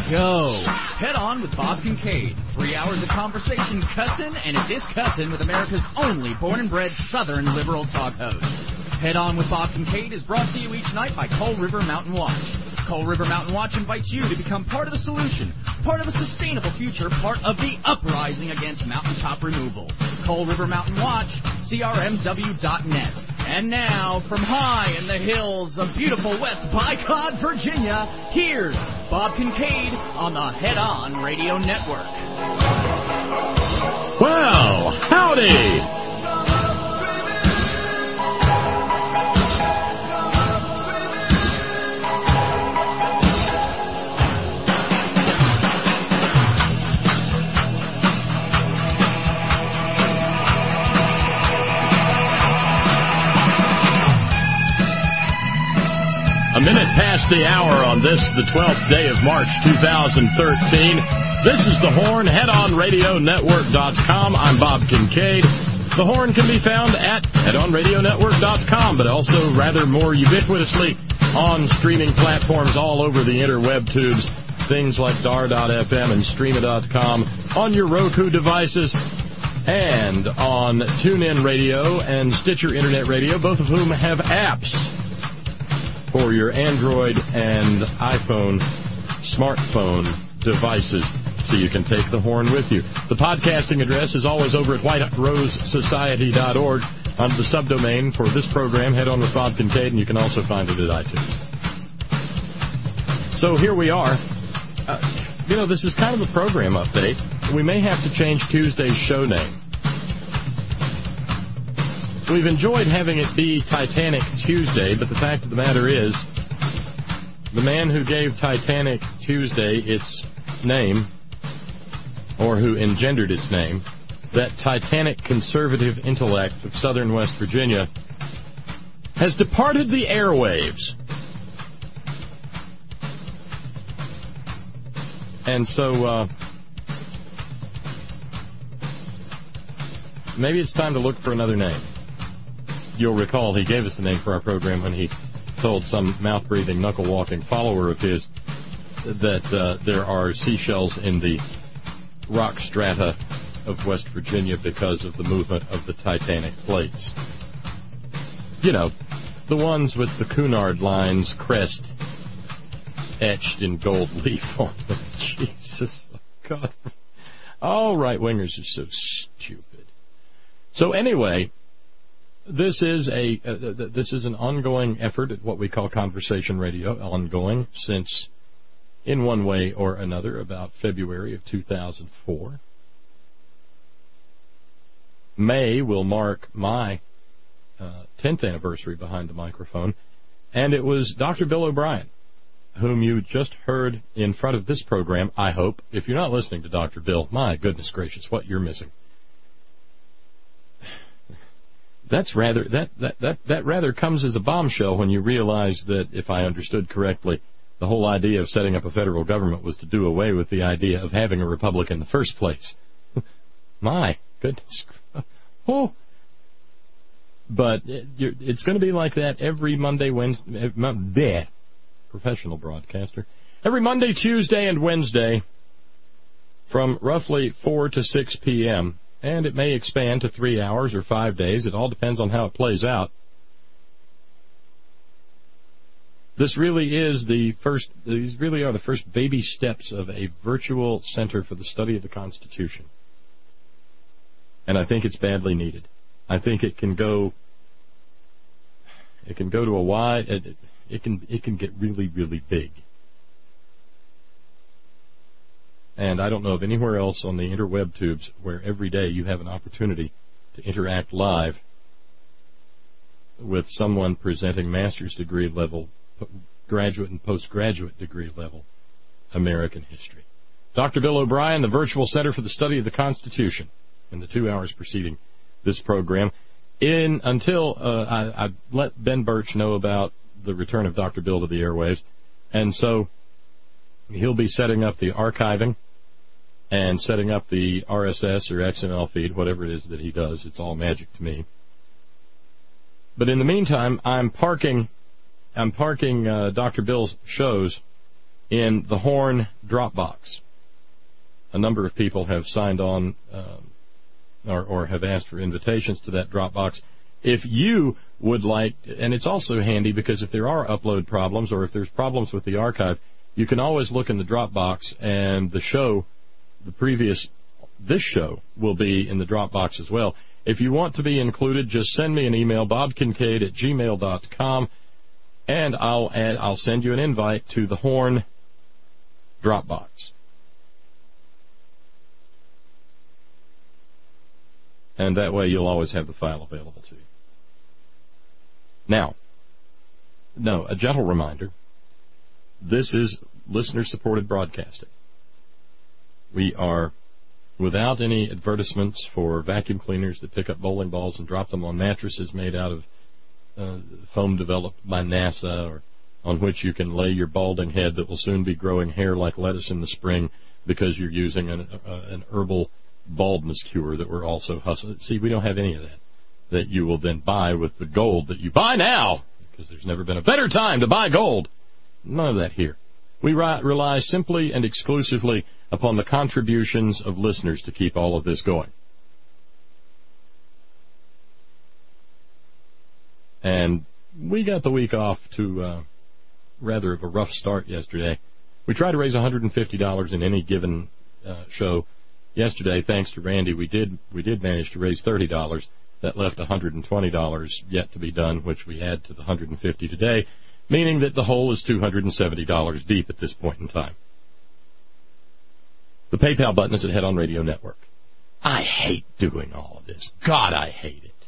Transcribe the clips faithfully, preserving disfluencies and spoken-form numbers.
go. Head on with Bob Kincaid. Three hours of conversation, cussin' and a discussin' with America's only born and bred Southern liberal talk host. Head on with Bob Kincaid is brought to you each night by Coal River Mountain Watch. Coal River Mountain Watch invites you to become part of the solution, part of a sustainable future, part of the uprising against mountaintop removal. Coal River Mountain Watch, C R M W dot net. And now, from high in the hills of beautiful West Bycod, Virginia, here's Bob Kincaid on the Head On Radio Network. Well, howdy! A minute past the hour on this, the twelfth day of March, two thousand thirteen. This is The Horn, head on radio network dot com. I'm Bob Kincaid. The Horn can be found at head on radio network dot com, but also rather more ubiquitously on streaming platforms all over the interweb tubes, things like dar dot f m and streama dot com, on your Roku devices, and on TuneIn Radio and Stitcher Internet Radio, both of whom have apps for your Android and iPhone smartphone devices, so you can take the Horn with you. The podcasting address is always over at white rose society dot org. Under the subdomain for this program, head on with Bob Kincaid, and you can also find it at iTunes. So here we are. Uh, you know, this is kind of a program update. We may have to change Tuesday's show name. We've enjoyed having it be Titanic Tuesday, but the fact of the matter is, the man who gave Titanic Tuesday its name, or who engendered its name, that titanic conservative intellect of southern West Virginia, has departed the airwaves. And so, uh, maybe it's time to look for another name. You'll recall he gave us the name for our program when he told some mouth-breathing, knuckle-walking follower of his that uh, there are seashells in the rock strata of West Virginia because of the movement of the Titanic plates. You know, the ones with the Cunard Line's crest etched in gold leaf on them. Jesus, God. All right-wingers are so stupid. So anyway, This is a uh, this is an ongoing effort at what we call conversation radio, ongoing since, in one way or another, about February of two thousand four. May will mark my uh, tenth anniversary behind the microphone, and it was Doctor Bill O'Brien, whom you just heard in front of this program, I hope. If you're not listening to Doctor Bill, my goodness gracious, what you're missing. That's rather that, that, that, that rather comes as a bombshell when you realize that, if I understood correctly, the whole idea of setting up a federal government was to do away with the idea of having a republic in the first place. My goodness. Oh. But it, it's going to be like that every Monday, Wednesday, bleh, professional broadcaster. Every Monday, Tuesday, and Wednesday from roughly four to six p.m., and it may expand to three hours or five days. It all depends on how it plays out. This really is the first, these really are the first baby steps of a virtual center for the study of the Constitution. And I think it's badly needed. I think it can go, it can go to a wide, it, it can, it can get really, really big. And I don't know of anywhere else on the interweb tubes where every day you have an opportunity to interact live with someone presenting master's degree level, graduate and postgraduate degree level American history. Doctor Bill O'Brien, the Virtual Center for the Study of the Constitution, in the two hours preceding this program. In until uh, I, I let Ben Birch know about the return of Doctor Bill to the airwaves, and so he'll be setting up the archiving and setting up the R S S or X M L feed, whatever it is that he does. It's all magic to me. But in the meantime, I'm parking I'm parking uh, Doctor Bill's shows in the Horn Dropbox. A number of people have signed on uh, or, or have asked for invitations to that Dropbox. If you would like, and it's also handy because if there are upload problems or if there's problems with the archive, you can always look in the Dropbox, and the show, the previous, this show, will be in the Dropbox as well. If you want to be included, just send me an email, bob kincaid at gmail dot com, and I'll add, I'll send you an invite to the Horn Dropbox. And that way you'll always have the file available to you. Now, no, a gentle reminder, this is listener-supported broadcasting. We are without any advertisements for vacuum cleaners that pick up bowling balls and drop them on mattresses made out of uh, foam developed by NASA, or on which you can lay your balding head that will soon be growing hair like lettuce in the spring because you're using an, uh, an herbal baldness cure that we're also hustling. See, we don't have any of that that you will then buy with the gold that you buy now, because there's never been a better time to buy gold. None of that here. We ri- rely simply and exclusively upon the contributions of listeners to keep all of this going. And we got the week off to uh, rather of a rough start yesterday. We try to raise one hundred fifty dollars in any given uh, show. Yesterday, thanks to Randy, we did we did manage to raise thirty dollars. That left one hundred twenty dollars yet to be done, which we add to the one hundred fifty dollars today, meaning that the hole is two hundred seventy dollars deep at this point in time. The PayPal button is at Head On Radio Network. I hate doing all of this. God, I hate it.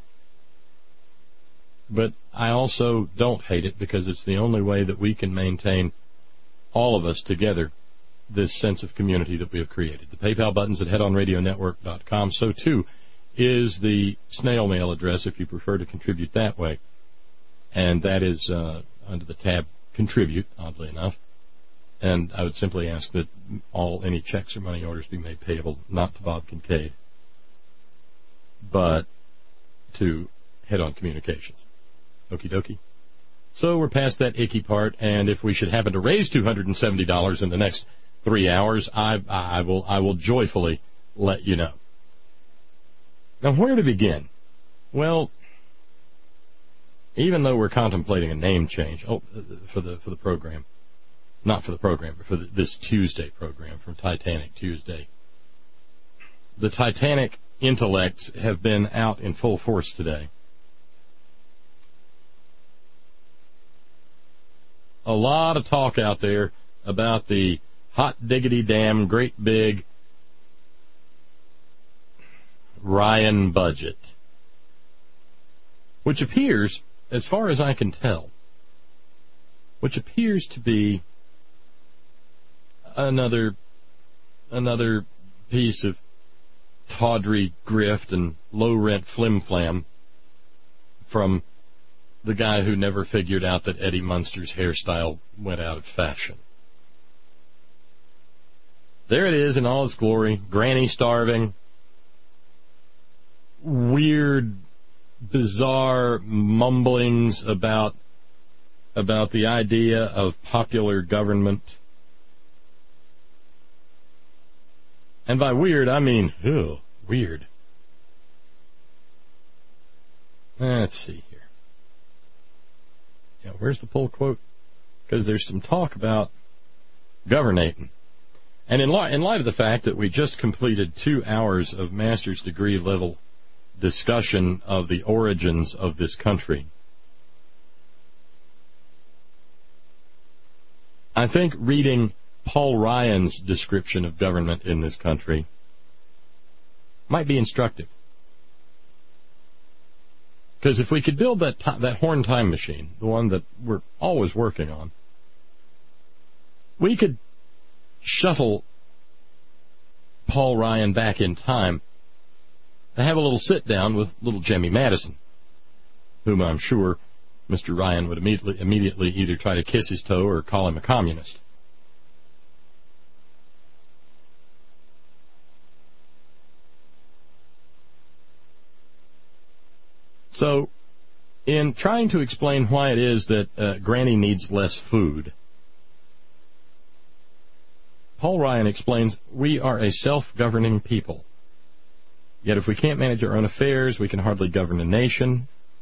But I also don't hate it because it's the only way that we can maintain, all of us together, this sense of community that we have created. The PayPal button's at head on radio network dot com. So, too, is the snail mail address if you prefer to contribute that way. And that is uh, under the tab Contribute, oddly enough. And I would simply ask that all any checks or money orders be made payable not to Bob Kincaid, but to Head On Communications. Okie dokie. So we're past that icky part, and if we should happen to raise two hundred seventy dollars in the next three hours, I, I will I will joyfully let you know. Now, where to begin? Well, even though we're contemplating a name change, oh, for the for the program, not for the program, but for the, this Tuesday program from Titanic Tuesday, the Titanic intellects have been out in full force today. A lot of talk out there about the hot diggity damn great big Ryan budget, which appears, as far as I can tell, which appears to be another another piece of tawdry grift and low-rent flim-flam from the guy who never figured out that Eddie Munster's hairstyle went out of fashion. There it is in all its glory, granny starving, weird, bizarre mumblings about about the idea of popular government. And by weird, I mean, ew, weird. Let's see here. Yeah, where's the pull quote? Because there's some talk about governating. And in, li- in light of the fact that we just completed two hours of master's degree level discussion of the origins of this country, I think reading Paul Ryan's description of government in this country might be instructive. Because if we could build that t- that Horn time machine, the one that we're always working on, we could shuttle Paul Ryan back in time to have a little sit-down with little Jemmy Madison, whom I'm sure Mister Ryan would immediately, immediately either try to kiss his toe or call him a communist. So, in trying to explain why it is that uh, Granny needs less food, Paul Ryan explains, we are a self-governing people. Yet if we can't manage our own affairs, we can hardly govern a nation.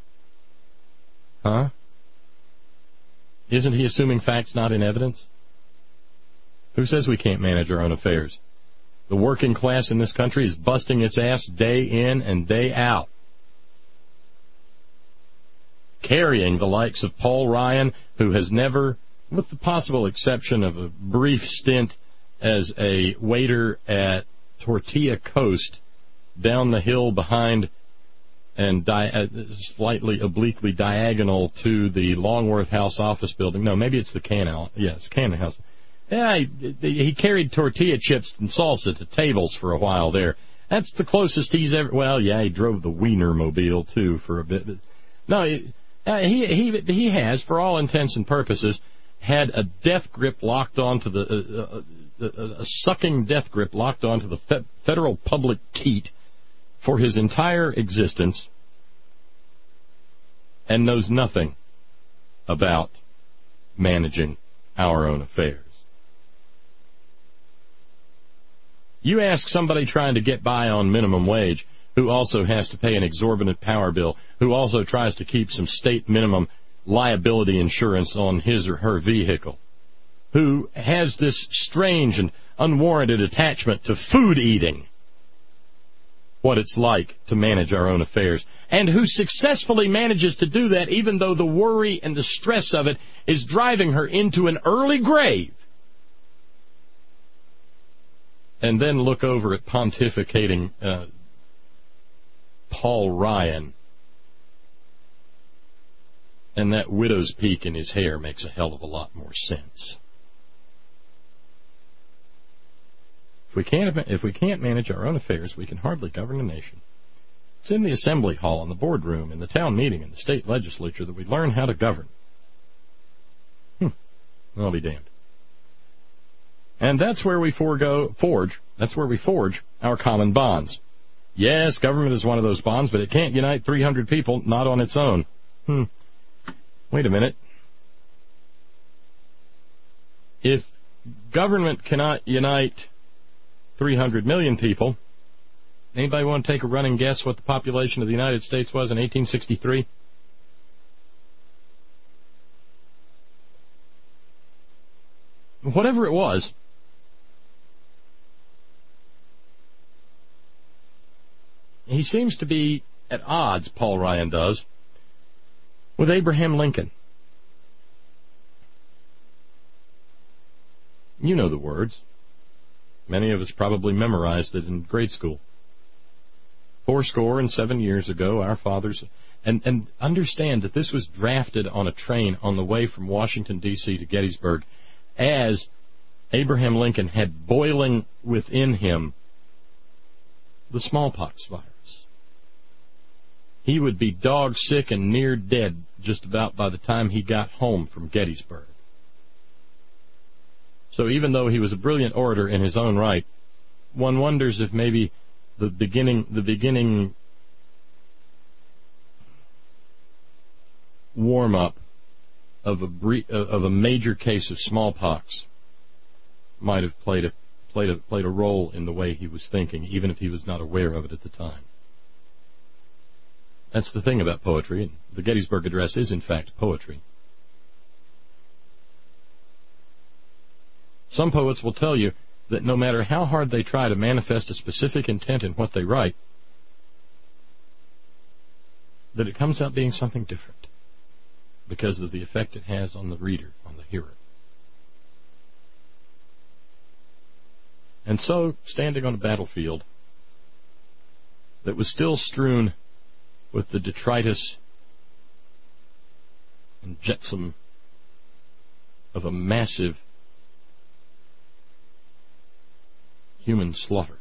Huh? Isn't he assuming facts not in evidence? Who says we can't manage our own affairs? The working class in this country is busting its ass day in and day out, carrying the likes of Paul Ryan, who has never, with the possible exception of a brief stint as a waiter at Tortilla Coast down the hill behind and di- uh, slightly obliquely diagonal to the Longworth House office building. No, maybe it's the Cannon. Yes, Cannon House. Yeah, he, he carried tortilla chips and salsa to tables for a while there. That's the closest he's ever... Well, yeah, he drove the Wienermobile, too, for a bit. But no, he, uh, he he he has, for all intents and purposes, had a death grip locked onto the... Uh, uh, a sucking death grip locked onto the fe- federal public teat for his entire existence and knows nothing about managing our own affairs. You ask somebody trying to get by on minimum wage, who also has to pay an exorbitant power bill, who also tries to keep some state minimum liability insurance on his or her vehicle, who has this strange and unwarranted attachment to food eating, what it's like to manage our own affairs, and who successfully manages to do that even though the worry and the stress of it is driving her into an early grave. And then look over at pontificating uh, Paul Ryan, and that widow's peak in his hair makes a hell of a lot more sense. If we can't, if we can't manage our own affairs, we can hardly govern a nation. It's in the assembly hall, in the boardroom, in the town meeting, in the state legislature that we learn how to govern. Hmm. I'll be damned. And that's where we forego, forge, that's where we forge our common bonds. Yes, government is one of those bonds, but it can't unite three hundred people, not on its own. Hmm. Wait a minute. If government cannot unite three hundred million people, anybody want to take a running guess what the population of the United States was in eighteen sixty-three? Whatever it was, he seems to be at odds, Paul Ryan does, with Abraham Lincoln. You know the words. Many of us probably memorized it in grade school. Fourscore and seven years ago, our fathers... And, and understand that this was drafted on a train on the way from Washington, D C to Gettysburg, as Abraham Lincoln had boiling within him the smallpox virus. He would be dog sick and near dead just about by the time he got home from Gettysburg. So even though he was a brilliant orator in his own right, one wonders if maybe the beginning the beginning warm-up of a bre- of a major case of smallpox might have played a played a played a role in the way he was thinking, even if he was not aware of it at the time. That's the thing about poetry, and the Gettysburg Address is in fact poetry. Some poets will tell you that no matter how hard they try to manifest a specific intent in what they write, that it comes out being something different because of the effect it has on the reader, on the hearer. And so, standing on a battlefield that was still strewn with the detritus and jetsam of a massive human slaughter,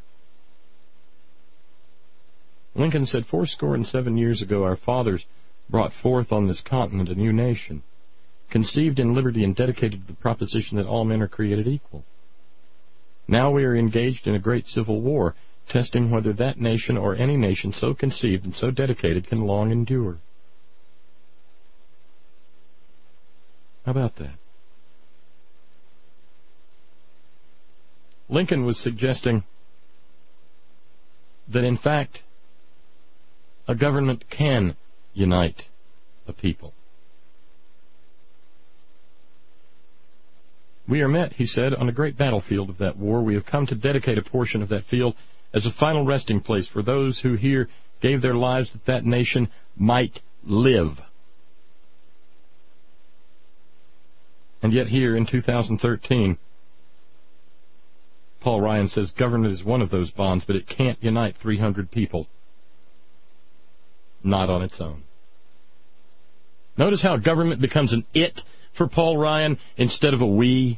Lincoln said, fourscore and seven years ago our fathers brought forth on this continent a new nation, conceived in liberty and dedicated to the proposition that all men are created equal. Now we are engaged in a great civil war, testing whether that nation or any nation so conceived and so dedicated can long endure. How about that? Lincoln was suggesting that, in fact, a government can unite a people. We are met, he said, on a great battlefield of that war. We have come to dedicate a portion of that field as a final resting place for those who here gave their lives that that nation might live. And yet here in two thousand thirteen, Paul Ryan says government is one of those bonds, but it can't unite three hundred people. Not on its own. Notice how government becomes an it for Paul Ryan instead of a we.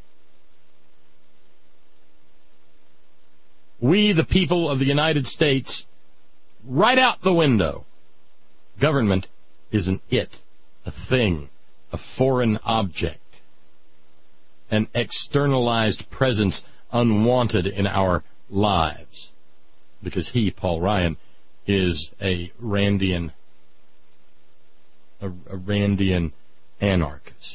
We, the people of the United States, right out the window. Government is an it, a thing, a foreign object, an externalized presence unwanted in our lives. Because he, Paul Ryan, is a Randian, a, a Randian anarchist.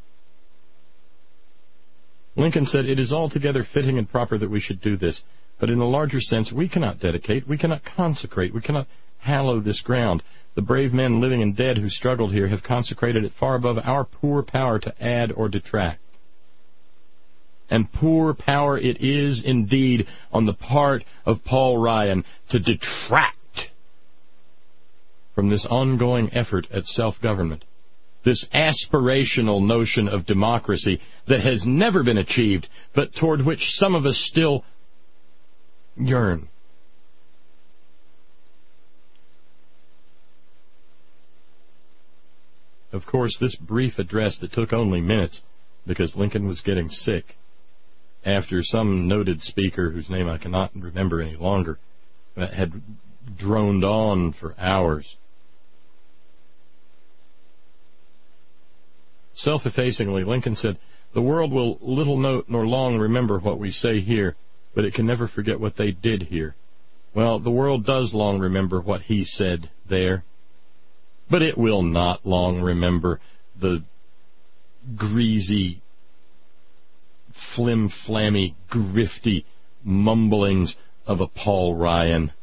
Lincoln said, it is altogether fitting and proper that we should do this, but in a larger sense, we cannot dedicate, we cannot consecrate, we cannot hallow this ground. The brave men living and dead who struggled here have consecrated it far above our poor power to add or detract. And poor power it is indeed on the part of Paul Ryan to detract from this ongoing effort at self-government, this aspirational notion of democracy that has never been achieved, but toward which some of us still yearn. Of course, this brief address that took only minutes because Lincoln was getting sick, after some noted speaker, whose name I cannot remember any longer, had droned on for hours. Self-effacingly, Lincoln said, the world will little note nor long remember what we say here, but it can never forget what they did here. Well, the world does long remember what he said there, but it will not long remember the greasy, flim-flammy, grifty mumblings of a Paul Ryan,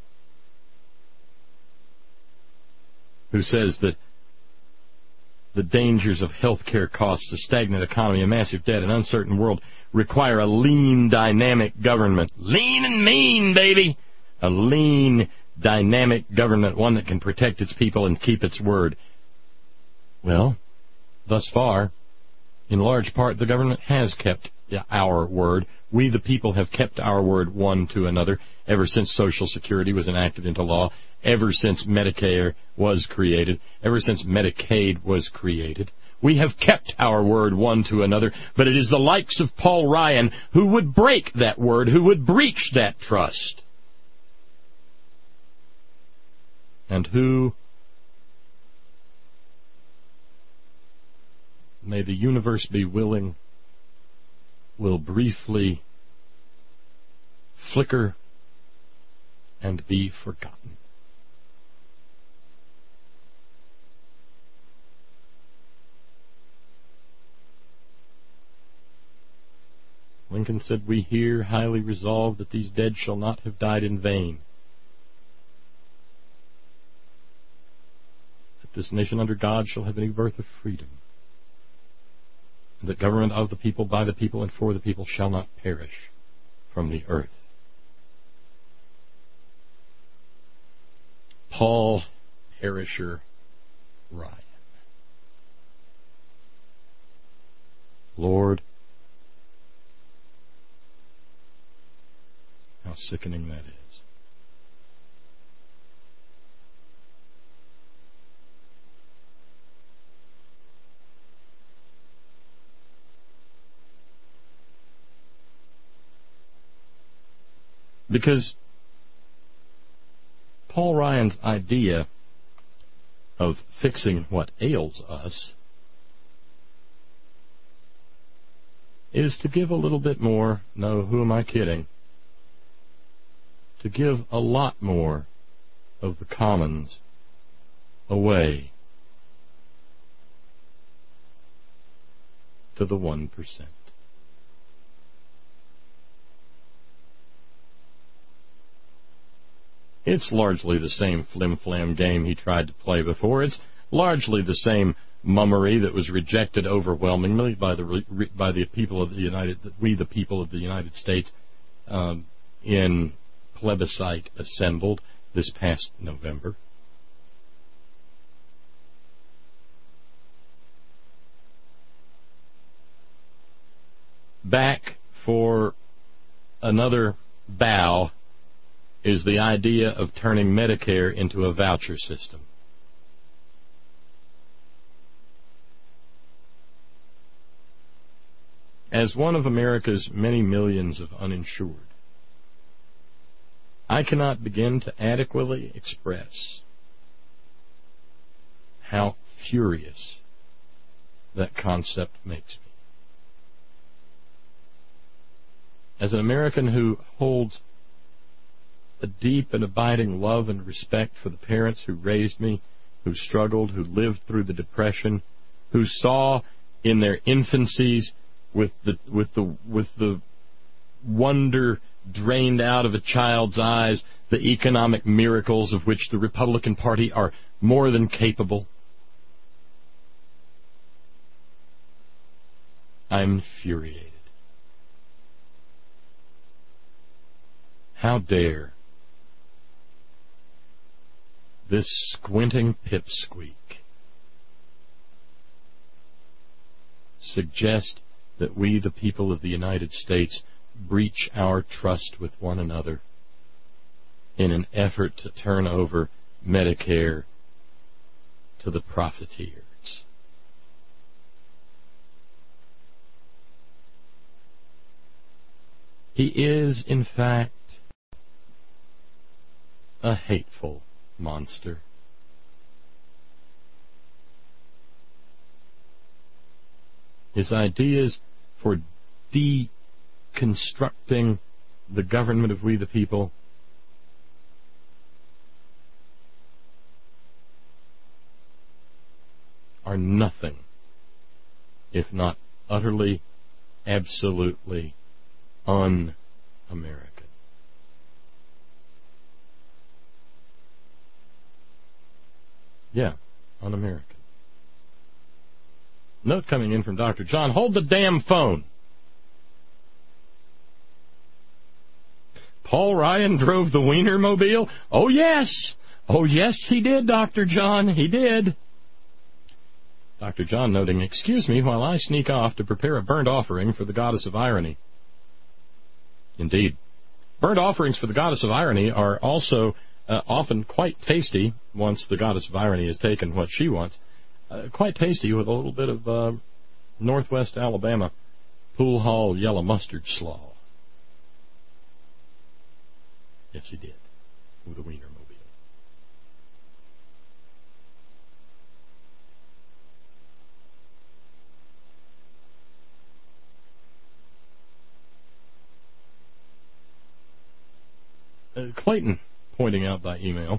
who says that the dangers of healthcare costs, a stagnant economy, a massive debt, an uncertain world require a lean, dynamic government. Lean and mean, baby! A lean, dynamic government, one that can protect its people and keep its word. Well, thus far, in large part, the government has kept our word. We, the people, have kept our word one to another ever since Social Security was enacted into law, ever since Medicare was created, ever since Medicaid was created. We have kept our word one to another, but it is the likes of Paul Ryan who would break that word, who would breach that trust, and who, may the universe be willing, will briefly flicker and be forgotten. Lincoln said, we here highly resolve that these dead shall not have died in vain, that this nation under God shall have a new birth of freedom, and that government of the people, by the people, and for the people shall not perish from the earth. Paul Perisher Ryan. Lord, how sickening that is. Because Paul Ryan's idea of fixing what ails us is to give a little bit more, no, who am I kidding, to give a lot more of the commons away to the one percent. It's largely the same flim-flam game he tried to play before. It's largely the same mummery that was rejected overwhelmingly by the by the people of the United we the people of the United States um, in plebiscite assembled this past November. Back for another bow is the idea of turning Medicare into a voucher system. As one of America's many millions of uninsured, I cannot begin to adequately express how furious that concept makes me. As an American who holds a deep and abiding love and respect for the parents who raised me, who struggled, who lived through the Depression, who saw in their infancies with the with the with the wonder drained out of a child's eyes the economic miracles of which the Republican Party are more than capable. I'm infuriated. How dare this squinting pipsqueak suggest that we, the people of the United States, breach our trust with one another in an effort to turn over Medicare to the profiteers. He is, in fact, a hateful monster. His ideas for deconstructing the government of we the people are nothing if not utterly, absolutely un-American. Yeah, un-American. Note coming in from Doctor John, hold the damn phone. Paul Ryan drove the Wienermobile? Oh, yes. Oh, yes, he did, Doctor John. He did. Doctor John noting, excuse me while I sneak off to prepare a burnt offering for the goddess of irony. Indeed. Burnt offerings for the goddess of irony are also uh, often quite tasty once the goddess of irony has taken what she wants. Uh, quite tasty with a little bit of uh, Northwest Alabama Pool Hall yellow mustard slaw. Yes, he did, with a Wienermobile. Uh, Clayton pointing out by email,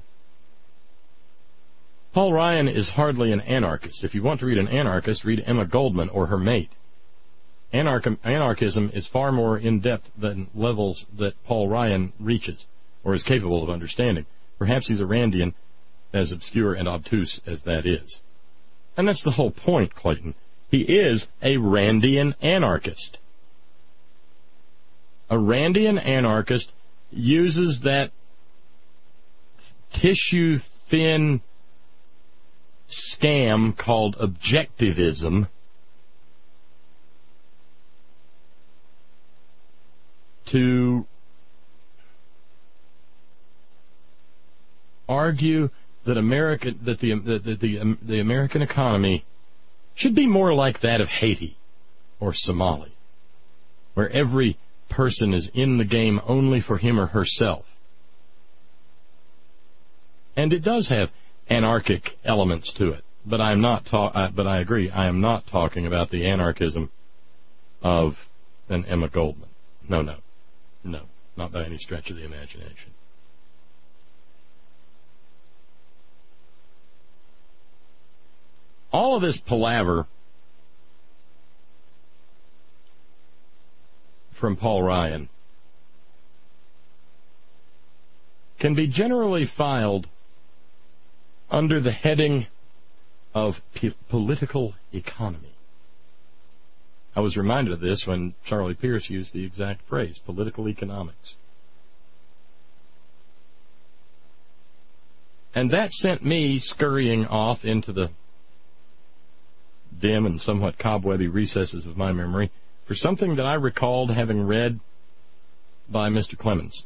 Paul Ryan is hardly an anarchist. If you want to read an anarchist, read Emma Goldman or her mate. Anarch- anarchism is far more in-depth than levels that Paul Ryan reaches or is capable of understanding. Perhaps he's a Randian, as obscure and obtuse as that is. And that's the whole point, Clayton. He is a Randian anarchist. A Randian anarchist uses that tissue-thin scam called objectivism to argue that America, that the that the, the the American economy should be more like that of Haiti or Somalia, where every person is in the game only for him or herself. And it does have anarchic elements to it, but I'm not ta- uh, but I agree, I am not talking about the anarchism of an Emma Goldman. No, no, no, not by any stretch of the imagination. All of this palaver from Paul Ryan can be generally filed under the heading of p- political economy. I was reminded of this when Charlie Pierce used the exact phrase, political economics. And that sent me scurrying off into the dim and somewhat cobwebby recesses of my memory for something that I recalled having read by Mister Clemens.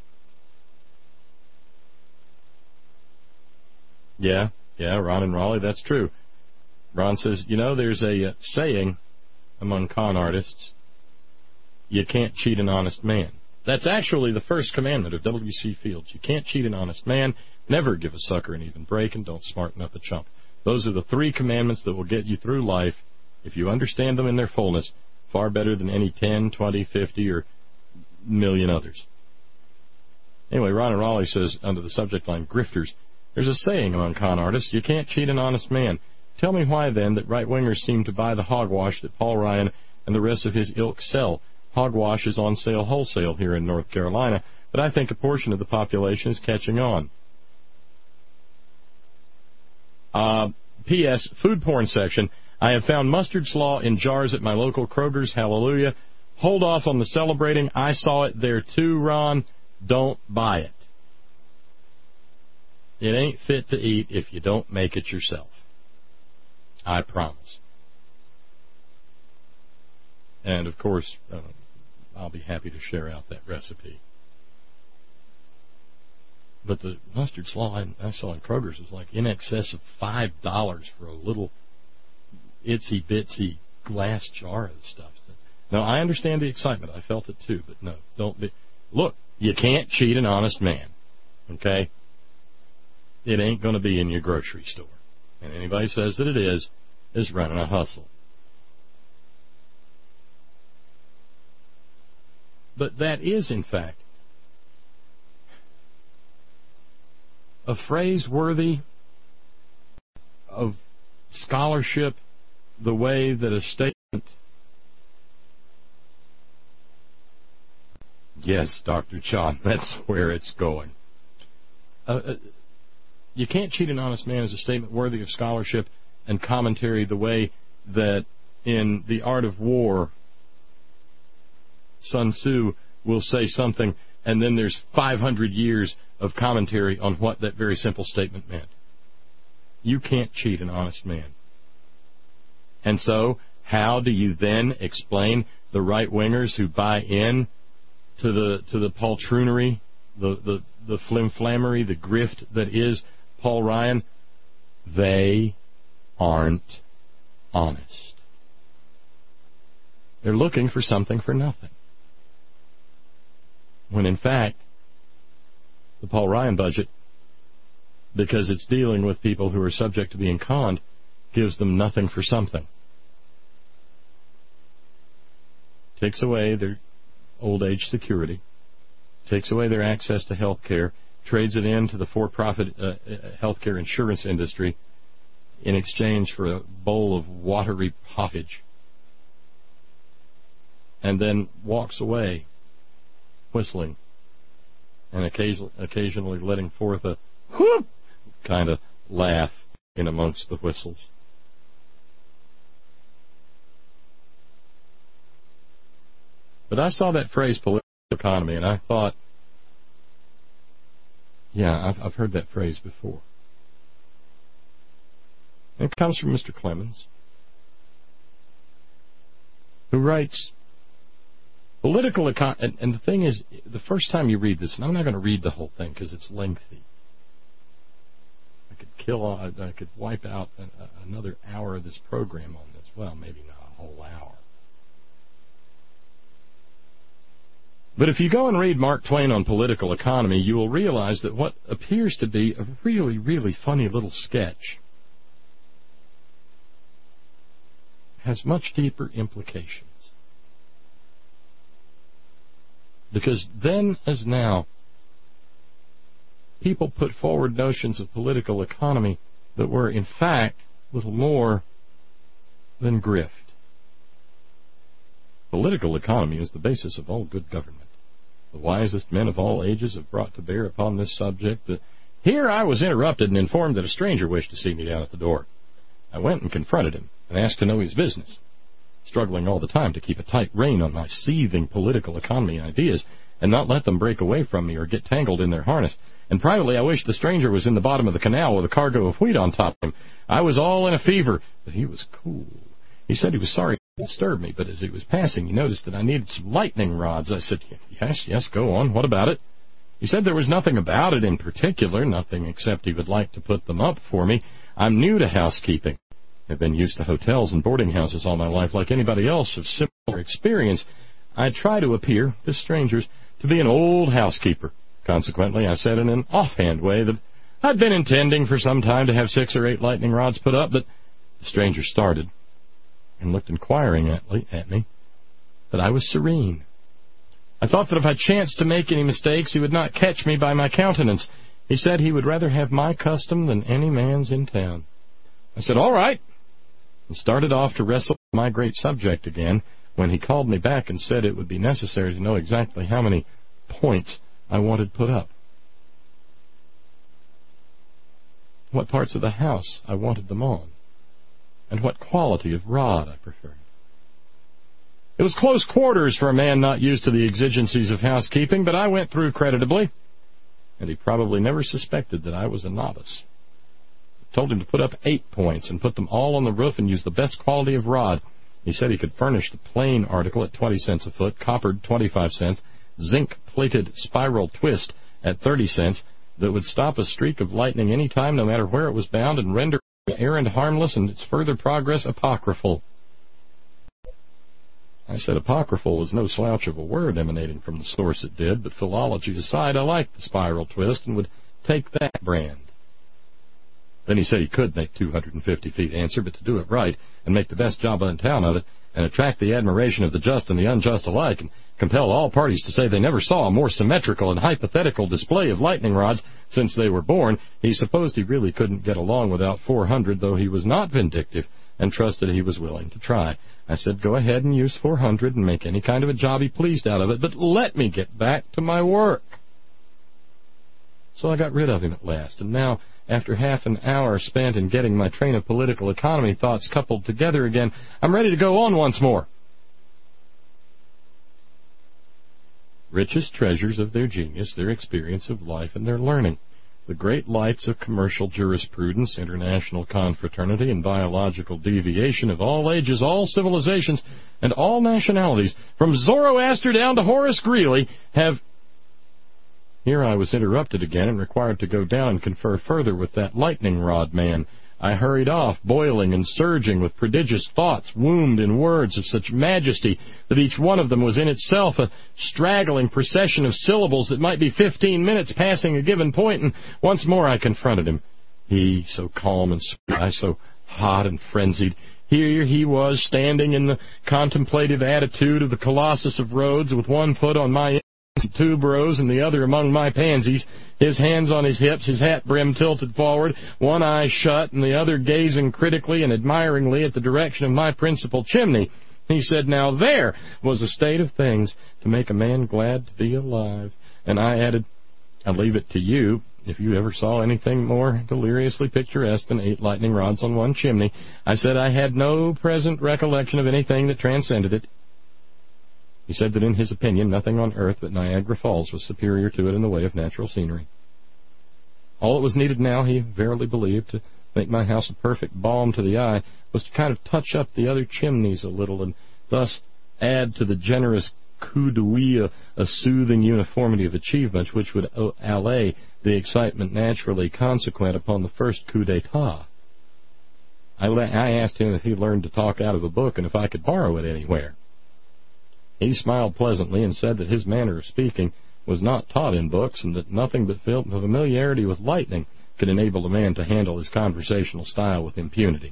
Yeah, yeah, Ron and Raleigh, that's true. Ron says, you know, there's a uh, saying among con artists, you can't cheat an honest man. That's actually the first commandment of W C Fields. You can't cheat an honest man, never give a sucker an even break, and don't smarten up a chump. Those are the three commandments that will get you through life, if you understand them in their fullness, far better than any ten, twenty, fifty, or million others. Anyway, Ron and Raleigh says, under the subject line, grifters, there's a saying among con artists, you can't cheat an honest man. Tell me why, then, that right-wingers seem to buy the hogwash that Paul Ryan and the rest of his ilk sell. Hogwash is on sale wholesale here in North Carolina, but I think a portion of the population is catching on. Uh, P S. Food porn section. I have found mustard slaw in jars at my local Kroger's. Hallelujah. Hold off on the celebrating. I saw it there too, Ron. Don't buy it. It ain't fit to eat if you don't make it yourself. I promise. And, of course, uh, I'll be happy to share out that recipe. But the mustard slaw I, I saw in Kroger's was like in excess of five dollars for a little itsy-bitsy glass jar of stuff. Now, I understand the excitement. I felt it, too. But, no, don't be. Look, you can't cheat an honest man. Okay? It ain't going to be in your grocery store. And anybody says that it is, is running a hustle. But that is, in fact, a phrase worthy of scholarship the way that a statement... Yes, Doctor John, that's where it's going. Uh, uh, you can't cheat an honest man is a statement worthy of scholarship and commentary the way that in The Art of War, Sun Tzu will say something, and then there's five hundred years of commentary on what that very simple statement meant. You can't cheat an honest man. And so, how do you then explain the right-wingers who buy in to the to the poltroonery, the, the, the flimflammery, the grift that is Paul Ryan? They aren't honest. They're looking for something for nothing. When in fact, the Paul Ryan budget, because it's dealing with people who are subject to being conned, gives them nothing for something. Takes away their old age security, takes away their access to health care, trades it in to the for-profit uh, health care insurance industry in exchange for a bowl of watery pottage, and then walks away whistling and occasionally, occasionally letting forth a whoop kind of laugh in amongst the whistles. But I saw that phrase, political economy, and I thought, yeah, I've, I've heard that phrase before. And it comes from Mister Clemens, who writes, political economy, and, and the thing is, the first time you read this, and I'm not going to read the whole thing because it's lengthy. I could kill, I could wipe out a, a, another hour of this program on this. Well, maybe not a whole hour. But if you go and read Mark Twain on political economy, you will realize that what appears to be a really, really funny little sketch has much deeper implications. Because then as now, people put forward notions of political economy that were, in fact, little more than grift. Political economy is the basis of all good government. The wisest men of all ages have brought to bear upon this subject. But here I was interrupted and informed that a stranger wished to see me down at the door. I went and confronted him and asked to know his business, struggling all the time to keep a tight rein on my seething political economy ideas and not let them break away from me or get tangled in their harness. And privately, I wished the stranger was in the bottom of the canal with a cargo of wheat on top of him. I was all in a fever, but he was cool. He said he was sorry to disturb me, but as he was passing, he noticed that I needed some lightning rods. I said, yes, yes, go on. What about it? He said there was nothing about it in particular, nothing except he would like to put them up for me. I'm new to housekeeping. I've been used to hotels and boarding houses all my life like anybody else of similar experience. I try to appear, this stranger's, to be an old housekeeper. Consequently, I said in an offhand way that I'd been intending for some time to have six or eight lightning rods put up, but the stranger started and looked inquiring at me, but I was serene. I thought that if I chanced to make any mistakes, he would not catch me by my countenance. He said he would rather have my custom than any man's in town. I said, all right, and started off to wrestle with my great subject again, when he called me back and said it would be necessary to know exactly how many points I wanted put up, what parts of the house I wanted them on, and what quality of rod I preferred. It was close quarters for a man not used to the exigencies of housekeeping, but I went through creditably, and he probably never suspected that I was a novice. I told him to put up eight points and put them all on the roof and use the best quality of rod. He said he could furnish the plain article at twenty cents a foot, coppered twenty-five cents, zinc-plated spiral twist at thirty cents that would stop a streak of lightning any time, no matter where it was bound, and render the errand harmless and its further progress apocryphal. I said apocryphal was no slouch of a word emanating from the source it did, but philology aside, I liked the spiral twist and would take that brand. Then he said he could make two hundred fifty feet answer, but to do it right and make the best job in town of it, and attract the admiration of the just and the unjust alike, and compel all parties to say they never saw a more symmetrical and hypothetical display of lightning rods since they were born, he supposed he really couldn't get along without four hundred, though he was not vindictive, and trusted he was willing to try. I said, go ahead and use four hundred and make any kind of a job he pleased out of it, but let me get back to my work. So I got rid of him at last, and now, after half an hour spent in getting my train of political economy thoughts coupled together again, I'm ready to go on once more. Richest treasures of their genius, their experience of life, and their learning. The great lights of commercial jurisprudence, international confraternity, and biological deviation of all ages, all civilizations, and all nationalities, from Zoroaster down to Horace Greeley, have... Here I was interrupted again and required to go down and confer further with that lightning rod man. I hurried off, boiling and surging with prodigious thoughts, wombed in words of such majesty that each one of them was in itself a straggling procession of syllables that might be fifteen minutes passing a given point, and once more I confronted him. He, so calm and sweet, I so hot and frenzied. Here he was, standing in the contemplative attitude of the Colossus of Rhodes, with one foot on my tuberose and the other among my pansies, his hands on his hips, his hat brim tilted forward, one eye shut and the other gazing critically and admiringly at the direction of my principal chimney. He said, now there was a state of things to make a man glad to be alive. And I added, I'll leave it to you if you ever saw anything more deliriously picturesque than eight lightning rods on one chimney. I said I had no present recollection of anything that transcended it. He said that in his opinion nothing on earth but Niagara Falls was superior to it in the way of natural scenery. All that was needed now, he verily believed, to make my house a perfect balm to the eye, was to kind of touch up the other chimneys a little, and thus add to the generous coup d'oeil a, a soothing uniformity of achievement which would allay the excitement naturally consequent upon the first coup d'etat. I, I asked him if he learned to talk out of a book and if I could borrow it anywhere. He smiled pleasantly and said that his manner of speaking was not taught in books, and that nothing but familiarity with lightning could enable a man to handle his conversational style with impunity.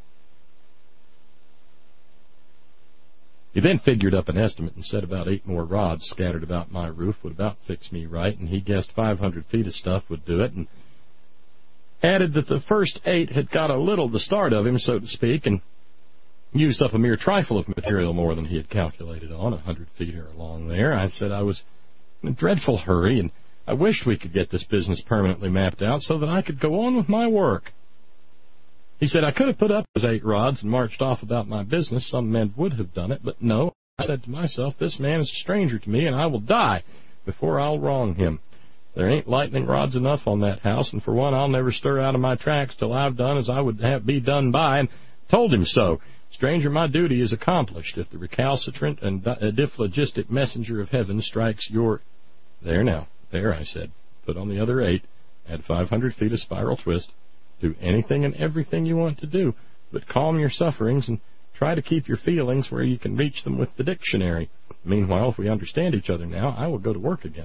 He then figured up an estimate and said about eight more rods scattered about my roof would about fix me right, and he guessed five hundred feet of stuff would do it, and added that the first eight had got a little the start of him, so to speak, and used up a mere trifle of material more than he had calculated on, a hundred feet or along there. I said I was in a dreadful hurry, and I wished we could get this business permanently mapped out so that I could go on with my work. He said, I could have put up those eight rods and marched off about my business. Some men would have done it, but no. I said to myself, this man is a stranger to me, and I will die before I'll wrong him. There ain't lightning rods enough on that house, and for one, I'll never stir out of my tracks till I've done as I would have be done by, and told him so. Stranger, my duty is accomplished. If the recalcitrant and diphlogistic messenger of heaven strikes your... There now, there, I said. Put on the other eight, add five hundred feet of spiral twist. Do anything and everything you want to do, but calm your sufferings and try to keep your feelings where you can reach them with the dictionary. Meanwhile, if we understand each other now, I will go to work again.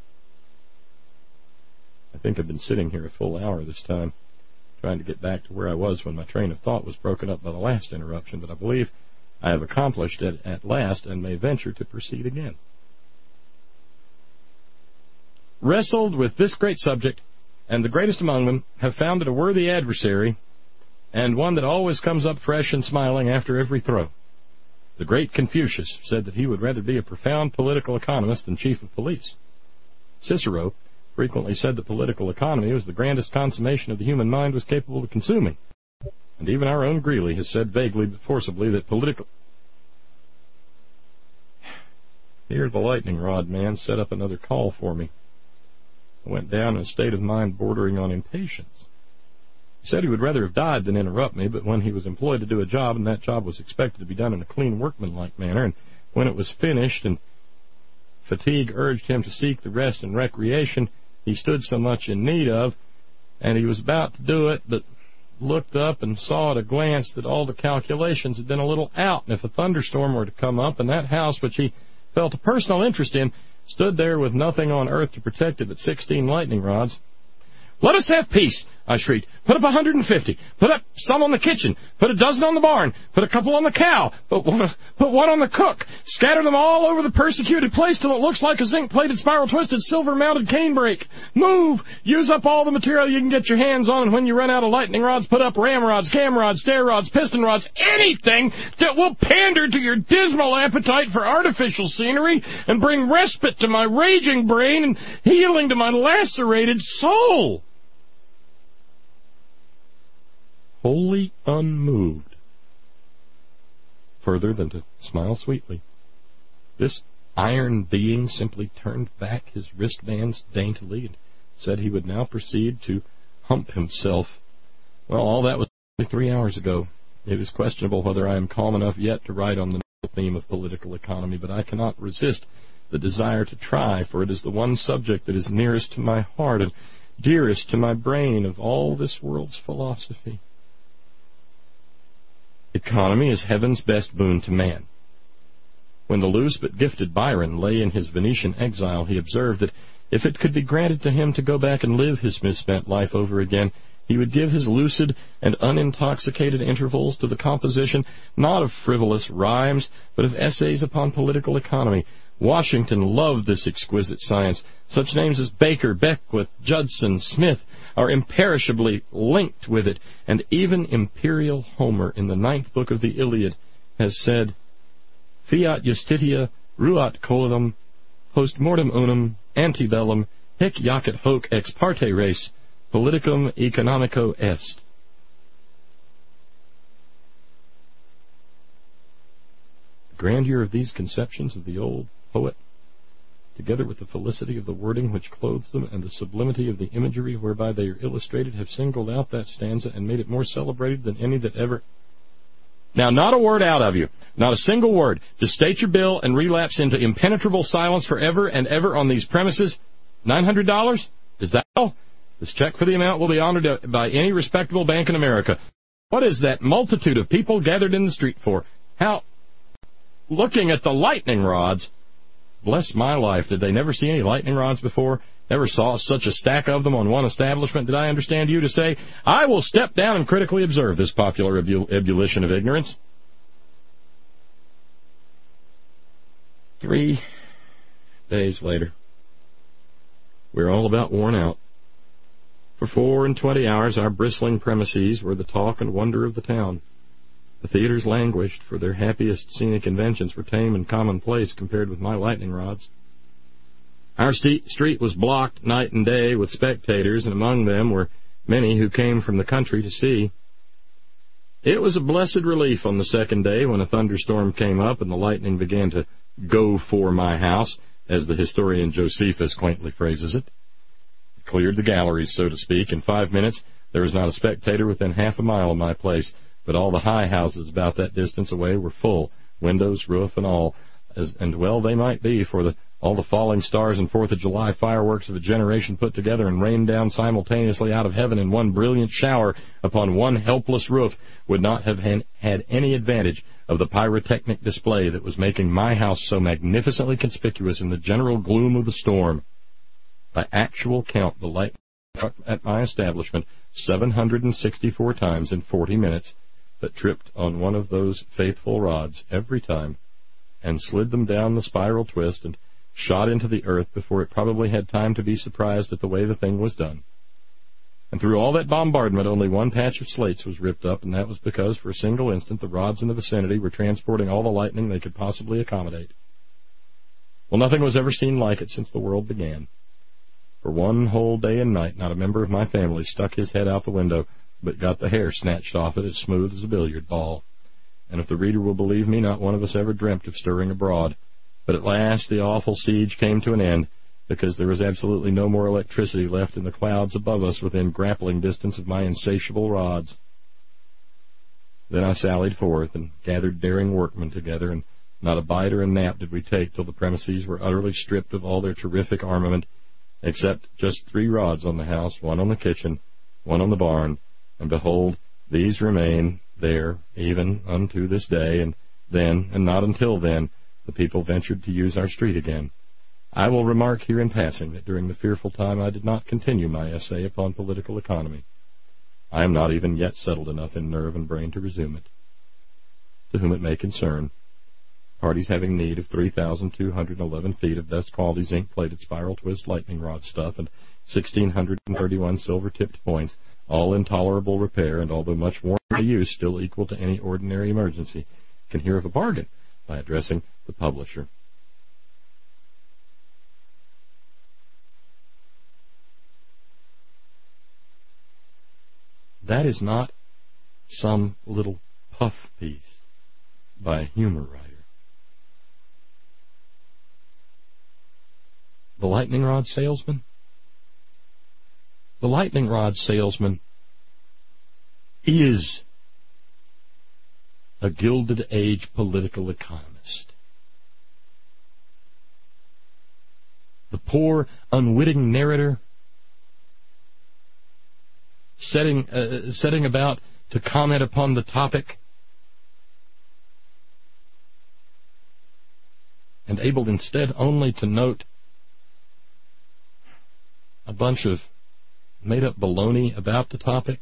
I think I've been sitting here a full hour this time, trying to get back to where I was when my train of thought was broken up by the last interruption, but I believe I have accomplished it at last and may venture to proceed again. Wrestled with this great subject, and the greatest among them have found it a worthy adversary, and one that always comes up fresh and smiling after every throw. The great Confucius said that he would rather be a profound political economist than chief of police. Cicero frequently said that political economy was the grandest consummation of the human mind was capable of consuming. And even our own Greeley has said vaguely but forcibly that political... Here the lightning rod man set up another call for me. I went down in a state of mind bordering on impatience. He said he would rather have died than interrupt me, but when he was employed to do a job, and that job was expected to be done in a clean, workmanlike manner, and when it was finished and fatigue urged him to seek the rest and recreation he stood so much in need of, and he was about to do it, but looked up and saw at a glance that all the calculations had been a little out, and if a thunderstorm were to come up, and that house, which he felt a personal interest in, stood there with nothing on earth to protect it but sixteen lightning rods. Let us have peace, I shrieked. Put up a hundred and fifty. Put up some on the kitchen. Put a dozen on the barn. Put a couple on the cow. Put one, put one on the cook. Scatter them all over the persecuted place till it looks like a zinc-plated, spiral-twisted, silver-mounted canebrake. Move! Use up all the material you can get your hands on, and when you run out of lightning rods, put up ramrods, cam rods, stair rods, piston rods, anything that will pander to your dismal appetite for artificial scenery and bring respite to my raging brain and healing to my lacerated soul. Wholly unmoved, further than to smile sweetly, this iron being simply turned back his wristbands daintily and said he would now proceed to hump himself. Well, all that was only three hours ago. It is questionable whether I am calm enough yet to write on the theme of political economy, but I cannot resist the desire to try, for it is the one subject that is nearest to my heart and dearest to my brain of all this world's philosophy. Economy is heaven's best boon to man. When the loose but gifted Byron lay in his Venetian exile, he observed that if it could be granted to him to go back and live his misspent life over again, he would give his lucid and unintoxicated intervals to the composition not of frivolous rhymes, but of essays upon political economy. Washington loved this exquisite science. Such names as Baker, Beckwith, Judson, Smith are imperishably linked with it, and even imperial Homer in the ninth book of the Iliad has said, Fiat justitia ruat coelum, post mortem unum, antebellum, hic jacet hoc ex parte res, politicum economico est. The grandeur of these conceptions of the old poet, together with the felicity of the wording which clothes them and the sublimity of the imagery whereby they are illustrated, have singled out that stanza and made it more celebrated than any that ever... Now, not a word out of you. Not a single word. Just state your bill and relapse into impenetrable silence forever and ever on these premises. nine hundred dollars? Is that all? This check for the amount will be honored by any respectable bank in America. What is that multitude of people gathered in the street for? How... Looking at the lightning rods... Bless my life, did they never see any lightning rods before? Never saw such a stack of them on one establishment? Did I understand you to say, I will step down and critically observe this popular ebul- ebullition of ignorance? Three days later, we're all about worn out. For four and twenty hours, our bristling premises were the talk and wonder of the town. The theaters languished, for their happiest scenic inventions were tame and commonplace compared with my lightning rods. Our st- street was blocked night and day with spectators, and among them were many who came from the country to see. It was a blessed relief on the second day when a thunderstorm came up and the lightning began to go for my house, as the historian Josephus quaintly phrases it. It cleared the galleries, so to speak. In five minutes, there was not a spectator within half a mile of my place, but all the high houses about that distance away were full, windows, roof, and all, as, and well they might be, for the all the falling stars and Fourth of July fireworks of a generation put together and rained down simultaneously out of heaven in one brilliant shower upon one helpless roof would not have had any advantage of the pyrotechnic display that was making my house so magnificently conspicuous in the general gloom of the storm. By actual count, the light struck at my establishment seven hundred sixty-four times in forty minutes, but tripped on one of those faithful rods every time, and slid them down the spiral twist and shot into the earth before it probably had time to be surprised at the way the thing was done. And through all that bombardment, only one patch of slates was ripped up, and that was because for a single instant the rods in the vicinity were transporting all the lightning they could possibly accommodate. Well, nothing was ever seen like it since the world began. For one whole day and night, not a member of my family stuck his head out the window, but got the hair snatched off it as smooth as a billiard ball. And if the reader will believe me, not one of us ever dreamt of stirring abroad. But at last the awful siege came to an end, because there was absolutely no more electricity left in the clouds above us within grappling distance of my insatiable rods. Then I sallied forth and gathered daring workmen together, and not a bite or a nap did we take till the premises were utterly stripped of all their terrific armament, except just three rods on the house, one on the kitchen, one on the barn, and behold, these remain there even unto this day, and then, and not until then, the people ventured to use our street again. I will remark here in passing that during the fearful time I did not continue my essay upon political economy. I am not even yet settled enough in nerve and brain to resume it. To whom it may concern, parties having need of three thousand two hundred eleven feet of best quality zinc-plated spiral twist lightning rod stuff and one thousand six hundred thirty-one silver-tipped points, all in tolerable repair and although much worn to use, still equal to any ordinary emergency, can hear of a bargain by addressing the publisher. That is not some little puff piece by a humor writer. The lightning rod salesman? The lightning rod salesman is a Gilded Age political economist. The poor, unwitting narrator setting uh, setting about to comment upon the topic and able instead only to note a bunch of made-up baloney about the topic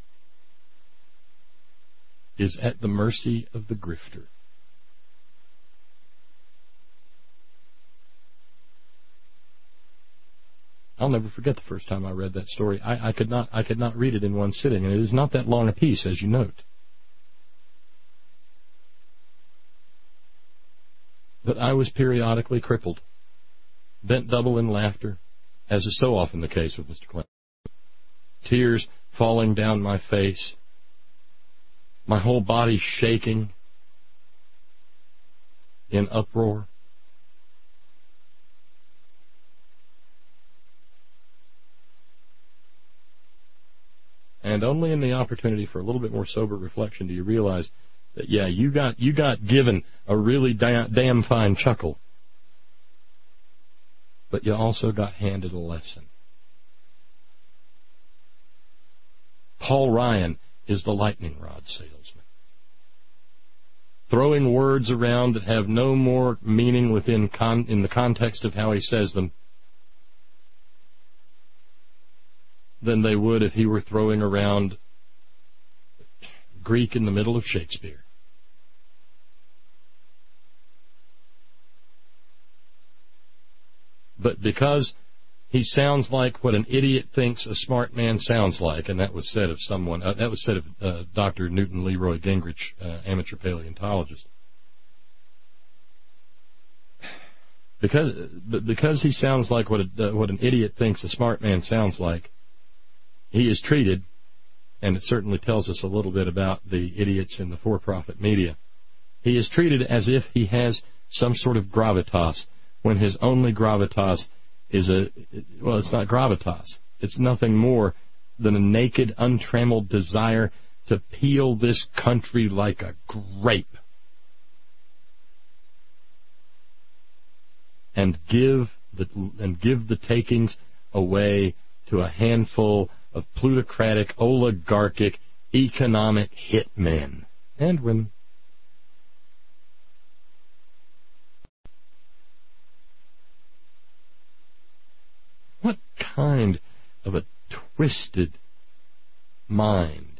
is at the mercy of the grifter. I'll never forget the first time I read that story. I, I could not I could not read it in one sitting, and it is not that long a piece, as you note. But I was periodically crippled, bent double in laughter, as is so often the case with Mister Clinton. Tears falling down my face, my whole body shaking in uproar. And only in the opportunity for a little bit more sober reflection do you realize that, yeah, you got you got given a really da- damn fine chuckle, but you also got handed a lesson. Paul Ryan is the lightning rod salesman, throwing words around that have no more meaning within con- in the context of how he says them than they would if he were throwing around Greek in the middle of Shakespeare. But because he sounds like what an idiot thinks a smart man sounds like, and that was said of someone, uh, that was said of uh, Doctor Newton Leroy Gingrich, uh, amateur paleontologist. Because because he sounds like what a, what an idiot thinks a smart man sounds like, he is treated, and it certainly tells us a little bit about the idiots in the for-profit media, he is treated as if he has some sort of gravitas, when his only gravitas is a, well, it's not gravitas. It's nothing more than a naked, untrammeled desire to peel this country like a grape and give the and give the takings away to a handful of plutocratic, oligarchic, economic hitmen and women. What kind of a twisted mind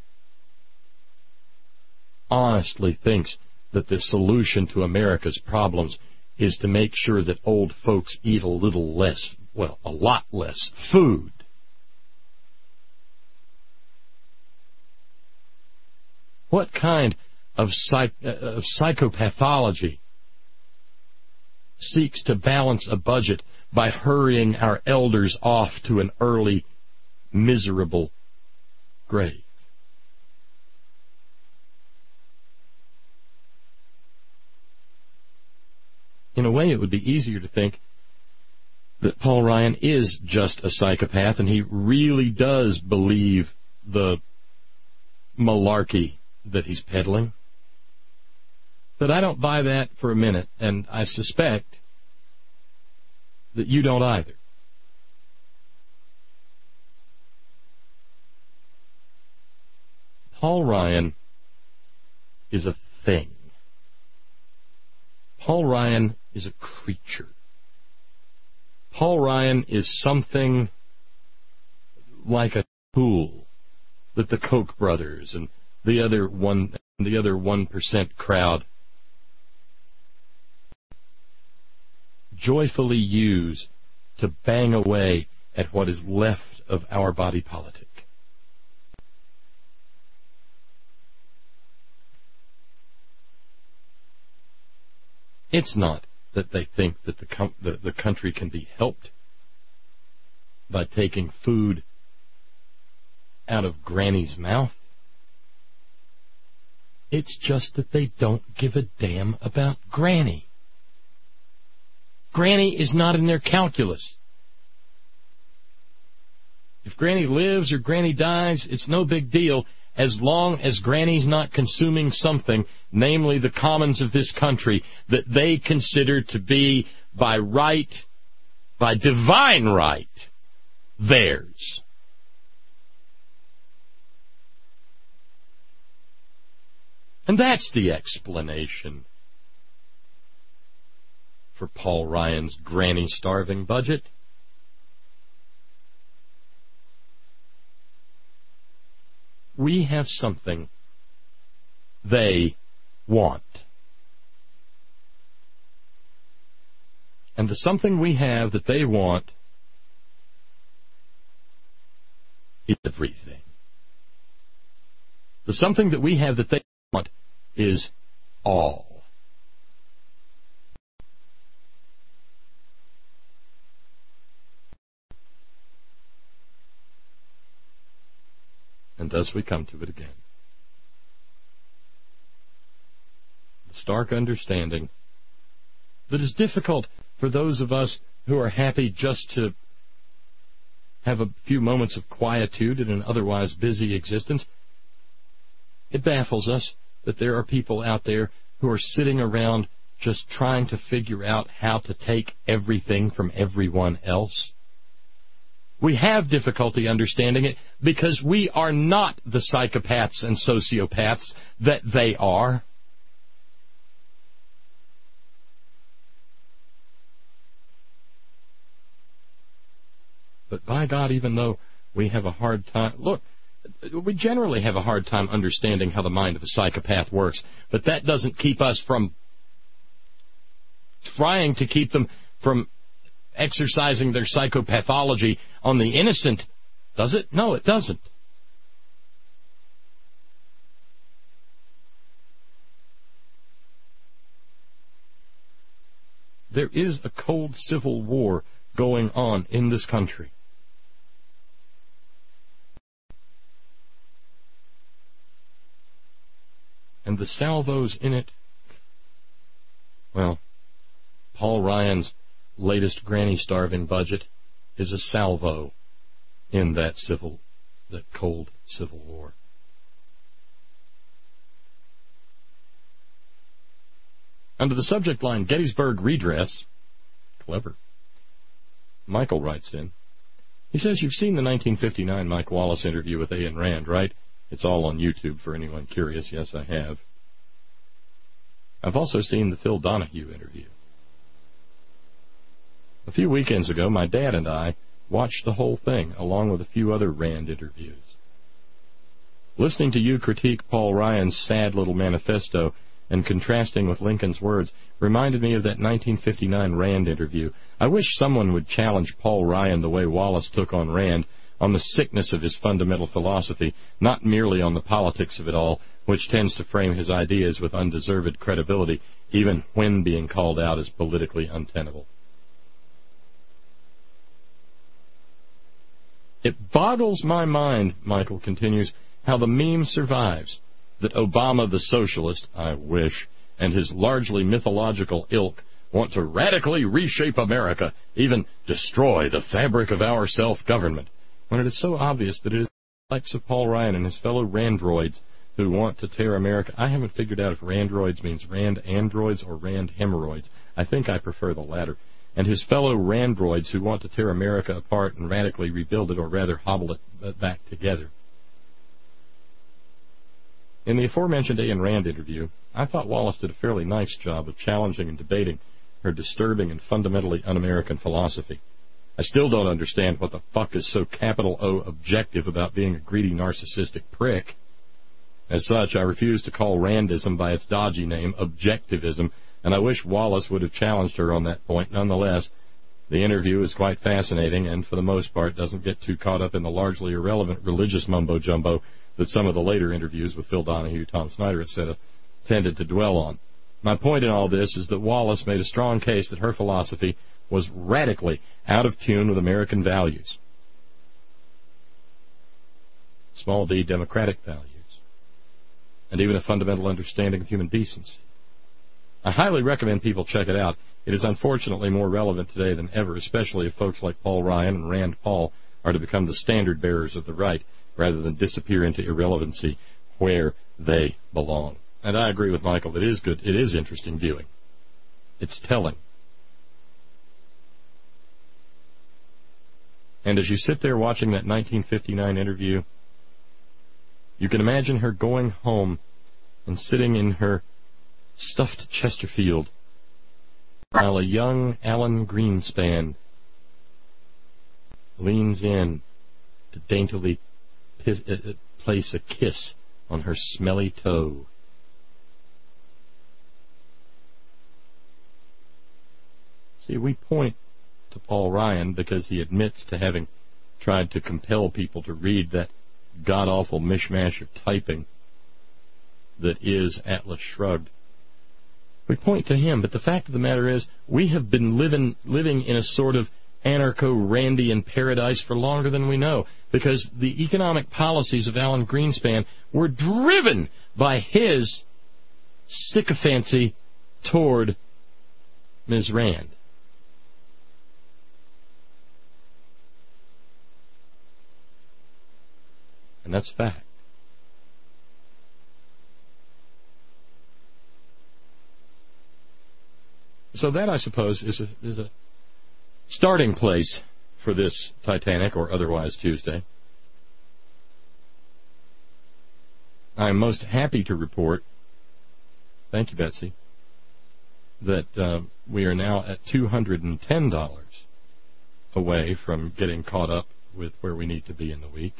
honestly thinks that the solution to America's problems is to make sure that old folks eat a little less, well, a lot less food? What kind of, psych, uh, of psychopathology seeks to balance a budget by hurrying our elders off to an early, miserable grave? In a way, it would be easier to think that Paul Ryan is just a psychopath and he really does believe the malarkey that he's peddling. But I don't buy that for a minute, and I suspect that you don't either. Paul Ryan is a thing. Paul Ryan is a creature. Paul Ryan is something like a tool that the Koch brothers and the other one, the other one percent crowd joyfully use to bang away at what is left of our body politic. It's not that they think that the, com- the, the country can be helped by taking food out of Granny's mouth. It's just that they don't give a damn about Granny. Granny is not in their calculus. If Granny lives or Granny dies, it's no big deal as long as Granny's not consuming something, namely the commons of this country, that they consider to be by right, by divine right, theirs. And that's the explanation for Paul Ryan's granny-starving budget. We have something they want. And the something we have that they want is everything. The something that we have that they want is all. And thus we come to it again. The stark understanding that is difficult for those of us who are happy just to have a few moments of quietude in an otherwise busy existence. It baffles us that there are people out there who are sitting around just trying to figure out how to take everything from everyone else. We have difficulty understanding it because we are not the psychopaths and sociopaths that they are. But by God, even though we have a hard time, look, we generally have a hard time understanding how the mind of a psychopath works, but that doesn't keep us from trying to keep them from exercising their psychopathology on the innocent, does it? No, it doesn't. There is a cold civil war going on in this country. And the salvos in it, well, Paul Ryan's latest granny-starving budget is a salvo in that civil, that cold civil war. Under the subject line, Gettysburg Redress, clever, Michael writes in. He says, you've seen the nineteen fifty-nine Mike Wallace interview with Ayn Rand, right? It's all on YouTube for anyone curious. Yes, I have. I've also seen the Phil Donahue interview. A few weekends ago, my dad and I watched the whole thing, along with a few other Rand interviews. Listening to you critique Paul Ryan's sad little manifesto and contrasting with Lincoln's words reminded me of that nineteen fifty-nine Rand interview. I wish someone would challenge Paul Ryan the way Wallace took on Rand, on the sickness of his fundamental philosophy, not merely on the politics of it all, which tends to frame his ideas with undeserved credibility, even when being called out as politically untenable. It boggles my mind, Michael continues, how the meme survives, that Obama the socialist, I wish, and his largely mythological ilk want to radically reshape America, even destroy the fabric of our self-government, when it is so obvious that it is the likes of Paul Ryan and his fellow Randroids who want to tear America. I haven't figured out if Randroids means Rand androids or Rand hemorrhoids. I think I prefer the latter. And his fellow Randroids who want to tear America apart and radically rebuild it, or rather hobble it back together. In the aforementioned Ayn Rand interview, I thought Wallace did a fairly nice job of challenging and debating her disturbing and fundamentally un-American philosophy. I still don't understand what the fuck is so capital O objective about being a greedy, narcissistic prick. As such, I refuse to call Randism by its dodgy name, objectivism, and I wish Wallace would have challenged her on that point. Nonetheless, the interview is quite fascinating and, for the most part, doesn't get too caught up in the largely irrelevant religious mumbo-jumbo that some of the later interviews with Phil Donahue, Tom Snyder, et cetera tended to dwell on. My point in all this is that Wallace made a strong case that her philosophy was radically out of tune with American values. Small d, democratic values. And even a fundamental understanding of human decency. I highly recommend people check it out. It is unfortunately more relevant today than ever, especially if folks like Paul Ryan and Rand Paul are to become the standard bearers of the right, rather than disappear into irrelevancy where they belong. And I agree with Michael. It is good. It is interesting viewing. It's telling. And as you sit there watching that nineteen fifty-nine interview, you can imagine her going home and sitting in her stuffed Chesterfield while a young Alan Greenspan leans in to daintily piss, uh, place a kiss on her smelly toe. See, we point to Paul Ryan because he admits to having tried to compel people to read that god-awful mishmash of typing that is Atlas Shrugged. We point to him, but the fact of the matter is we have been living, living in a sort of anarcho-Randian paradise for longer than we know, because the economic policies of Alan Greenspan were driven by his sycophancy toward Miz Rand. And that's fact. So that, I suppose, is a, is a starting place for this Titanic, or otherwise Tuesday. I am most happy to report, thank you, Betsy, that uh, we are now at two hundred ten dollars away from getting caught up with where we need to be in the week.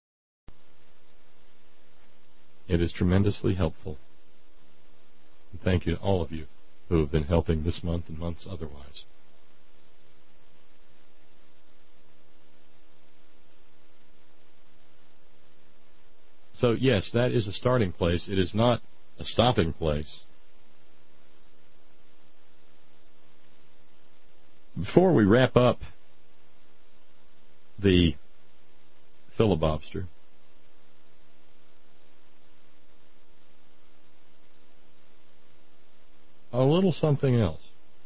It is tremendously helpful. And thank you to all of you who have been helping this month and months otherwise. So, yes, that is a starting place. It is not a stopping place. Before we wrap up the filibuster, a little something else.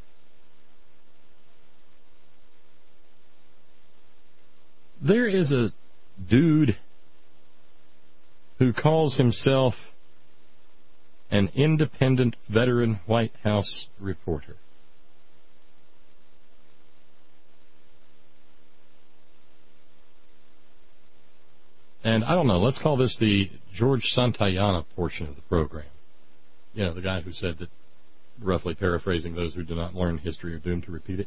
There is a dude who calls himself an independent veteran White House reporter. And I don't know, let's call this the George Santayana portion of the program. You know, the guy who said that, roughly paraphrasing, those who do not learn history are doomed to repeat it.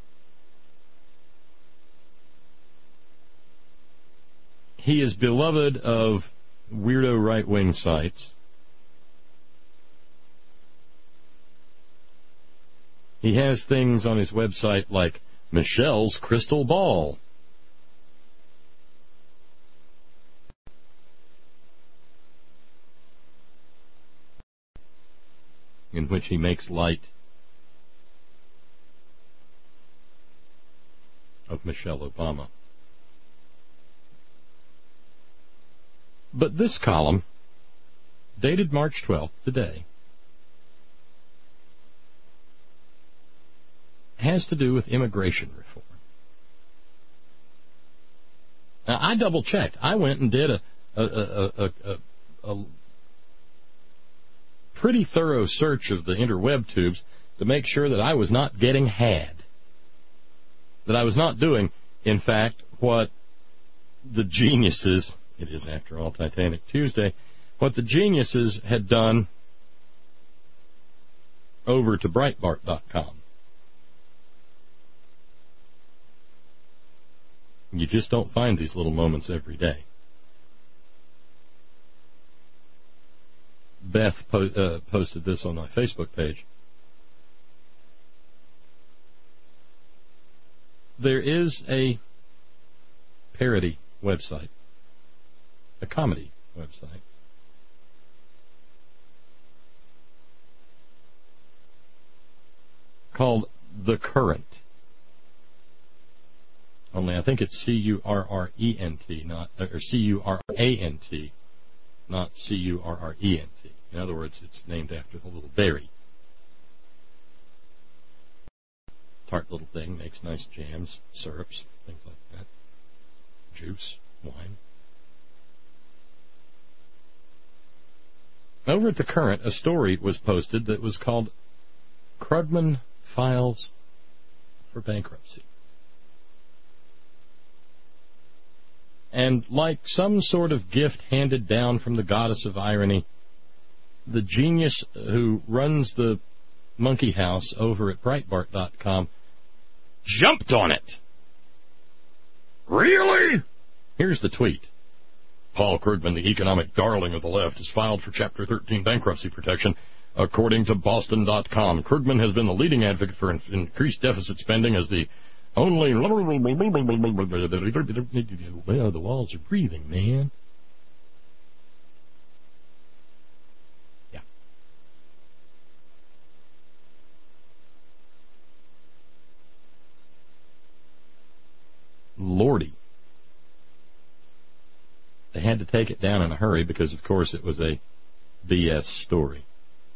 He is beloved of weirdo right-wing sites. He has things on his website like Michelle's Crystal Ball. In which he makes light of Michelle Obama. But this column, dated March twelfth, today, has to do with immigration reform. Now, I double-checked. I went and did a, a, a, a, a, a pretty thorough search of the interweb tubes to make sure that I was not getting had. That I was not doing, in fact, what the geniuses, it is after all Titanic Tuesday, what the geniuses had done over to Breitbart dot com. You just don't find these little moments every day. Beth po- uh, posted this on my Facebook page. There is a parody website, a comedy website, called The Current. Only I think it's C U R R E N T, not or C U R A N T, not C U R R E N T. In other words, it's named after the little berry. Tart little thing, makes nice jams, syrups, things like that. Juice, wine. Over at The Current, a story was posted that was called Krugman Files for Bankruptcy. And like some sort of gift handed down from the goddess of irony, the genius who runs the monkey house over at Breitbart dot com jumped on it. Really? Here's the tweet. Paul Krugman, the economic darling of the left, has filed for Chapter thirteen bankruptcy protection. According to Boston dot com, Krugman has been the leading advocate for in- increased deficit spending as the only... Well, the walls are breathing, man. Yeah. Lordy. They had to take it down in a hurry because, of course, it was a B S story.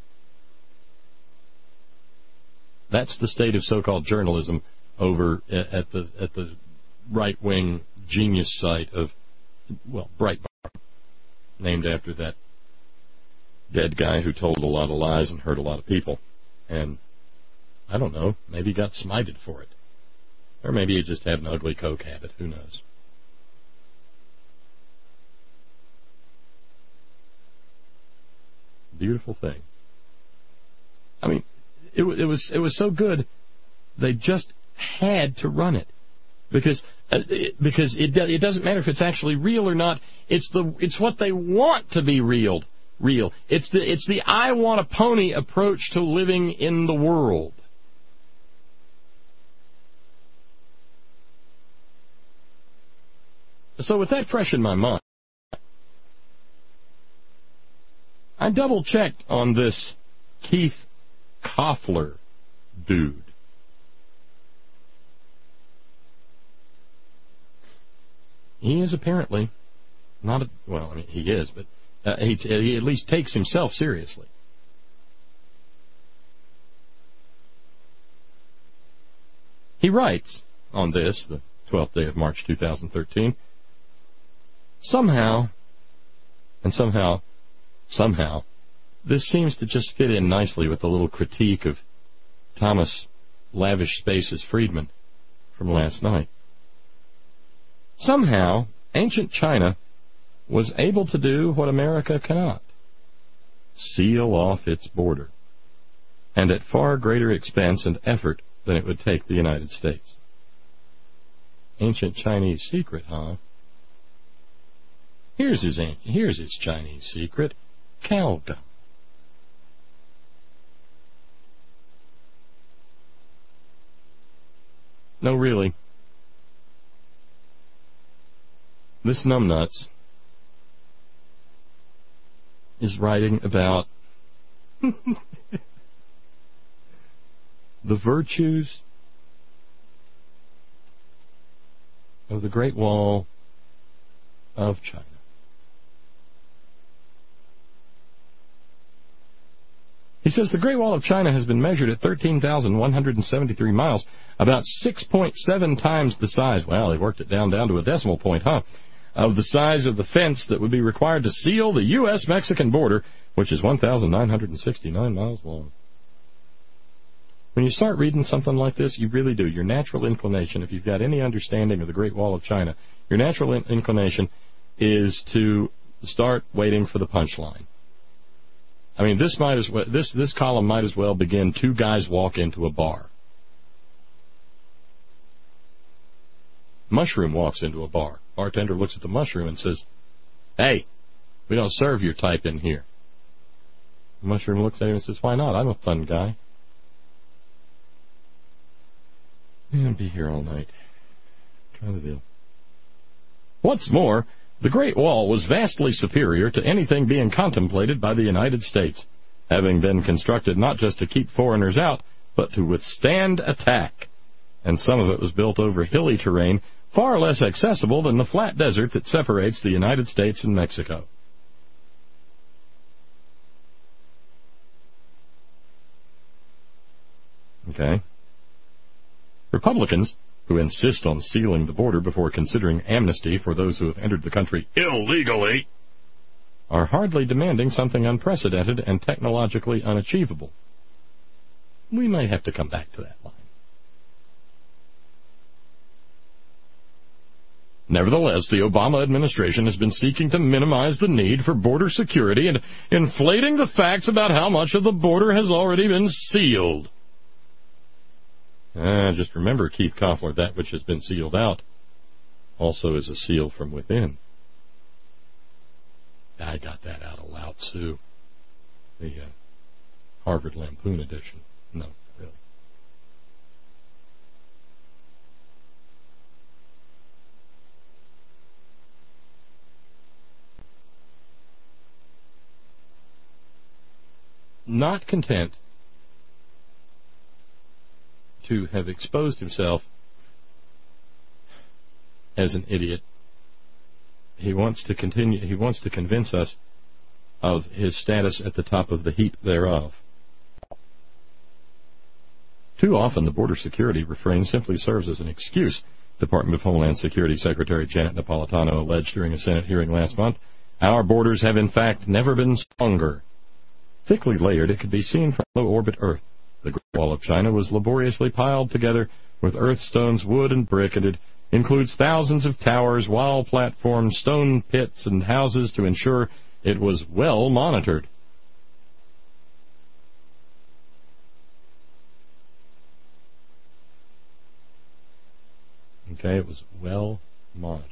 That's the state of so-called journalism over at the at the right-wing genius site of, well, Breitbart, named after that dead guy who told a lot of lies and hurt a lot of people. And, I don't know, maybe he got smited for it. Or maybe he just had an ugly coke habit, who knows. Beautiful thing. I mean, it, it was it was so good, they just had to run it because uh, it, because it it doesn't matter if it's actually real or not. It's the it's what they want to be real. Real. It's the it's the I want a pony approach to living in the world. So with that fresh in my mind, I double-checked on this Keith Koffler dude. he is apparently not a, well, I mean, he is, but uh, he, he at least takes himself seriously. He writes on this, the twelfth day of March two thousand thirteen, somehow, and somehow, somehow, this seems to just fit in nicely with the little critique of Thomas Lavish Spaces Friedman from last night. Somehow, ancient China was able to do what America cannot: seal off its border, and at far greater expense and effort than it would take the United States. Ancient Chinese secret, huh? Here's his, here's his Chinese secret: cow gum. No, really. This numbnuts is writing about the virtues of the Great Wall of China. He says the Great Wall of China has been measured at thirteen thousand one hundred seventy-three miles, about six point seven times the size. Well, they worked it down down to a decimal point, huh? Of the size of the fence that would be required to seal the U S Mexican border, which is one thousand nine hundred sixty-nine miles long. When you start reading something like this, you really do. Your natural inclination, if you've got any understanding of the Great Wall of China, your natural in- inclination is to start waiting for the punchline. I mean, this might as well, this this column might as well begin: two guys walk into a bar. Mushroom walks into a bar. Bartender looks at the mushroom and says, "Hey, we don't serve your type in here." The mushroom looks at him and says, "Why not? I'm a fun guy. I'll be here all night. Try the deal." What's more, the Great Wall was vastly superior to anything being contemplated by the United States, having been constructed not just to keep foreigners out, but to withstand attack. And some of it was built over hilly terrain, far less accessible than the flat desert that separates the United States and Mexico. Okay. Republicans, who insist on sealing the border before considering amnesty for those who have entered the country illegally, are hardly demanding something unprecedented and technologically unachievable. We may have to come back to that line. Nevertheless, the Obama administration has been seeking to minimize the need for border security and inflating the facts about how much of the border has already been sealed. Ah, just remember, Keith Koffler, that which has been sealed out also is a seal from within. I got that out of Lao Tzu, the uh, Harvard Lampoon edition. No, really. Not content to have exposed himself as an idiot, he wants to continue. He wants to convince us of his status at the top of the heap thereof. Too often, the border security refrain simply serves as an excuse. Department of Homeland Security Secretary Janet Napolitano alleged during a Senate hearing last month, "Our borders have in fact never been stronger." Thickly layered, it could be seen from low-orbit Earth. The Great Wall of China was laboriously piled together with earth, stones, wood, and brick, and it includes thousands of towers, wall platforms, stone pits, and houses to ensure it was well monitored. Okay, it was well monitored.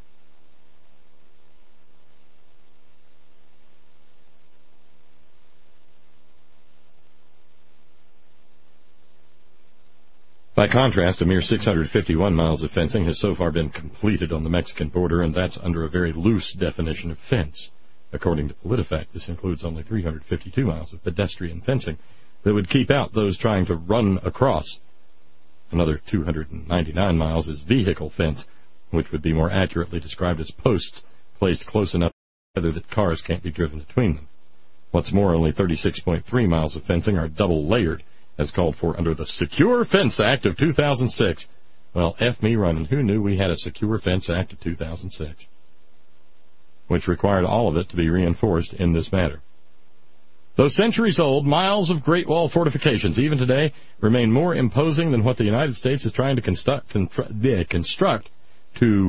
By contrast, a mere six hundred fifty-one miles of fencing has so far been completed on the Mexican border, and that's under a very loose definition of fence. According to PolitiFact, this includes only three hundred fifty-two miles of pedestrian fencing that would keep out those trying to run across. Another two hundred ninety-nine miles is vehicle fence, which would be more accurately described as posts placed close enough together that cars can't be driven between them. What's more, only thirty-six point three miles of fencing are double-layered, as called for under the Secure Fence Act of two thousand six. Well, F me running. Who knew we had a Secure Fence Act of two thousand six, which required all of it to be reinforced in this matter? Though centuries old, miles of Great Wall fortifications, even today, remain more imposing than what the United States is trying to construct, construct, construct to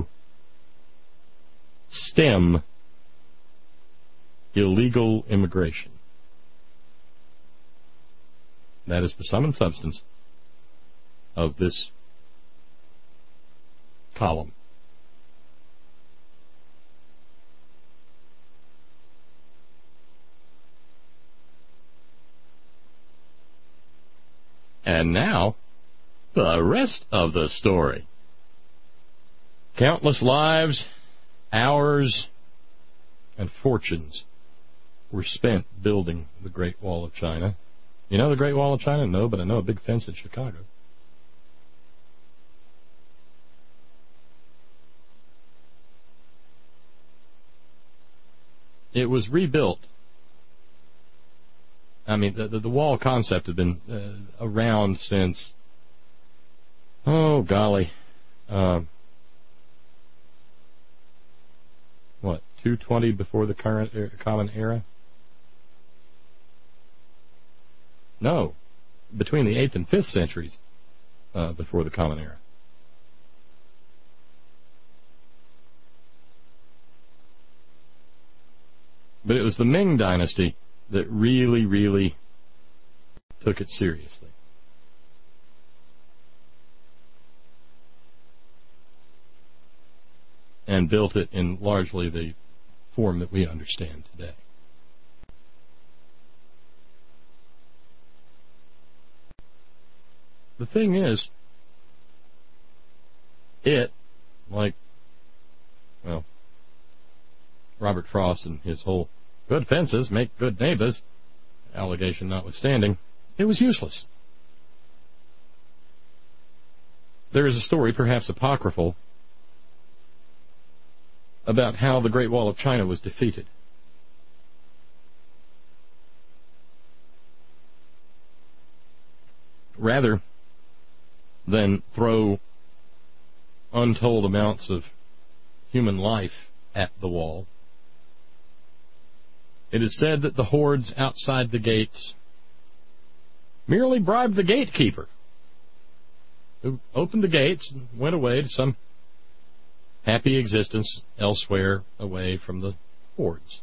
stem illegal immigration. That is the sum and substance of this column. And now, the rest of the story. Countless lives, hours, and fortunes were spent building the Great Wall of China. You know the Great Wall of China? No, but I know a big fence in Chicago. It was rebuilt. I mean, the, the, the wall concept had been uh, around since, oh, golly, uh, what, two twenty before the current er, Common Era? No, between the eighth and fifth centuries uh, before the Common Era. But it was the Ming Dynasty that really, really took it seriously. And built it in largely the form that we understand today. The thing is, it, like, well, Robert Frost and his whole good fences make good neighbors allegation notwithstanding, it was useless. There is a story, perhaps apocryphal, about how the Great Wall of China was defeated. Rather than throw untold amounts of human life at the wall, it is said that the hordes outside the gates merely bribed the gatekeeper, who opened the gates and went away to some happy existence elsewhere away from the hordes.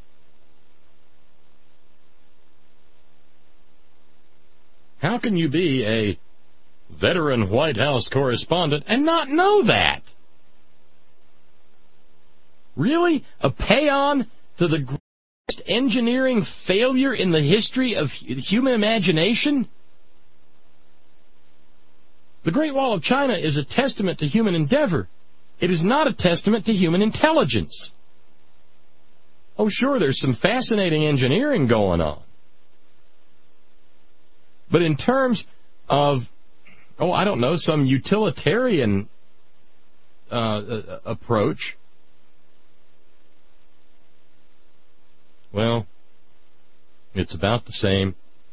How can you be a veteran White House correspondent and not know that? Really? A paean to the greatest engineering failure in the history of human imagination? The Great Wall of China is a testament to human endeavor. It is not a testament to human intelligence. Oh, sure, there's some fascinating engineering going on. But in terms of, oh, I don't know, some utilitarian uh, approach, well, it's about the same.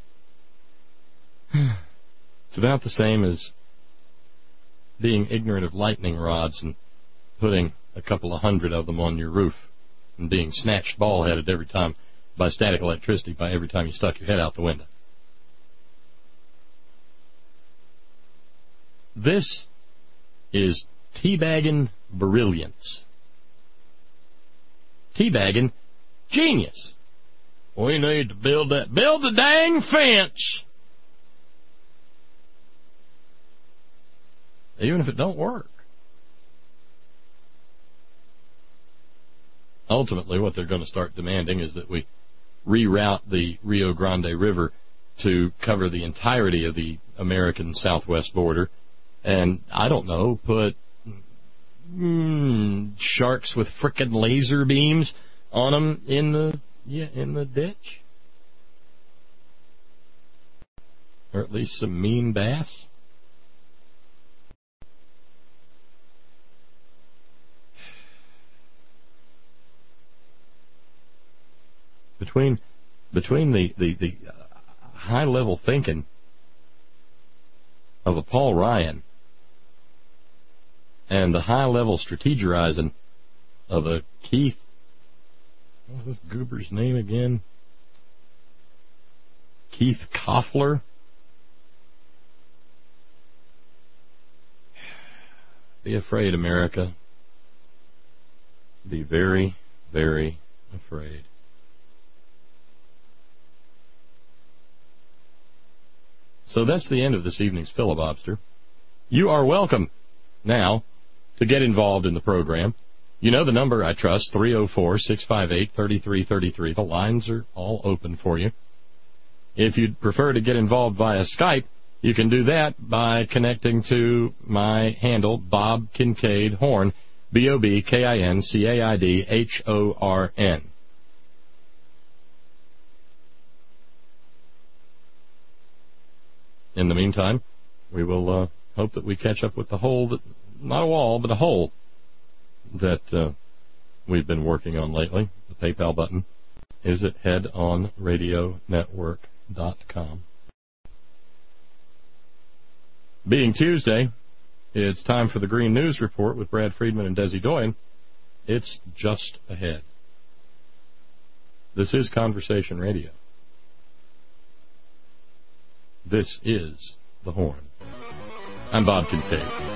It's about the same as being ignorant of lightning rods and putting a couple of hundred of them on your roof and being snatched ball-headed every time by static electricity by every time you stuck your head out the window. This is teabagging brilliance. Teabagging genius. We need to build that. Build the dang fence. Even if it don't work. Ultimately, what they're going to start demanding is that we reroute the Rio Grande River to cover the entirety of the American southwest border. And, I don't know, put mm, sharks with frickin' laser beams on them in the yeah, in the ditch. Or at least some mean bass. between between the the, the high level thinking of a Paul Ryan and the high level strategizing of a Keith, what was this goober's name again? Keith Koffler. Be afraid, America. Be very, very afraid. So that's the end of this evening's filibuster. You are welcome now to get involved in the program. You know the number, I trust, three oh four, six five eight, three three three three. The lines are all open for you. If you'd prefer to get involved via Skype, you can do that by connecting to my handle, Bob Kincaid Horn, B O B K I N C A I D H O R N. In the meantime, we will uh, hope that we catch up with the hole, that, not a wall, but a hole that uh, we've been working on lately. The PayPal button is at head on radio network dot com. Being Tuesday, it's time for the Green News Report with Brad Friedman and Desi Doyen. It's just ahead. This is Conversation Radio. This is The Horn. I'm Bob Kincaid.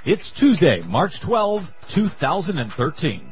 It's Tuesday, March twelfth, two thousand thirteen.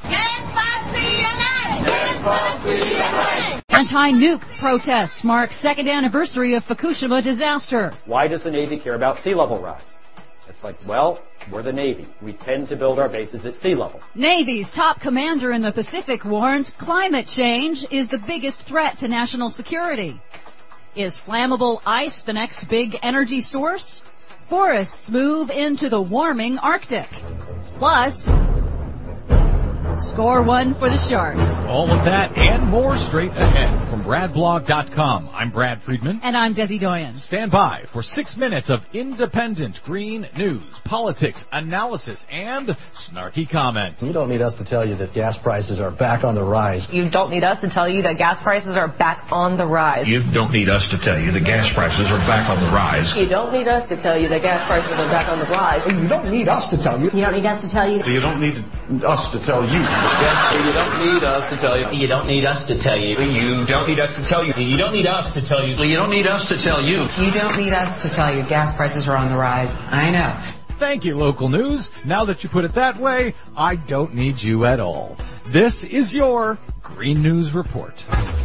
Anti-nuke protests mark second anniversary of Fukushima disaster. Why does the Navy care about sea level rise? It's like, well, we're the Navy. We tend to build our bases at sea level. Navy's top commander in the Pacific warns climate change is the biggest threat to national security. Is flammable ice the next big energy source? Forests move into the warming Arctic. Plus, score one for the Sharks. All of that and more straight ahead from brad blog dot com. I'm Brad Friedman. And I'm Desi Doyen. Stand by for six minutes of independent green news, politics, analysis, and snarky comments. You don't need us to tell you that gas prices are back on the rise. You don't need us to tell you that gas prices are back on the rise. You don't need us to tell you that gas prices are back on the rise. You don't need us to tell you that gas prices are back on the rise. You don't need us to tell you. You don't need us to tell you. You don't need us to tell you. You don't need us to tell you. You don't need us to tell you. You don't need us to tell you. You don't need us to tell you. You don't need us to tell you. You don't need us to tell you gas prices are on the rise. I know. Thank you, local news. Now that you put it that way, I don't need you at all. This is your Green News Report.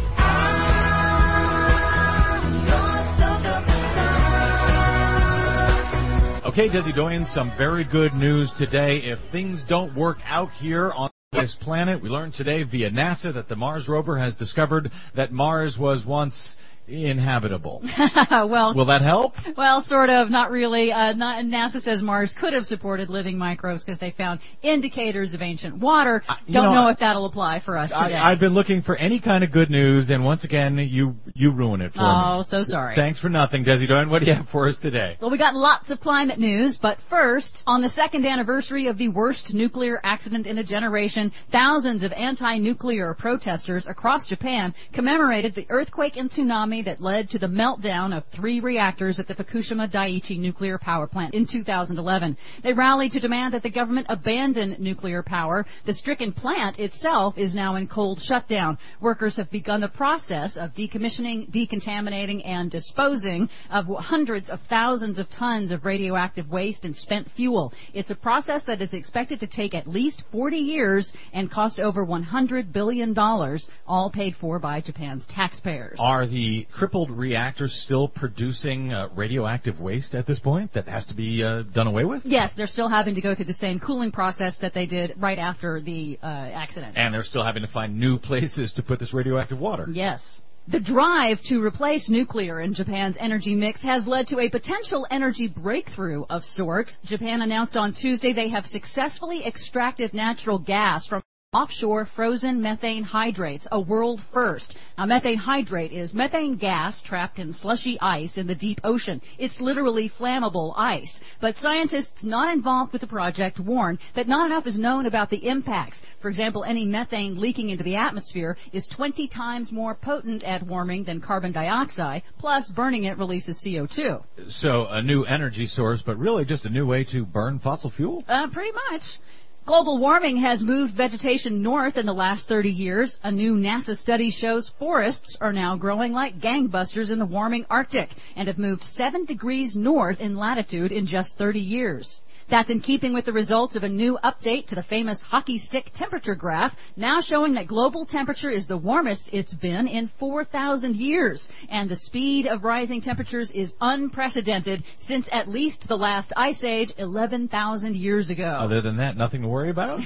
Okay, Desi Doyen, some very good news today. If things don't work out here on this planet, we learned today via NASA that the Mars rover has discovered that Mars was once inhabitable. Well, will that help? Well, sort of, not really. Uh, not, NASA says Mars could have supported living microbes because they found indicators of ancient water. Uh, Don't know, know if that'll apply for us today. I, I've been looking for any kind of good news, and once again, you you ruin it for oh, me. Oh, so sorry. Thanks for nothing, Desi Doyen. What do you have for us today? Well, we got lots of climate news, but first, on the second anniversary of the worst nuclear accident in a generation, thousands of anti-nuclear protesters across Japan commemorated the earthquake and tsunami that led to the meltdown of three reactors at the Fukushima Daiichi nuclear power plant in two thousand eleven. They rallied to demand that the government abandon nuclear power. The stricken plant itself is now in cold shutdown. Workers have begun the process of decommissioning, decontaminating, and disposing of hundreds of thousands of tons of radioactive waste and spent fuel. It's a process that is expected to take at least forty years and cost over one hundred billion dollars, all paid for by Japan's taxpayers. Are the crippled reactors still producing uh, radioactive waste at this point that has to be uh, done away with? Yes, they're still having to go through the same cooling process that they did right after the uh, accident. And they're still having to find new places to put this radioactive water. Yes. The drive to replace nuclear in Japan's energy mix has led to a potential energy breakthrough of sorts. Japan announced on Tuesday they have successfully extracted natural gas from offshore frozen methane hydrates, a world first. Now, methane hydrate is methane gas trapped in slushy ice in the deep ocean. It's literally flammable ice. But scientists not involved with the project warn that not enough is known about the impacts. For example, any methane leaking into the atmosphere is twenty times more potent at warming than carbon dioxide, plus burning it releases C O two. So a new energy source, but really just a new way to burn fossil fuel? Uh, pretty much. Global warming has moved vegetation north in the last thirty years. A new NASA study shows forests are now growing like gangbusters in the warming Arctic and have moved seven degrees north in latitude in just thirty years. That's in keeping with the results of a new update to the famous hockey stick temperature graph, now showing that global temperature is the warmest it's been in four thousand years. And the speed of rising temperatures is unprecedented since at least the last ice age eleven thousand years ago. Other than that, nothing to worry about?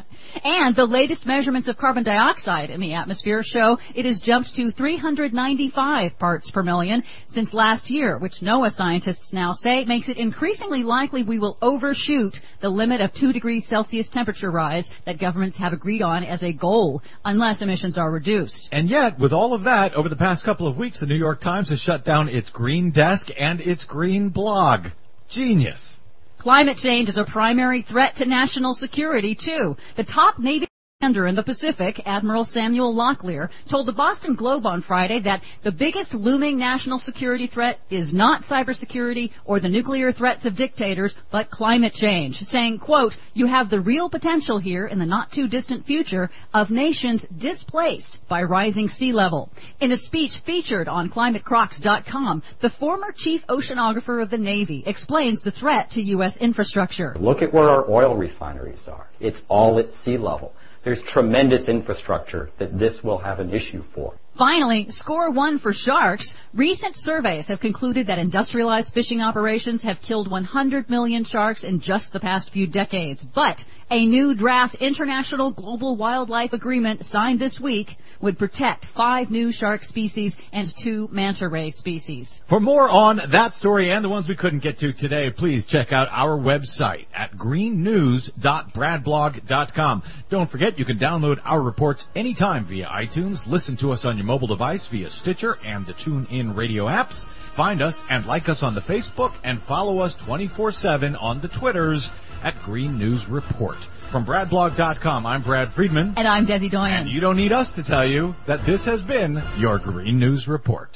And the latest measurements of carbon dioxide in the atmosphere show it has jumped to three hundred ninety-five parts per million since last year, which NOAA scientists now say makes it increasingly likely we will overshoot the limit of two degrees Celsius temperature rise that governments have agreed on as a goal, unless emissions are reduced. And yet, with all of that, over the past couple of weeks, the New York Times has shut down its green desk and its green blog. Genius. Climate change is a primary threat to national security, too. The top Navy commander in the Pacific, Admiral Samuel Locklear, told the Boston Globe on Friday that the biggest looming national security threat is not cybersecurity or the nuclear threats of dictators, but climate change, saying, quote, "You have the real potential here in the not-too-distant future of nations displaced by rising sea level." In a speech featured on climate crocs dot com, the former chief oceanographer of the Navy explains the threat to U S infrastructure. Look at where our oil refineries are. It's all at sea level. There's tremendous infrastructure that this will have an issue for. Finally, score one for sharks. Recent surveys have concluded that industrialized fishing operations have killed one hundred million sharks in just the past few decades. But a new draft international global wildlife agreement signed this week would protect five new shark species and two manta ray species. For more on that story and the ones we couldn't get to today, please check out our website at green news dot brad blog dot com. Don't forget, you can download our reports anytime via iTunes, listen to us on your mobile device via Stitcher and the TuneIn radio apps. Find us and like us on the Facebook and follow us twenty-four seven on the Twitters at Green News Report. From brad blog dot com, I'm Brad Friedman. And I'm Desi Doyen. And you don't need us to tell you that this has been your Green News Report.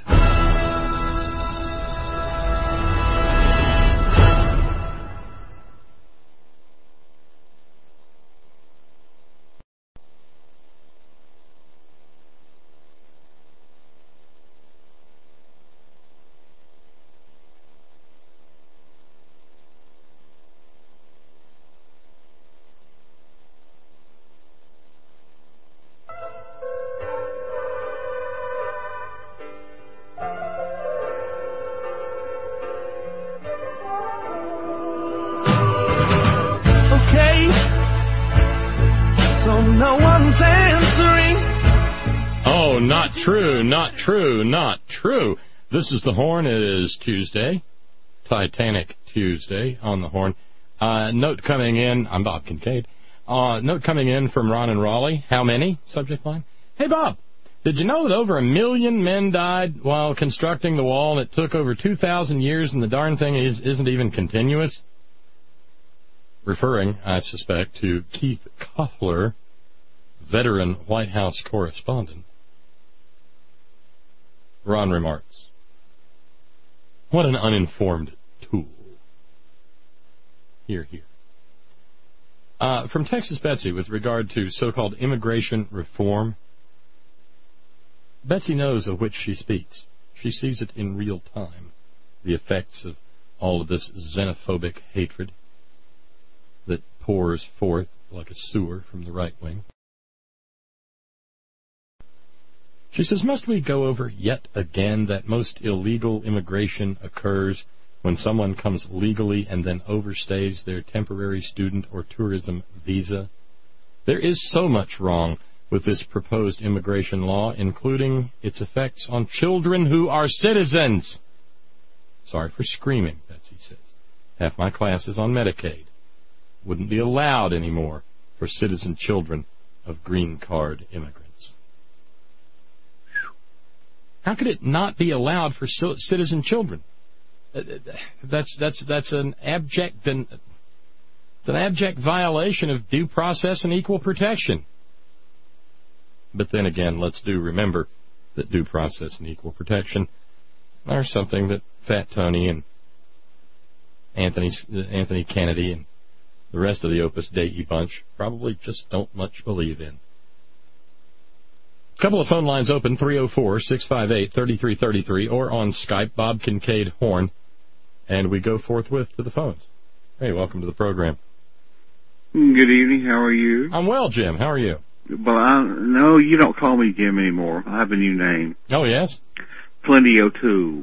True, not true, not true. This is the Horn. It is Tuesday, Titanic Tuesday on the Horn. Uh, note coming in, I'm Bob Kincaid. Uh, note coming in from Ron and Raleigh. How many? Subject line. Hey, Bob, did you know that over a million men died while constructing the wall and it took over two thousand years and the darn thing is, isn't even continuous? Referring, I suspect, to Keith Koffler, veteran White House correspondent. Ron remarks, what an uninformed tool. Hear, hear. Uh, from Texas Betsy, with regard to so-called immigration reform, Betsy knows of which she speaks. She sees it in real time, the effects of all of this xenophobic hatred that pours forth like a sewer from the right wing. She says, must we go over yet again that most illegal immigration occurs when someone comes legally and then overstays their temporary student or tourism visa? There is so much wrong with this proposed immigration law, including its effects on children who are citizens. Sorry for screaming, Betsy says. Half my class is on Medicaid. Wouldn't be allowed anymore for citizen children of green card immigrants. How could it not be allowed for citizen children? That's that's that's an abject an, it's an abject violation of due process and equal protection. But then again, let's do remember that due process and equal protection are something that Fat Tony and Anthony Anthony Kennedy and the rest of the Opus Dei bunch probably just don't much believe in. Couple of phone lines open, three oh four, six five eight, three three three three, or on Skype, Bob Kincaid Horn, and we go forthwith to the phones. Hey, welcome to the program. Good evening, how are you? I'm well, Jim. How are you? Well, I, no, you don't call me Jim anymore. I have a new name. Oh, yes? Plenty O'Toole.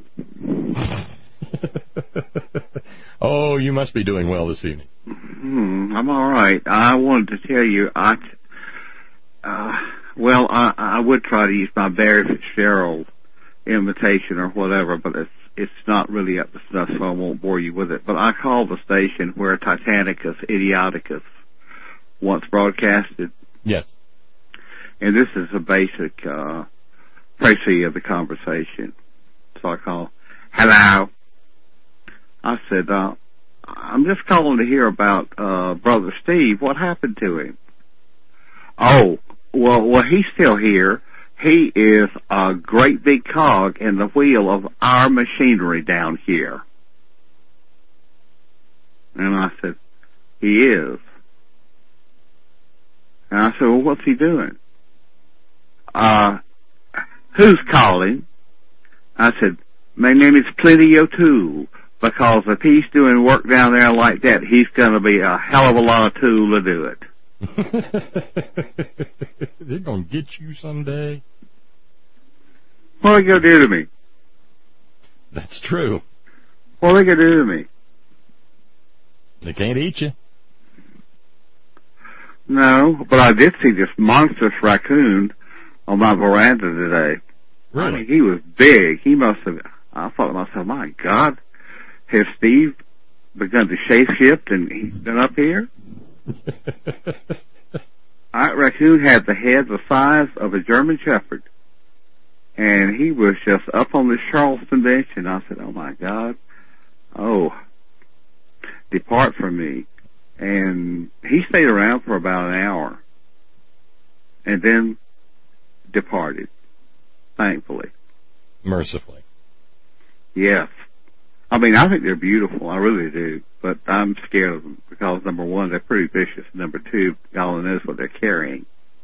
Oh, you must be doing well this evening. Hmm, I'm all right. I wanted to tell you, I... Uh, Well, I, I would try to use my Barry Fitzgerald imitation or whatever, but it's it's not really up to snuff, so I won't bore you with it. But I called the station where Titanicus Idioticus once broadcasted. Yes. And this is a basic uh, précis of the conversation. So I call, hello. I said, uh, I'm just calling to hear about uh, Brother Steve. What happened to him? Oh, well, well, he's still here. He is a great big cog in the wheel of our machinery down here. And I said, he is. And I said, well, what's he doing? Uh, who's calling? I said, my name is Plenty O'Toole, because if he's doing work down there like that, he's going to be a hell of a lot of tool to do it. They're going to get you someday. What are they going to do to me? That's true. What are they going to do to me? They can't eat you. No, but I did see this monstrous raccoon on my veranda today. Really? I mean, he was big. He must have, I thought to myself, my God, has Steve begun to shape-shift and he's been up here? That raccoon had the head the size of a German Shepherd. And he was just up on the Charleston bench, and I said, oh my God, oh, depart from me. And he stayed around for about an hour and then departed, thankfully. Mercifully. Yes. I mean, I think they're beautiful. I really do. But I'm scared of them because, number one, they're pretty vicious. Number two, God only knows what they're carrying.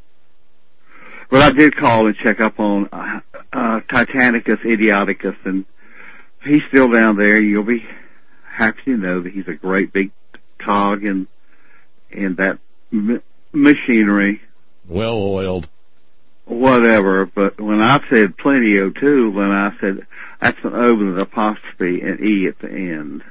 But I did call and check up on uh, uh, Titanicus idioticus, and he's still down there. You'll be happy to know that he's a great big cog in in that m- machinery. Well oiled. Whatever, but when I said Plenty O'Toole, then I said that's an O with an apostrophe and E at the end.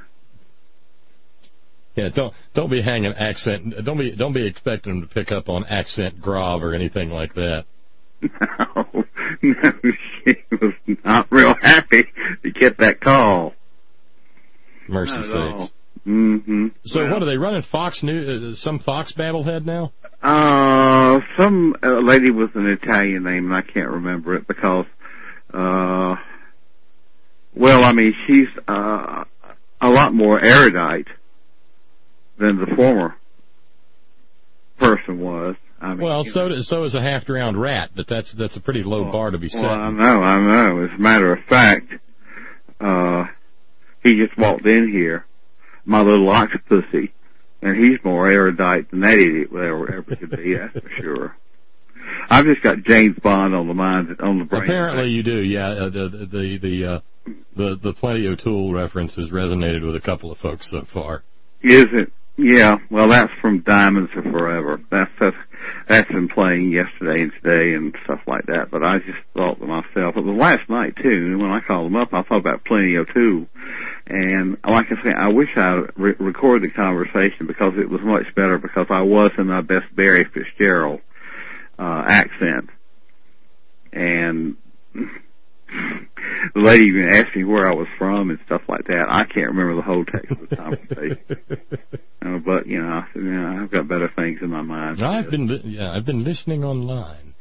Yeah, don't don't be hanging accent. Don't be don't be expecting them to pick up on accent grave or anything like that. No, no, she was not real happy to get that call. Mercy sakes. Mm-hmm. So well, what are they running? Fox News? Uh, some Fox Battlehead now? Uh, some uh, lady with an Italian name, and I can't remember it because, uh, well, I mean, she's uh, a lot more erudite than the former person was. I mean, well, so does, so is a half-drowned rat, but that's that's a pretty low well, bar to be set. Well, I know, I know. As a matter of fact, uh, he just walked in here, my little octopussy, and he's more erudite than that idiot ever, ever could be, that's for sure. I've just got James Bond on the mind, on the brain. Apparently you do, yeah. Uh, the the the uh, the the Plenty O'Toole reference has resonated with a couple of folks so far. Is it? Yeah. Well, that's from Diamonds Are Forever. That's that's that's been playing yesterday and today and stuff like that. But I just thought to myself, it was last night too. When I called them up, I thought about Plenty O'Toole. And like I say, I wish I re- recorded the conversation because it was much better because I was in my best Barry Fitzgerald uh, accent. And the lady even asked me where I was from and stuff like that. I can't remember the whole text of the conversation. uh, but, you know, I, you know, I've got better things in my mind. I've been, li- yeah, I've been listening online.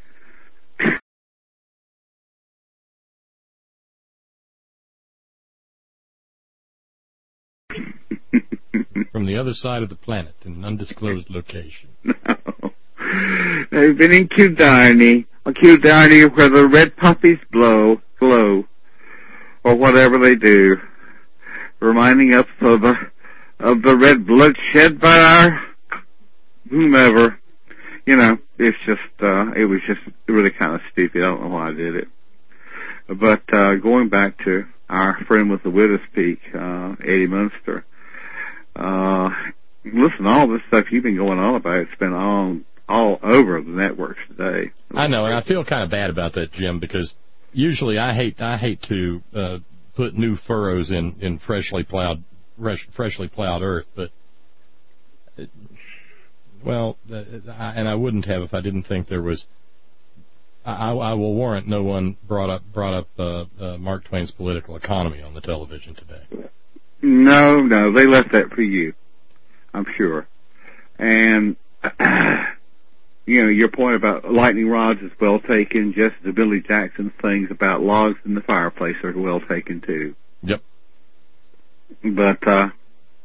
From the other side of the planet in an undisclosed location. No. They've been in Kildarney, or Kildarney where the red poppies blow, glow, or whatever they do, reminding us of the, of the red blood shed by our whomever. You know, it's just, uh, it was just really kind of stupid. I don't know why I did it. But, uh, going back to our friend with the widow's peak, uh, Eddie Munster, uh, listen, all this stuff you've been going on about, it's been on all over the networks today. I know, and I feel kind of bad about that, Jim, because usually I hate I hate to uh, put new furrows in, in freshly plowed fresh, freshly plowed earth, but it, well, uh, I, and I wouldn't have if I didn't think there was. I, I will warrant no one brought up brought up uh, uh, Mark Twain's Political Economy on the television today. No, no, they left that for you, I'm sure. And, you know, your point about lightning rods is well taken, just as Billy Jackson's things about logs in the fireplace are well taken, too. Yep. But, uh,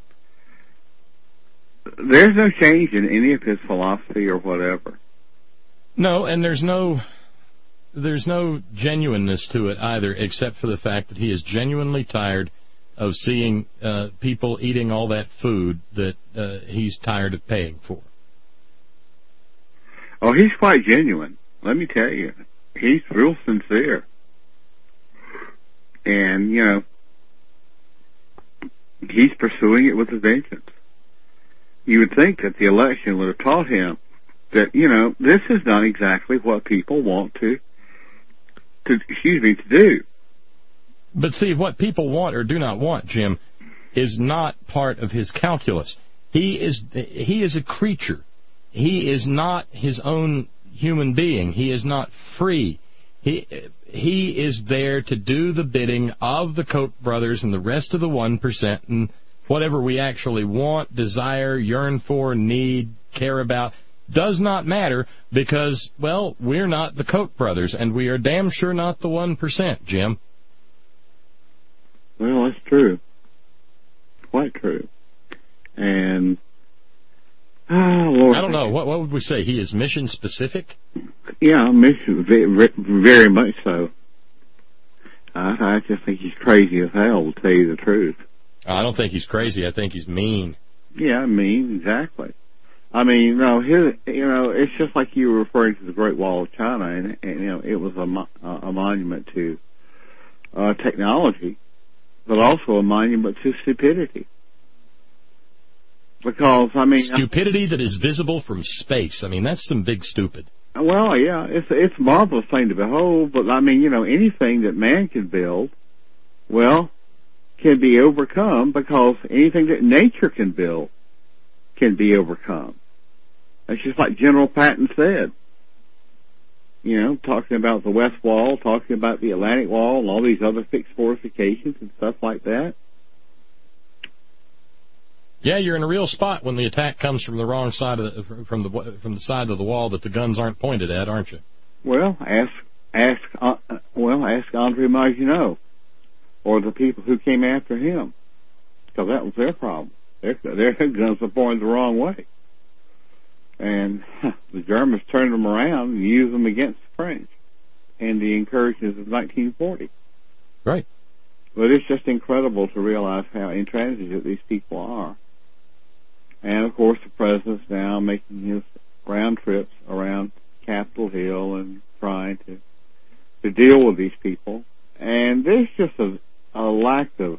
there's no change in any of his philosophy or whatever. No, and there's no there's no genuineness to it either, except for the fact that he is genuinely tired of seeing uh, people eating all that food that uh, he's tired of paying for. Oh, he's quite genuine. Let me tell you, he's real sincere. And, you know, he's pursuing it with a vengeance. You would think that the election would have taught him that, you know, this is not exactly what people want to, to excuse me, to do. But see, what people want or do not want, Jim, is not part of his calculus. He is he is a creature. He is not his own human being. He is not free. He he is there to do the bidding of the Koch brothers and the rest of the one percent, and whatever we actually want, desire, yearn for, need, care about, does not matter because, well, we're not the Koch brothers, and we are damn sure not the one percent, Jim. Well, that's true. Quite true. And, oh, Lord. I don't know. What, what would we say? He is mission specific? Yeah, mission, very, very much so. I, I just think he's crazy as hell, to tell you the truth. I don't think he's crazy. I think he's mean. Yeah, mean, exactly. I mean, you know, his, you know, it's just like you were referring to the Great Wall of China, and, and you know, it was a, mo- a monument to uh, technology, but also a monument to stupidity. Because, I mean... Stupidity that is visible from space. I mean, that's some big stupid. Well, yeah, it's, it's a marvelous thing to behold, but, I mean, you know, anything that man can build, well, can be overcome because anything that nature can build can be overcome. It's just like General Patton said. You know, talking about the West Wall, talking about the Atlantic Wall, and all these other fixed fortifications and stuff like that. Yeah, you're in a real spot when the attack comes from the wrong side of the, from the from the side of the wall that the guns aren't pointed at, aren't you? Well, ask ask uh, well ask Andre Maginot or the people who came after him, because that was their problem. Their their guns were pointed the wrong way, and huh, the Germans turned them around and used them against the French in the incursions of nineteen forty. Right. But it's just incredible to realize how intransigent these people are. And, of course, the president's now making his round trips around Capitol Hill and trying to to deal with these people. And there's just a, a lack of,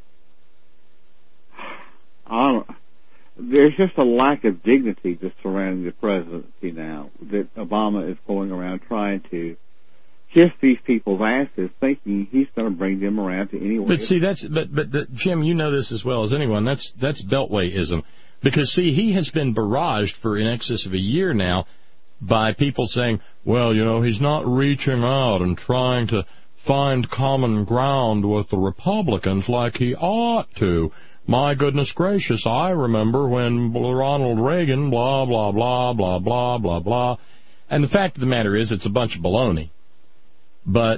I don't, there's just a lack of dignity just surrounding the presidency now, that Obama is going around trying to kiss these people's asses, thinking he's going to bring them around to anywhere. But see, that's but but the, Jim, you know this as well as anyone. That's that's Beltwayism, because see, he has been barraged for in excess of a year now by people saying, well, you know, he's not reaching out and trying to find common ground with the Republicans like he ought to. My goodness gracious, I remember when Ronald Reagan, blah blah blah blah blah blah blah. And the fact of the matter is, it's a bunch of baloney. But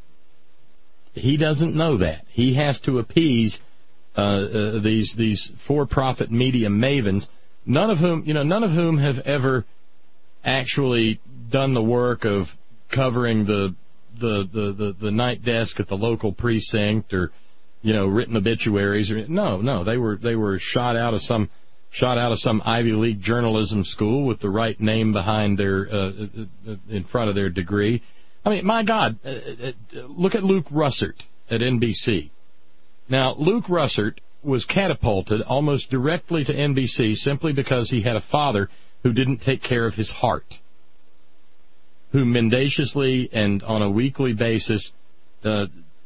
he doesn't know that. He has to appease uh, uh, these these for-profit media mavens, none of whom you know, none of whom have ever actually done the work of covering the the the, the, the night desk at the local precinct, or you know, written obituaries. Or no, no, they were they were shot out of some shot out of some Ivy League journalism school with the right name behind their uh, in front of their degree. I mean, my God, uh, uh, look at Luke Russert at N B C. Now, Luke Russert was catapulted almost directly to N B C simply because he had a father who didn't take care of his heart, who mendaciously and on a weekly basis uh,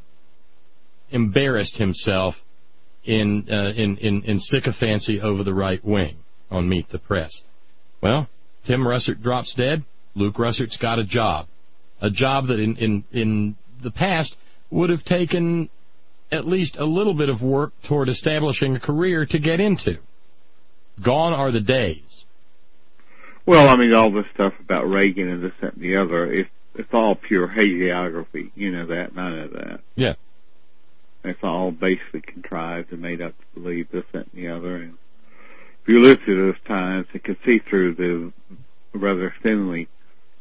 embarrassed himself in, uh, in, in, in sycophancy over the right wing on Meet the Press. Well, Tim Russert drops dead. Luke Russert's got a job. A job that in, in, in the past would have taken at least a little bit of work toward establishing a career to get into. Gone are the days. Well, I mean, all this stuff about Reagan and this, that, and the other, it's, it's all pure hagiography. You know that, none of that. Yeah. It's all basically contrived and made up to believe this, that, and the other. And if you live through those times, you can see through the rather thinly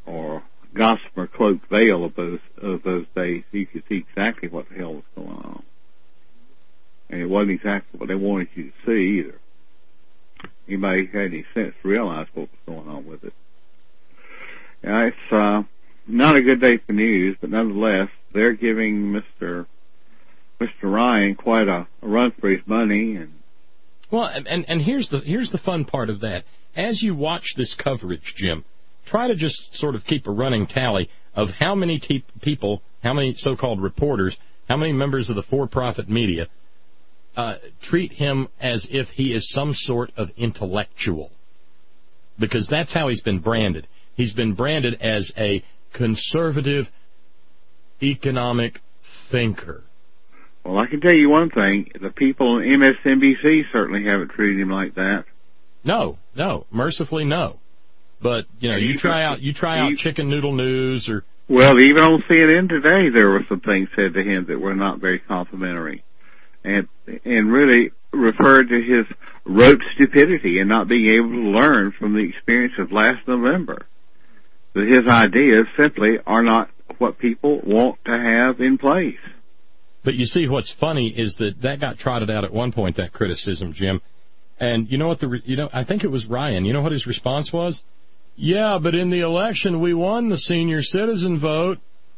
or gossamer cloak veil of those of those days, you could see exactly what the hell was going on. And it wasn't exactly what they wanted you to see either. Anybody had any sense to realize what was going on with it? Yeah, it's uh, not a good day for news, but nonetheless, they're giving Mister Mister Ryan quite a, a run for his money. And well, and and here's the here's the fun part of that. As you watch this coverage, Jim, try to just sort of keep a running tally of how many te- people, how many so-called reporters, how many members of the for-profit media uh, treat him as if he is some sort of intellectual. Because that's how he's been branded. He's been branded as a conservative economic thinker. Well, I can tell you one thing. The people on M S N B C certainly haven't treated him like that. No, no, mercifully no. But, you know, you try out you try out Chicken Noodle News or... Well, even on C N N today, there were some things said to him that were not very complimentary. And and really referred to his rote stupidity and not being able to learn from the experience of last November. That his ideas simply are not what people want to have in place. But you see, what's funny is that that got trotted out at one point, that criticism, Jim. And you know what the, you know, I think it was Ryan. You know what his response was? Yeah, but in the election, we won the senior citizen vote.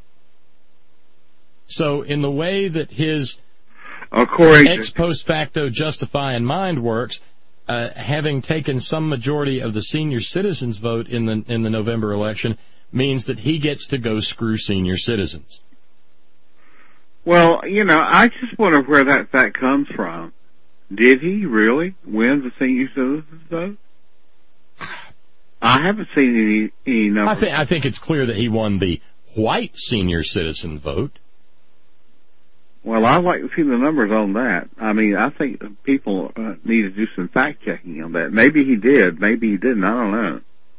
So in the way that his ex post facto justifying mind works, uh, having taken some majority of the senior citizens vote in the in the November election means that he gets to go screw senior citizens. Well, you know, I just wonder where that fact comes from. Did he really win the senior citizens vote? I haven't seen any, any numbers. I think, I think it's clear that he won the white senior citizen vote. Well, I'd like to see the numbers on that. I mean, I think people uh, need to do some fact-checking on that. Maybe he did. Maybe he didn't. I don't know.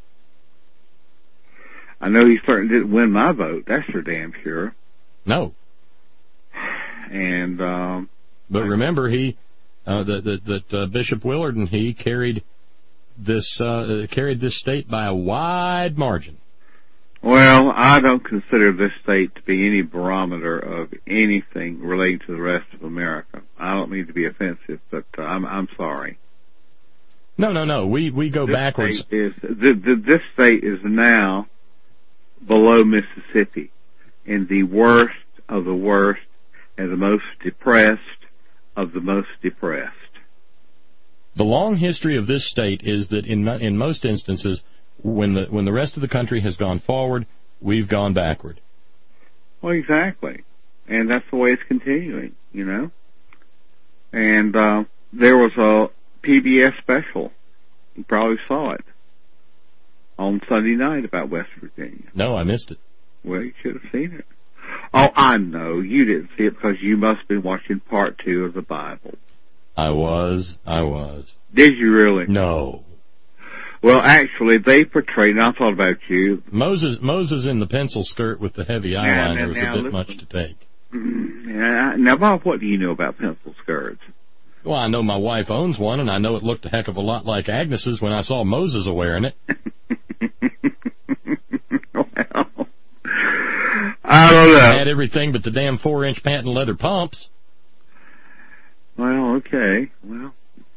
I know he certainly didn't win my vote. That's for damn sure. No. And um, But remember, he... Uh, that that, that uh, Bishop Willard and he carried this uh, carried this state by a wide margin. Well, I don't consider this state to be any barometer of anything relating to the rest of America. I don't mean to be offensive, but uh, I'm I'm sorry. No, no, no. We we go this backwards. State is, the, the, this state is now below Mississippi in the worst of the worst and the most depressed of the most depressed. The long history of this state is that in in most instances, when the when the rest of the country has gone forward, we've gone backward. Well, exactly, and that's the way it's continuing, you know. And uh, there was a P B S special. You probably saw it on Sunday night about West Virginia. No, I missed it. Well, you should have seen it. Oh, I know. You didn't see it because you must have been watching part two of the Bible. I was. I was. Did you really? No. Well, actually, they portrayed, and I thought about you. Moses Moses in the pencil skirt with the heavy eyeliner now, was now, a bit listen. much to take. Yeah, now, Bob, what do you know about pencil skirts? Well, I know my wife owns one, and I know it looked a heck of a lot like Agnes's when I saw Moses wearing it. Well, I don't know. It had everything but the damn four-inch patent leather pumps. Well, okay. Well,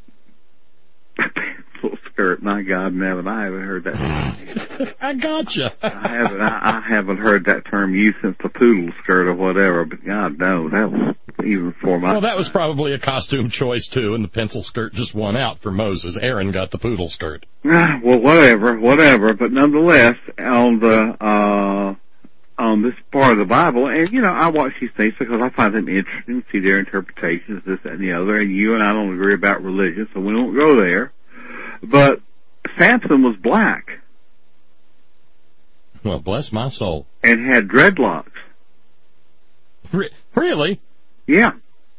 pencil skirt. My God, Nevin, I haven't heard that. I gotcha. I haven't. I, I haven't heard that term used since the poodle skirt or whatever. But God, no, that was even before my. Well, that was probably a costume choice too, and the pencil skirt just won out for Moses. Aaron got the poodle skirt. Well, whatever, whatever. But nonetheless, on the. uh on this part of the Bible, and, you know, I watch these things because I find them interesting, see their interpretations, this, that, and the other, and you and I don't agree about religion, so we won't go there. But Samson was black. Well, bless my soul. And had dreadlocks. Re- really? Yeah.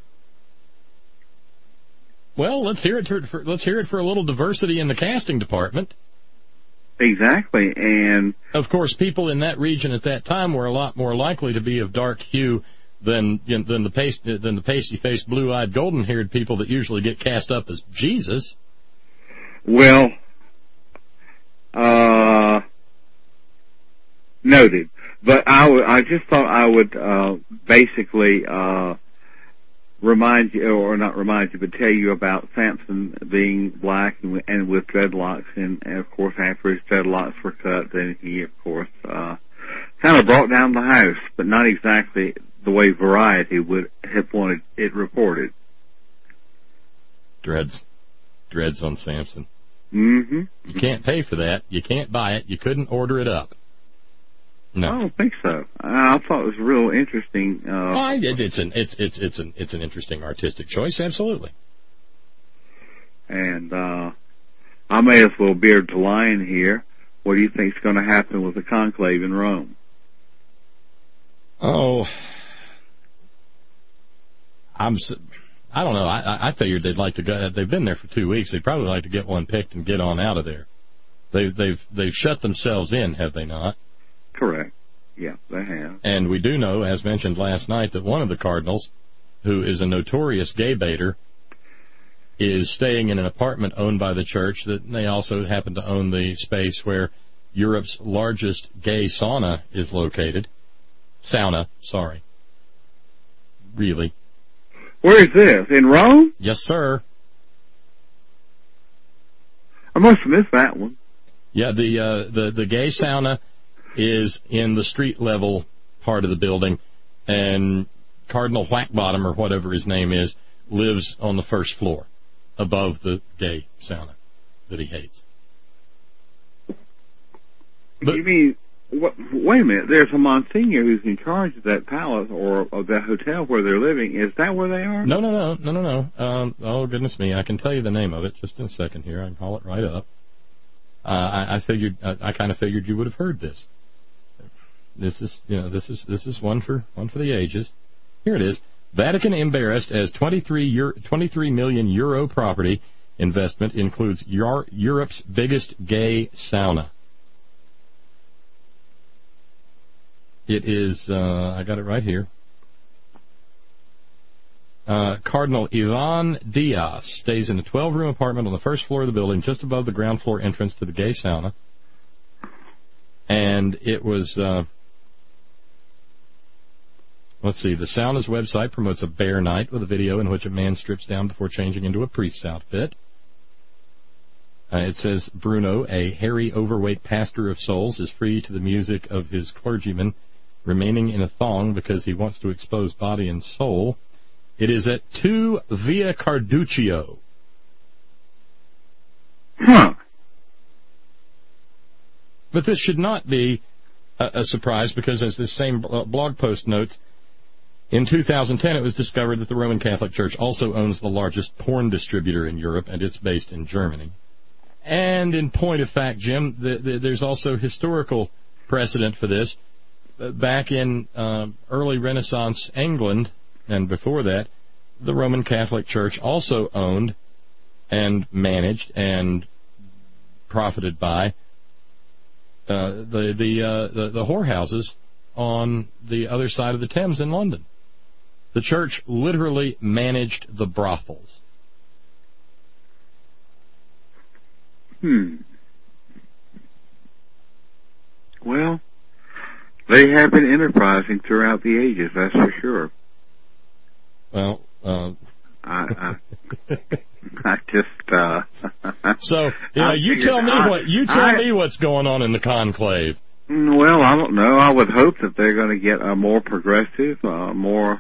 Well, let's hear it for, let's hear it for a little diversity in the casting department. Exactly, and of course, people in that region at that time were a lot more likely to be of dark hue than you know, than the paste, than the pasty-faced, blue-eyed, golden-haired people that usually get cast up as Jesus. Well, uh, Noted. But I, w- I just thought I would uh, basically uh, remind you, or not remind you, but tell you about Samson being black and, and with dreadlocks. And, and, of course, after his dreadlocks were cut, then he, of course, uh, kind of brought down the house, but not exactly the way Variety would have wanted it reported. Dreads. Dreads on Samson. Mm-hmm. You can't pay for that. You can't buy it. You couldn't order it up. No. I don't think so. I thought it was real interesting. Uh, well, it's an it's it's it's an it's an interesting artistic choice, absolutely. And uh, I may as well beard the lion here. What do you think is going to happen with the conclave in Rome? Oh, I'm. I don't know. I I figured they'd like to go. They've been there for two weeks. They'd probably like to get one picked and get on out of there. They've they've they've shut themselves in, have they not? Correct. Yeah, they have. And we do know, as mentioned last night, that one of the cardinals, who is a notorious gay baiter, is staying in an apartment owned by the church. That they also happen to own the space where Europe's largest gay sauna is located. Sauna, sorry. Really. Where is this? In Rome? Yes, sir. I must have missed that one. Yeah, the uh, the the gay sauna is in the street level part of the building, and Cardinal Whackbottom, or whatever his name is, lives on the first floor above the gay sauna that he hates. But, you mean, what, wait a minute, there's a Monsignor who's in charge of that palace or of that hotel where they're living. Is that where they are? No, no, no, no, no, no. Um, oh, goodness me, I can tell you the name of it just in a second here. I can call it right up. Uh, I, I figured, I, I kind of figured you would have heard this. This is, you know, this is this is one for one for the ages. Here it is. Vatican embarrassed as twenty-three, twenty-three million euro property investment includes Euro, Europe's biggest gay sauna. It is, uh, I got it right here. Uh, Cardinal Ivan Diaz stays in a twelve-room apartment on the first floor of the building, just above the ground floor entrance to the gay sauna. And it was... Uh, Let's see, the sauna's website promotes a bear night with a video in which a man strips down before changing into a priest's outfit. Uh, it says, Bruno, a hairy, overweight pastor of souls, is free to the music of his clergyman, remaining in a thong because he wants to expose body and soul. It is at two Via Carduccio. Huh. But this should not be a, a surprise because, as this same blog post notes, in two thousand ten, it was discovered that the Roman Catholic Church also owns the largest porn distributor in Europe, and it's based in Germany. And in point of fact, Jim, the, the, there's also historical precedent for this. Back in uh, early Renaissance England, and before that, the Roman Catholic Church also owned and managed and profited by uh, the the, uh, the the whorehouses on the other side of the Thames in London. The church literally managed the brothels. Hmm. Well, they have been enterprising throughout the ages, that's for sure. Well, uh... I, I, I just, uh... so, you know, you tell me I, what, you tell I, me what's going on in the conclave. Well, I don't know. I would hope that they're going to get a more progressive, uh, more...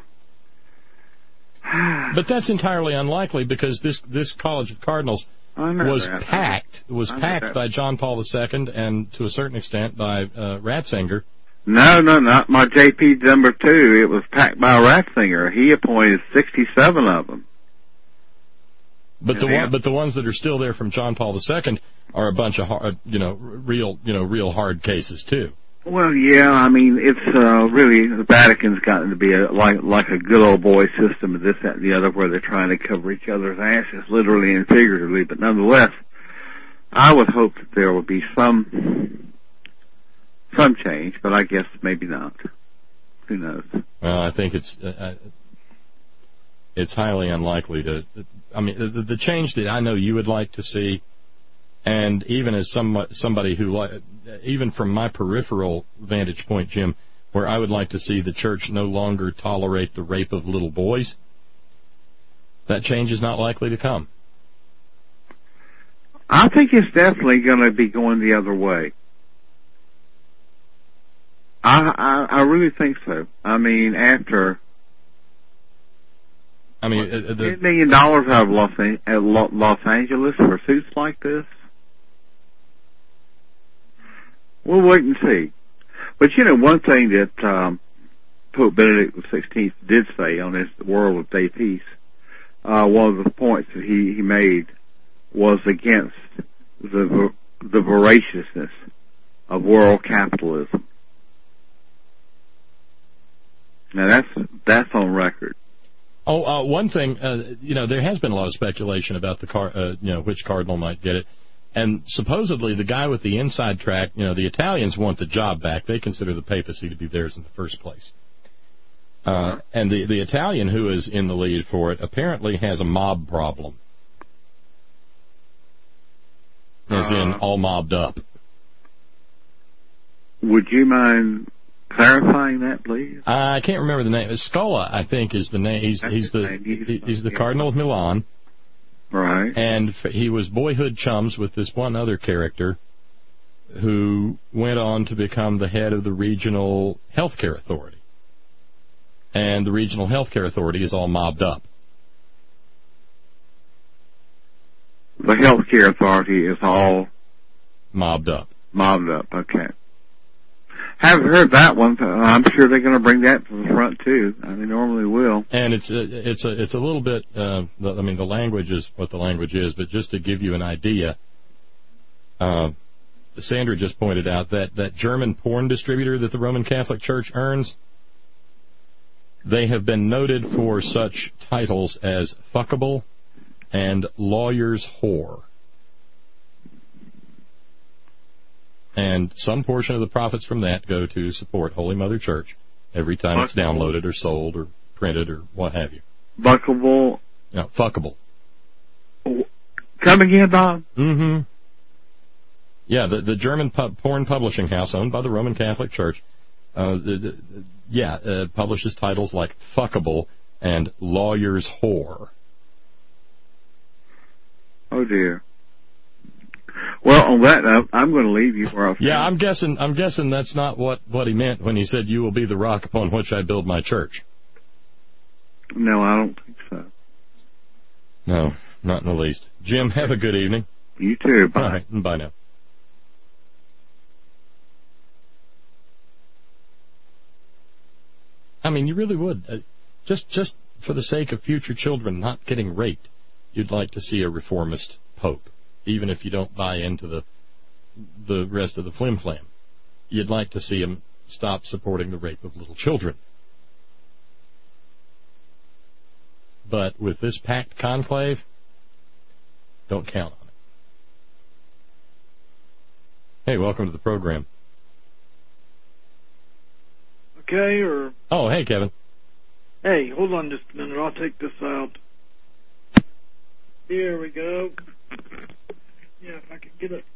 But that's entirely unlikely because this this College of Cardinals was that. packed was packed by John Paul the Second and to a certain extent by uh, Ratzinger. No, no, not my J P number two. It was packed by Ratzinger. He appointed sixty-seven of them. But and the one, but the ones that are still there from John Paul the Second are a bunch of hard, you know real you know real hard cases too. Well, yeah, I mean, it's uh, really, the Vatican's gotten to be a, like like a good old boy system of this, that, and the other, where they're trying to cover each other's asses, literally and figuratively, but nonetheless, I would hope that there will be some, some change, but I guess maybe not. Who knows? Well, I think it's, uh, it's highly unlikely to, I mean, the, the change that I know you would like to see, And even as some somebody who, even from my peripheral vantage point, Jim, where I would like to see the church no longer tolerate the rape of little boys, that change is not likely to come. I think it's definitely going to be going the other way. I, I I really think so. I mean, after I mean, uh, the, ten million dollars out of Los, Los Angeles for suits like this, we'll wait and see. But you know, one thing that um, Pope Benedict the sixteenth did say on his World of Day Peace, uh, one of the points that he, he made was against the the voraciousness of world capitalism. Now that's that's on record. Oh, uh, one thing, uh, you know, there has been a lot of speculation about the car, uh, you know, which cardinal might get it, and supposedly the guy with the inside track, you know, the Italians want the job back. They consider the papacy to be theirs in the first place. Uh, and the the Italian who is in the lead for it apparently has a mob problem, as in all mobbed up. Would you mind clarifying that, please? Uh, I can't remember the name. Scola, I think, is the name. He's That's he's the name. He's, he's the Cardinal of Milan. Right. And f- he was boyhood chums with this one other character who went on to become the head of the regional healthcare authority. And the regional healthcare authority is all mobbed up. The healthcare authority is all mobbed up. Mobbed up. Okay. Haven't heard that one. I'm sure they're going to bring that to the front too. I mean, they normally will. And it's a, it's a it's a little bit. Uh, the, I mean, the language is what the language is, but just to give you an idea, uh, Sandra just pointed out that that German porn distributor that the Roman Catholic Church earns, they have been noted for such titles as fuckable and lawyer's whore. And some portion of the profits from that go to support Holy Mother Church every time it's downloaded or sold or printed or what have you. Fuckable. No, fuckable. Come again, Bob? Mm-hmm. Yeah, the, the German pub, porn publishing house owned by the Roman Catholic Church, uh, the, the, yeah, uh, publishes titles like Fuckable and Lawyer's Whore. Oh, dear. Well, on that note, I'm going to leave you where I was. Yeah, I'm guessing. I'm guessing that's not what, what he meant when he said, "You will be the rock upon which I build my church." No, I don't think so. No, not in the least. Jim, have a good evening. You too. Bye. All right, bye now. I mean, you really would. Uh, just, just for the sake of future children not getting raped, you'd like to see a reformist pope. Even if you don't buy into the the rest of the flim-flam. You'd like to see him stop supporting the rape of little children. But with this packed conclave, don't count on it. Hey, welcome to the program. Okay, or... Oh, hey, Kevin. Hey, hold on just a minute. I'll take this out. Here we go. Yeah, if I could get it.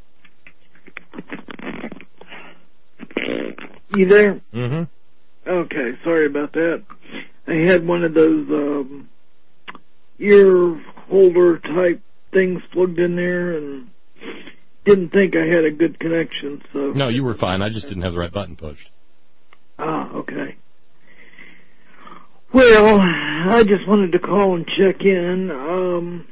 You there? Mm-hmm. Okay, sorry about that. I had one of those um, ear holder type things plugged in there and didn't think I had a good connection. So no, you were fine. I just didn't have the right button pushed. Ah, okay. Well, I just wanted to call and check in. Um,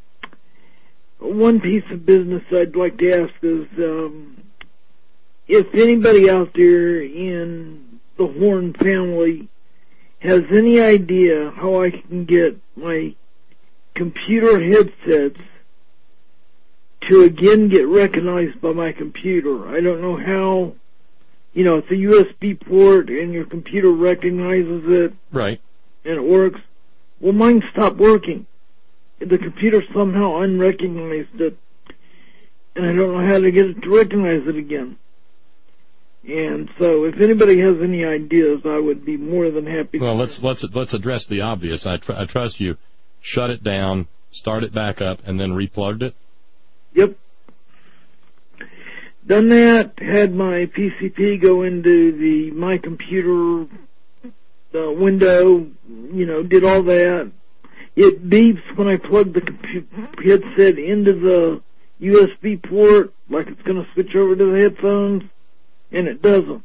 one piece of business I'd like to ask is um, if anybody out there in the Horn family has any idea how I can get my computer headsets to again get recognized by my computer. I don't know how. You know, it's a U S B port and your computer recognizes it. Right. And it works. Well, mine stopped working. The computer somehow unrecognized it. And I don't know how to get it to recognize it again. And so if anybody has any ideas, I would be more than happy well, to... let's let's let's address the obvious. I, tr- I trust you. Shut it down, start it back up, and then replugged it? Yep. done that, had my P C P go into the my computer uh, window, you know, did all that. It beeps when I plug the computer headset into the U S B port, like it's going to switch over to the headphones, and it doesn't.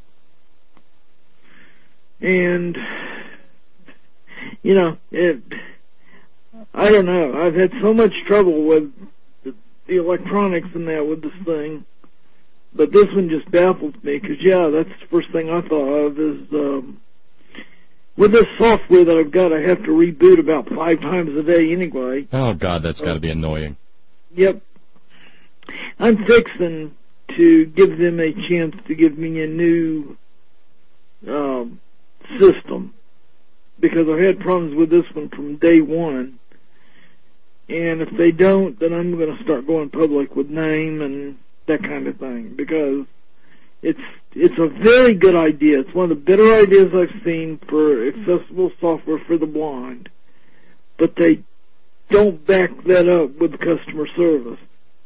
And, you know, it, I don't know, I've had so much trouble with the, the electronics and that with this thing, but this one just baffles me, because, yeah, that's the first thing I thought of is, um, with this software that I've got, I have to reboot about five times a day anyway. Oh, God, that's got to be annoying. Yep. I'm fixing to give them a chance to give me a new um, system, because I've had problems with this one from day one. And if they don't, then I'm going to start going public with name and that kind of thing, because it's it's a very good idea. It's one of the better ideas I've seen for accessible software for the blind, but they don't back that up with customer service.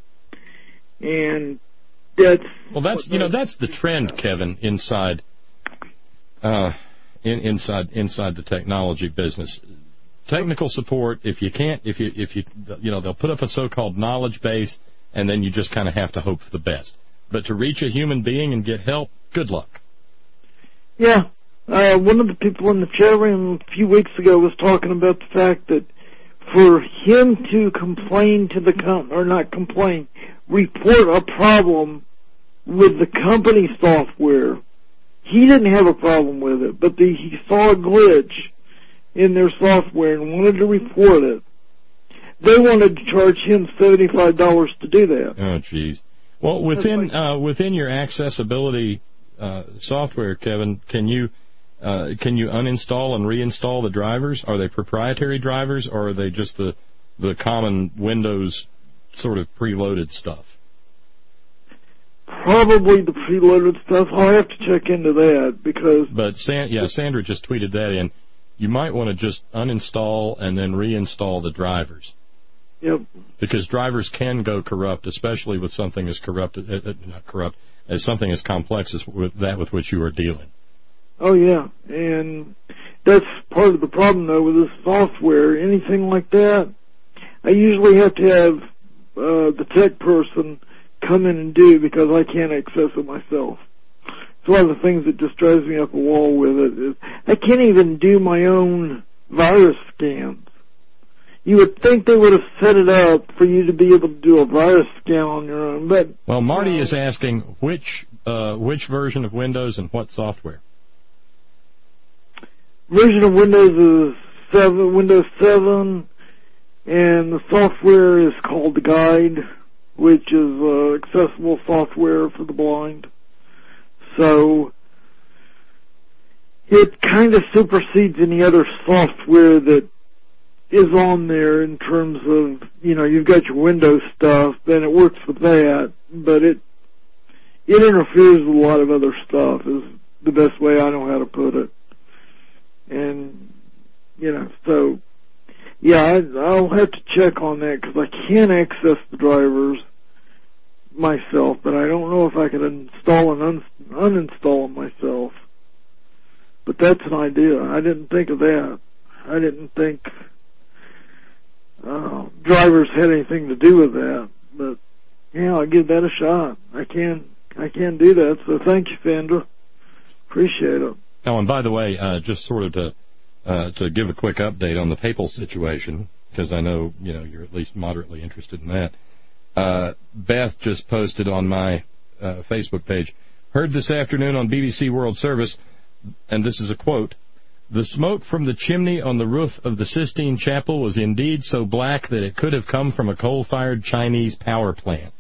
And that's well, that's you know that's the trend, Kevin, inside uh, in, inside inside the technology business. Technical support, if you can't, if you if you you know they'll put up a so-called knowledge base, and then you just kind of have to hope for the best. But to reach a human being and get help, good luck. Yeah. Uh, one of the people in the chat room a few weeks ago was talking about the fact that for him to complain to the company, or not complain, report a problem with the company software, he didn't have a problem with it, but the, he saw a glitch in their software and wanted to report it. They wanted to charge him seventy-five dollars to do that. Oh, jeez. Well, within uh, within your accessibility uh, software, Kevin, can you uh, can you uninstall and reinstall the drivers? Are they proprietary drivers, or are they just the the common Windows sort of preloaded stuff? Probably the preloaded stuff. I'll have to check into that because. But San- yeah, Sandra just tweeted that in. You might want to just uninstall and then reinstall the drivers. Yep. Because drivers can go corrupt, especially with something as corrupt, uh, not corrupt, as something as complex as with that with which you are dealing. Oh yeah, and that's part of the problem though with this software. Anything like that, I usually have to have uh, the tech person come in and do because I can't access it myself. It's one of the things that just drives me up a wall with it. Is I can't even do my own virus scans. You would think they would have set it up for you to be able to do a virus scan on your own, but well, Marty uh, is asking which uh, which version of Windows and what software. Version of Windows is seven, Windows seven, and the software is called the Guide, which is uh, accessible software for the blind. So it kind of supersedes any other software that is on there in terms of, you know, you've got your Windows stuff, then it works with that, but it it interferes with a lot of other stuff is the best way I know how to put it. And, you know, so, yeah, I, I'll have to check on that because I can't access the drivers myself, but I don't know if I can install and un- uninstall them myself. But that's an idea. I didn't think of that. I didn't think Uh, drivers had anything to do with that, but yeah, I'll give that a shot. I can, I can do that. So thank you, Sandra. Appreciate it. Oh, and by the way, uh, just sort of to uh, to give a quick update on the PayPal situation, because I know you know you're at least moderately interested in that. Uh, Beth just posted on my uh, Facebook page. Heard this afternoon on B B C World Service, and this is a quote. The smoke from the chimney on the roof of the Sistine Chapel was indeed so black that it could have come from a coal-fired Chinese power plant.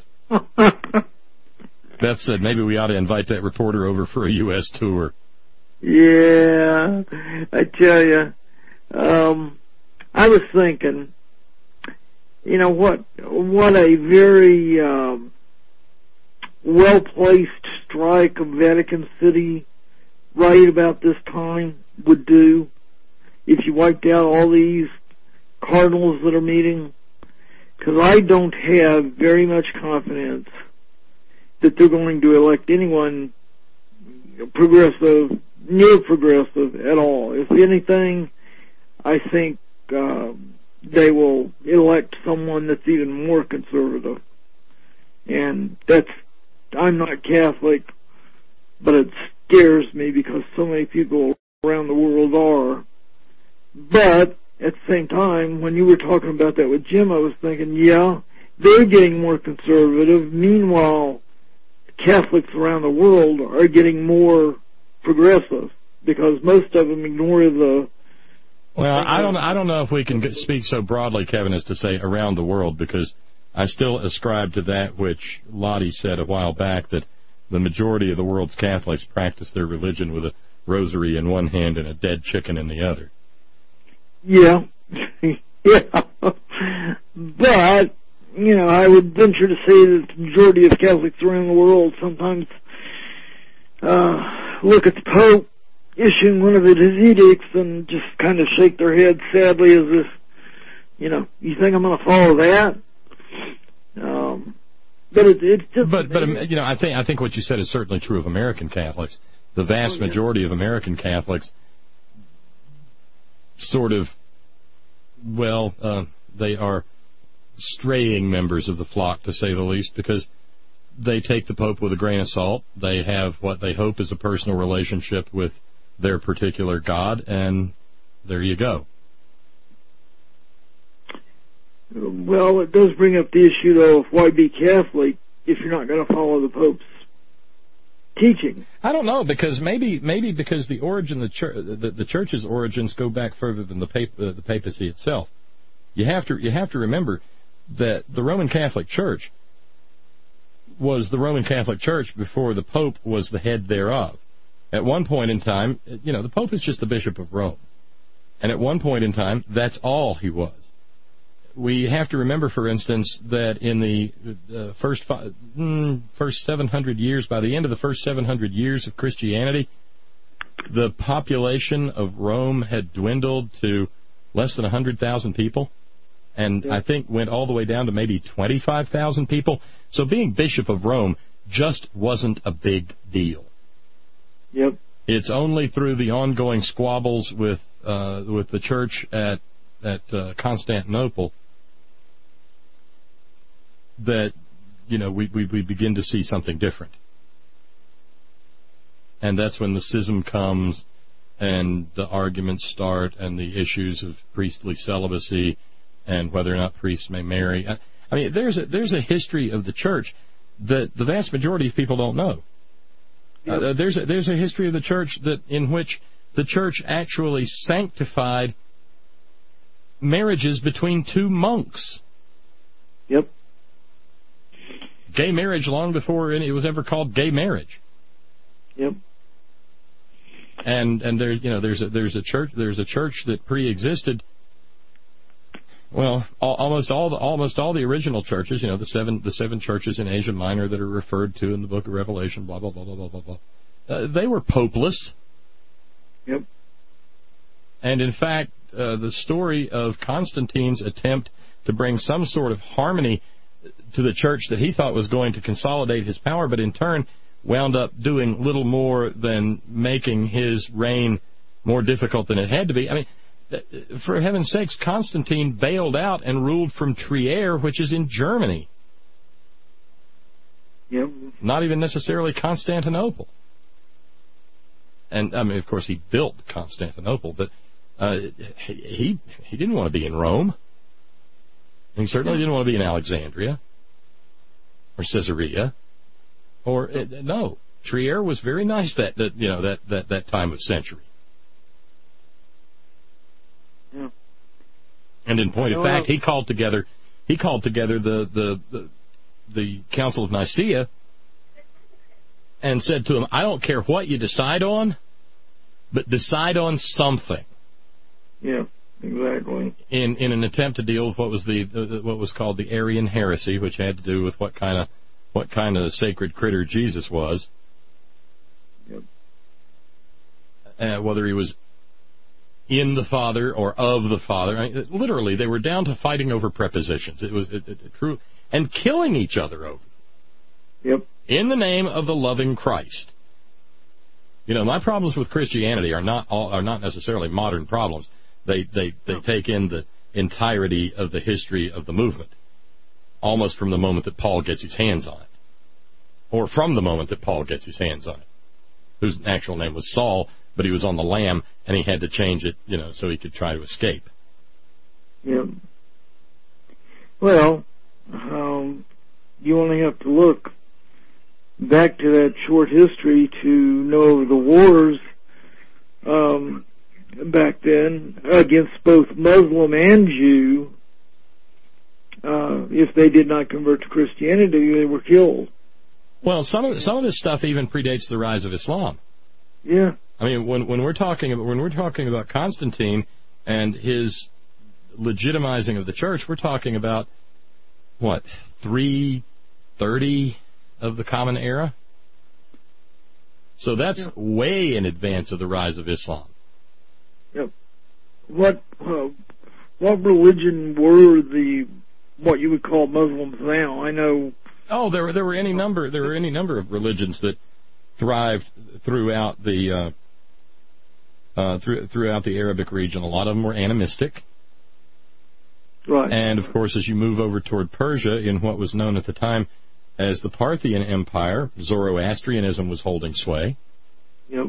Beth said maybe we ought to invite that reporter over for a U S tour. Yeah, I tell you, um, I was thinking, you know what? What a very um, well-placed strike of Vatican City right about this time would do if you wiped out all these cardinals that are meeting, because I don't have very much confidence that they're going to elect anyone progressive, near progressive at all. If anything, I think uh, they will elect someone that's even more conservative. And that's, I'm not Catholic, but it scares me because so many people around the world are. But at the same time, when you were talking about that with Jim, I was thinking, yeah, they're getting more conservative. Meanwhile, Catholics around the world are getting more progressive because most of them ignore the. Well, I don't. I don't know if we can speak so broadly, Kevin, as to say around the world, because I still ascribe to that which Lottie said a while back, that the majority of the world's Catholics practice their religion with a rosary in one hand and a dead chicken in the other. Yeah, yeah, but. You know, I would venture to say that the majority of Catholics around the world sometimes uh, look at the Pope issuing one of his edicts and just kind of shake their head sadly as if, you know, you think I'm going to follow that? Um, but it, it's just... But, but you know, I think, I think what you said is certainly true of American Catholics. The vast oh, yeah. majority of American Catholics sort of, well, uh, they are... straying members of the flock, to say the least, because they take the Pope with a grain of salt. They have what they hope is a personal relationship with their particular God, and there you go. Well, it does bring up the issue, though, of why be Catholic if you're not going to follow the Pope's teaching. I don't know, because maybe maybe because the origin, the, church, the, the church's origins go back further than the, pap- uh, the papacy itself. You have to you have to remember that the Roman Catholic Church was the Roman Catholic Church before the Pope was the head thereof. At one point in time, you know, the Pope is just the Bishop of Rome. And at one point in time, that's all he was. We have to remember, for instance, that in the uh, first five, mm, first seven hundred years, by the end of the first seven hundred years of Christianity, the population of Rome had dwindled to less than one hundred thousand people. And I think went all the way down to maybe twenty-five thousand people. So being Bishop of Rome just wasn't a big deal. Yep. It's only through the ongoing squabbles with uh, with the church at at uh, Constantinople that, you know, we, we we begin to see something different. And that's when the schism comes and the arguments start and the issues of priestly celibacy and whether or not priests may marry. I mean, there's a, there's a history of the church that the vast majority of people don't know. Yep. Uh, there's a, there's a history of the church that in which the church actually sanctified marriages between two monks. Yep. Gay marriage long before it was ever called gay marriage. Yep. And and there's you know there's a there's a church there's a church that pre-existed. Well, all, almost all the almost all the original churches, you know, the seven the seven churches in Asia Minor that are referred to in the Book of Revelation, blah blah blah blah blah blah blah. Uh, they were popeless. Yep. And in fact, uh, the story of Constantine's attempt to bring some sort of harmony to the church that he thought was going to consolidate his power, but in turn wound up doing little more than making his reign more difficult than it had to be. I mean, for heaven's sakes, Constantine bailed out and ruled from Trier, which is in Germany. Yep. Not even necessarily Constantinople. And, I mean, of course, he built Constantinople, but uh, he he didn't want to be in Rome. He certainly didn't want to be in Alexandria or Caesarea. Or, uh, no, Trier was very nice that, that you know, that, that, that time of century. Yeah. And in point of fact, he called together he called together the, the the the Council of Nicaea and said to them, I don't care what you decide on, but decide on something. Yeah, exactly. In in an attempt to deal with what was the uh, what was called the Arian heresy, which had to do with what kind of what kind of sacred critter Jesus was. Yep. Uh, whether he was in the Father or of the Father. I mean, literally, they were down to fighting over prepositions. It was it, it, it, true, and killing each other over. Yep. in the name of the loving Christ. You know, my problems with Christianity are not all, are not necessarily modern problems. They they they take in the entirety of the history of the movement, almost from the moment that Paul gets his hands on it, or from the moment that Paul gets his hands on it. Whose actual name was Saul, but he was on the lam, and he had to change it, you know, so he could try to escape. Yeah. Well, um, you only have to look back to that short history to know the wars um, back then against both Muslim and Jew. Uh, if they did not convert to Christianity, they were killed. Well, some of some of this stuff even predates the rise of Islam. Yeah. I mean, when when we're talking about when we're talking about Constantine and his legitimizing of the church, we're talking about what, three thirty of the Common Era. So that's yeah. way in advance of the rise of Islam. Yep. What uh, what religion were the what you would call Muslims now? I know. Oh, there were there were any number there were any number of religions that thrived throughout the uh, uh, through, throughout the Arabic region. A lot of them were animistic, right? And of course, as you move over toward Persia, in what was known at the time as the Parthian Empire, Zoroastrianism was holding sway. Yep.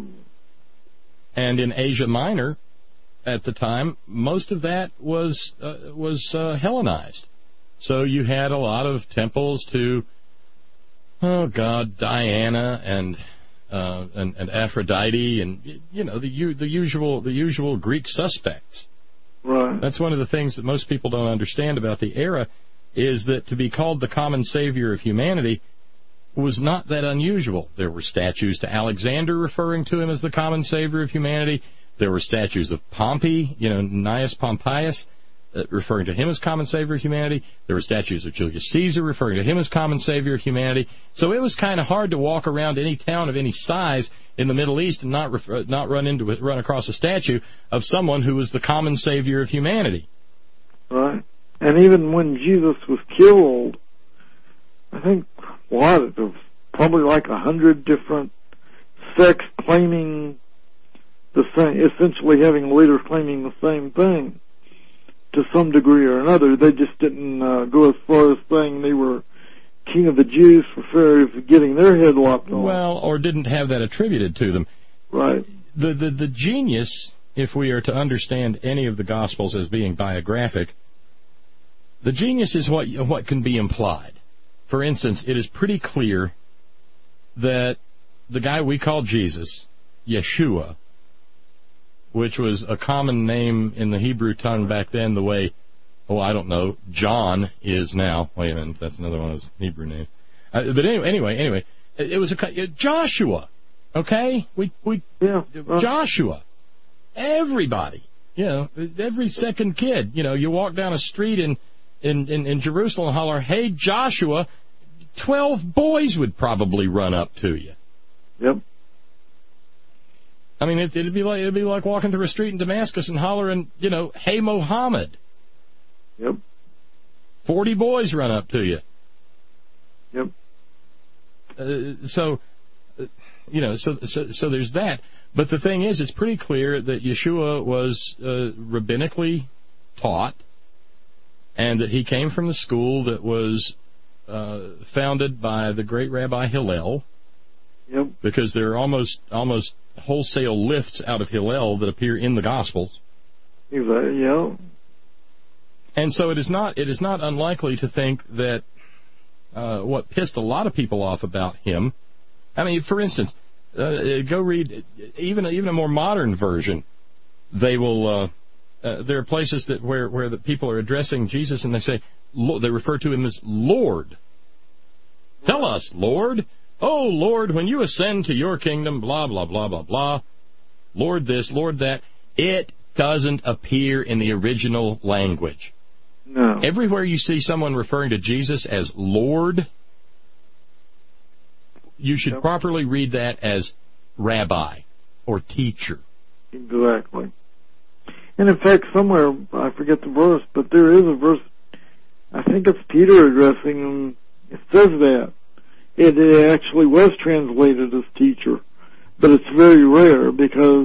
And in Asia Minor, at the time, most of that was uh, was uh, Hellenized. So you had a lot of temples to, oh God, Diana and uh, and, and Aphrodite, and you know the the usual the usual Greek suspects. Right. That's one of the things that most people don't understand about the era, is that to be called the common savior of humanity was not that unusual. There were statues to Alexander referring to him as the common savior of humanity. There were statues of Pompey, you know, Gnaeus Pompeius, Uh, referring to him as common savior of humanity. There were statues of Julius Caesar referring to him as common savior of humanity. So it was kind of hard to walk around any town of any size in the Middle East and not refer, not run into it, run across a statue of someone who was the common savior of humanity. Right. And even when Jesus was killed, I think what there was probably like a hundred different sects claiming the same, essentially having leaders claiming the same thing. To some degree or another, they just didn't uh, go as far as saying they were king of the Jews for fear of getting their head lopped off. Well, or didn't have that attributed to them. Right. The, the the genius, if we are to understand any of the Gospels as being biographic, the genius is what what can be implied. For instance, it is pretty clear that the guy we call Jesus, Yeshua, which was a common name in the Hebrew tongue back then, the way, oh, I don't know, John is now. Wait a minute, that's another one of those Hebrew names. Uh, but anyway, anyway, anyway, it, it was a Joshua. Okay, we we yeah, uh, Joshua. Everybody, you know, every second kid, you know, you walk down a street in in in, in Jerusalem and holler, "Hey, Joshua!" Twelve boys would probably run up to you. Yep. I mean, it, it'd be like it'd be like walking through a street in Damascus and hollering, you know, "Hey, Mohammed." Yep. Forty boys run up to you. Yep. Uh, so, uh, you know, so, so so there's that. But the thing is, it's pretty clear that Yeshua was uh, rabbinically taught, and that he came from the school that was uh, founded by the great Rabbi Hillel. Yep. Because there are almost almost wholesale lifts out of Hillel that appear in the Gospels. Exactly. Yeah. And so it is not it is not unlikely to think that uh, what pissed a lot of people off about him. I mean, for instance, uh, go read even even a more modern version. They will. Uh, uh, there are places that where where the people are addressing Jesus and they say they refer to him as Lord. Tell us, Lord. Oh, Lord, when you ascend to your kingdom, blah, blah, blah, blah, blah, Lord this, Lord that, it doesn't appear in the original language. No. Everywhere you see someone referring to Jesus as Lord, you should yep. properly read that as rabbi or teacher. Exactly. And in fact, somewhere, I forget the verse, but there is a verse, I think it's Peter addressing him, it says that. it, it actually was translated as teacher, but it's very rare because,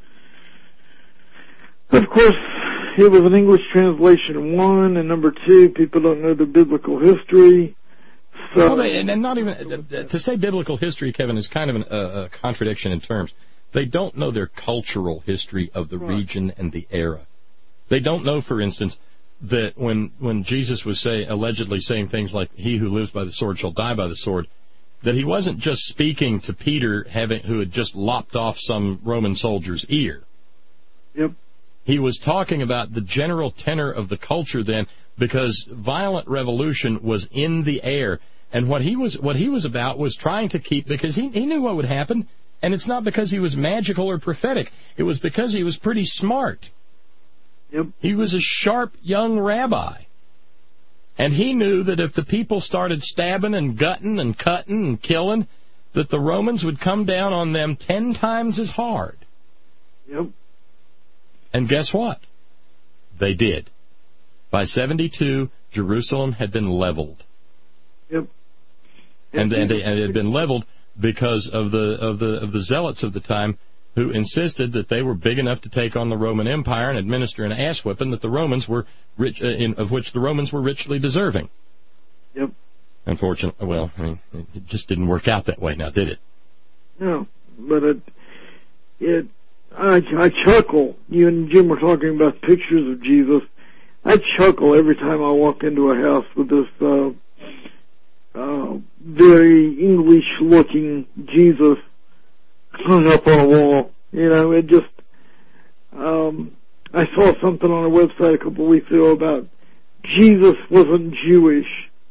of course, it was an English translation, one, and number two, people don't know the biblical history. So, well, they, and, and not even, uh, to say biblical history, Kevin, is kind of an, uh, a contradiction in terms. They don't know their cultural history of the right. region and the era. They don't know, for instance, that when when Jesus was say, allegedly saying things like, he who lives by the sword shall die by the sword, that he wasn't just speaking to Peter, having who had just lopped off some Roman soldier's ear. Yep. He was talking about the general tenor of the culture then, because violent revolution was in the air. And what he was what he was about was trying to keep, because he, he knew what would happen, and it's not because he was magical or prophetic. It was because he was pretty smart. Yep. He was a sharp young rabbi. And he knew that if the people started stabbing and gutting and cutting and killing, that the Romans would come down on them ten times as hard. Yep. And guess what? They did. By seventy-two, Jerusalem had been leveled. Yep. And, and, and it had been leveled because of the of the of the zealots of the time, who insisted that they were big enough to take on the Roman Empire and administer an ass whipping that the Romans were rich, uh, in, of which the Romans were richly deserving. Yep. Unfortunately, well, I mean, it just didn't work out that way now, did it? No, but it, it, I, I chuckle. You and Jim were talking about pictures of Jesus. I chuckle every time I walk into a house with this uh, uh, very English-looking Jesus hung up on a wall. You know, it just, um, I saw something on a website a couple of weeks ago about Jesus wasn't Jewish.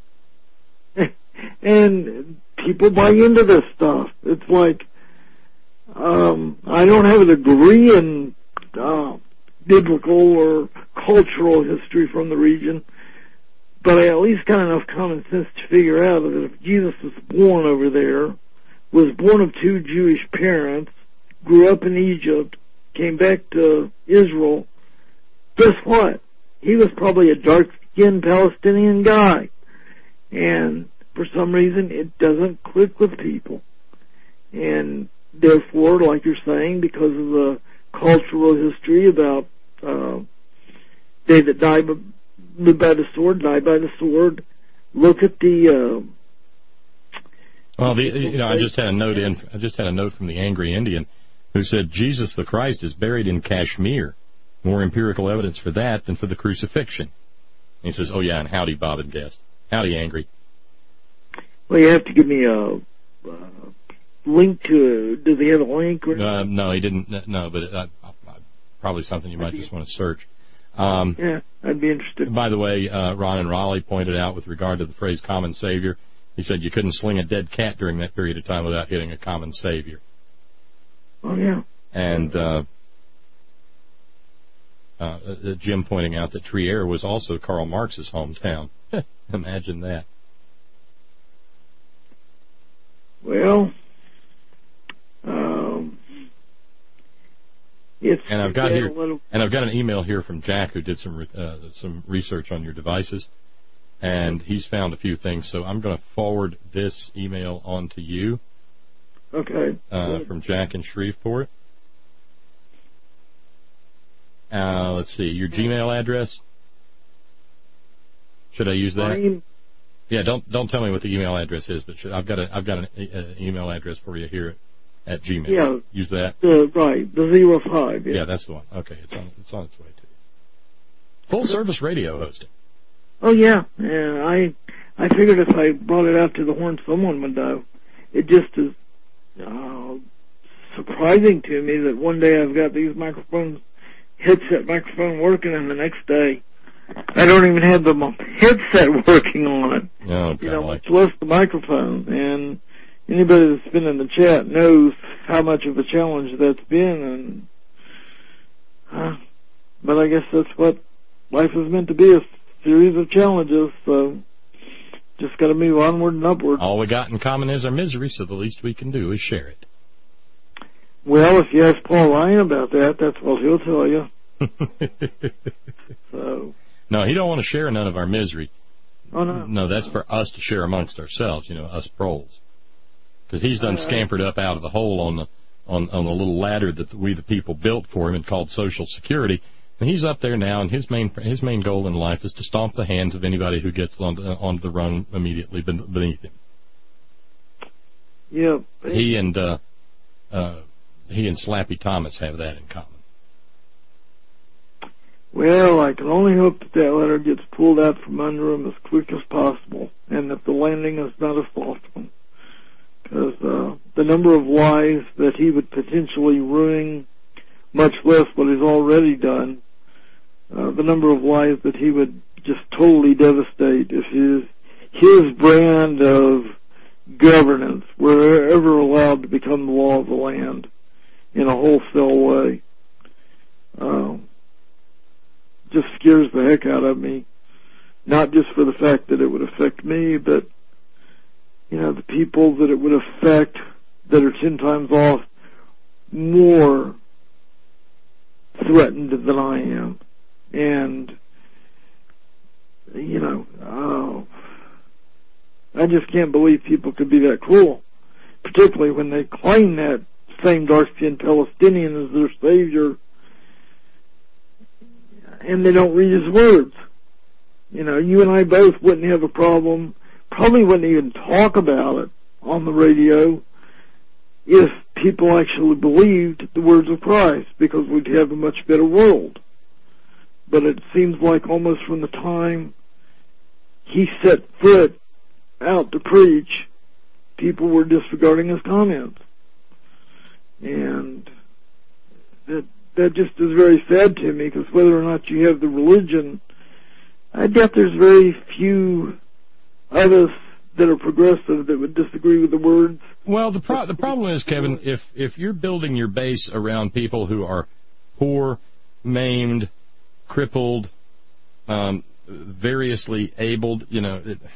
And people buy into this stuff. It's like, um, I don't have a degree in uh, biblical or cultural history from the region, but I at least got enough common sense to figure out that if Jesus was born over there, was born of two Jewish parents, grew up in Egypt, came back to Israel, guess what? He was probably a dark-skinned Palestinian guy. And for some reason, it doesn't click with people. And therefore, like you're saying, because of the cultural history about uh, they that die by, live by the sword, die by the sword, look at the... Uh, Well, the, you know, I just had a note in. I just had a note from the Angry Indian, who said Jesus the Christ is buried in Kashmir. More empirical evidence for that than for the crucifixion. And he says, "Oh yeah, and howdy, Bob and Guest. Howdy, Angry." Well, you have to give me a uh, link to. Does he have a link? Or uh, no, he didn't. No, but uh, probably something you might just want to search. Um, yeah, I'd be interested. By the way, uh, Ron and Raleigh pointed out with regard to the phrase "common savior." He said you couldn't sling a dead cat during that period of time without hitting a common savior. Oh, yeah. And uh, uh, Jim pointing out that Trier was also Karl Marx's hometown. Imagine that. Well, um, it's and I've got here, and I've got an email here from Jack, who did some uh, some research on your devices. And he's found a few things, so I'm going to forward this email on to you. Okay. Uh, from Jack in Shreveport. Uh, let's see, your Gmail address. Should I use that? Mine? Yeah, don't don't tell me what the email address is, but should, I've got a I've got an uh, email address for you here at Gmail. Yeah. Use that. Uh, right, the zero five. Yeah. yeah, that's the one. Okay, it's on it's on its way to you. Full service radio hosting. Oh yeah, yeah. I I figured if I brought it out to the horn, someone would know. It just is uh, surprising to me that one day I've got these microphones, headset microphone working, and the next day I don't even have the headset working on it. Oh, you know, much less the microphone. And anybody that's been in the chat knows how much of a challenge that's been. And uh, but I guess that's what life is meant to be. A series of challenges, so just got to move onward and upward. All we got in common is our misery, so the least we can do is share it. Well, if you ask Paul Ryan about that, that's what he'll tell you. so. No, he don't want to share none of our misery. Oh, no. No, that's for us to share amongst ourselves, you know, us proles. because he's done scampered up out of the hole on the on on the little ladder that we the people built for him and called Social Security. And he's up there now, and his main his main goal in life is to stomp the hands of anybody who gets on onto the rung immediately beneath him. Yeah. He and uh, uh, he and Slappy Thomas have that in common. Well, I can only hope that that ladder gets pulled out from under him as quick as possible, and that the landing is not a soft one. Because uh, the number of lives that he would potentially ruin, much less what he's already done, uh, the number of lives that he would just totally devastate if his his brand of governance were ever allowed to become the law of the land in a wholesale way. Um, just scares the heck out of me, not just for the fact that it would affect me, but, you know, the people that it would affect that are ten times off more threatened than I am. And, you know, uh, I just can't believe people could be that cruel, particularly when they claim that same dark-skinned Palestinian as their savior, and they don't read his words. You know, you and I both wouldn't have a problem, probably wouldn't even talk about it on the radio if people actually believed the words of Christ, because we'd have a much better world. But it seems like almost from the time he set foot out to preach, people were disregarding his comments. And that that just is very sad to me, because whether or not you have the religion, I doubt there's very few of us that are progressive that would disagree with the words. Well, the pro- the problem is, Kevin, if if you're building your base around people who are poor, maimed, crippled, um, variously abled, you know, it,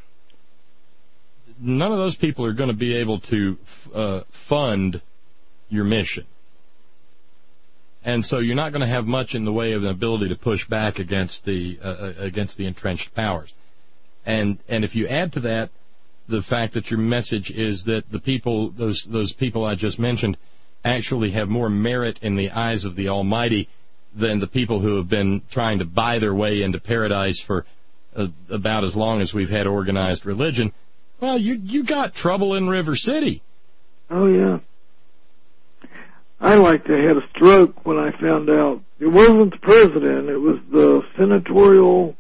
none of those people are going to be able to uh, fund your mission. And so you're not going to have much in the way of an ability to push back against the uh, against the entrenched powers. And and if you add to that the fact that your message is that the people, those those people I just mentioned, actually have more merit in the eyes of the Almighty than the people who have been trying to buy their way into paradise for uh, about as long as we've had organized religion, well, you you got trouble in River City. Oh, yeah. I like to had a stroke when I found out it wasn't the president, it was the senatorial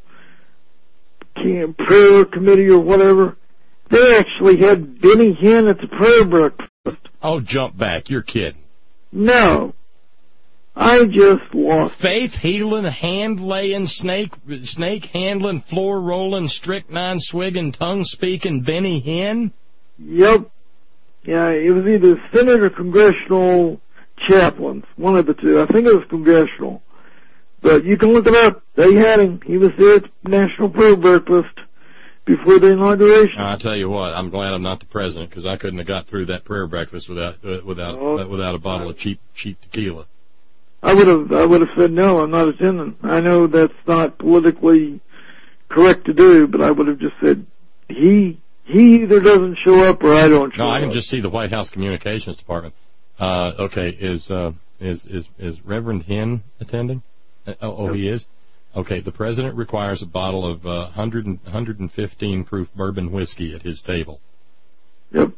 prayer committee or whatever. They actually had Benny Hinn at the prayer breakfast. Oh, jump back. You're kidding. No. I just lost. Faith healing, hand laying, snake snake handling, floor rolling, strychnine swigging, tongue speaking Benny Hinn? Yep. Yeah, it was either Senate or congressional chaplains, one of the two. I think it was congressional. But you can look it up. They had him. He was there at the National Prayer Breakfast before the inauguration. I'll tell you what, I'm glad I'm not the president, because I couldn't have got through that prayer breakfast without uh, without oh, uh, without a bottle of cheap cheap tequila. I would have I would have said no, I'm not attending. I know that's not politically correct to do, but I would have just said he he either doesn't show up or I don't show up. No, I can just see the White House Communications Department. Uh, okay, is uh, is is is Reverend Hinn attending? Uh, oh, oh, he is. Okay, the president requires a bottle of uh, one hundred fifteen proof bourbon whiskey at his table. Yep.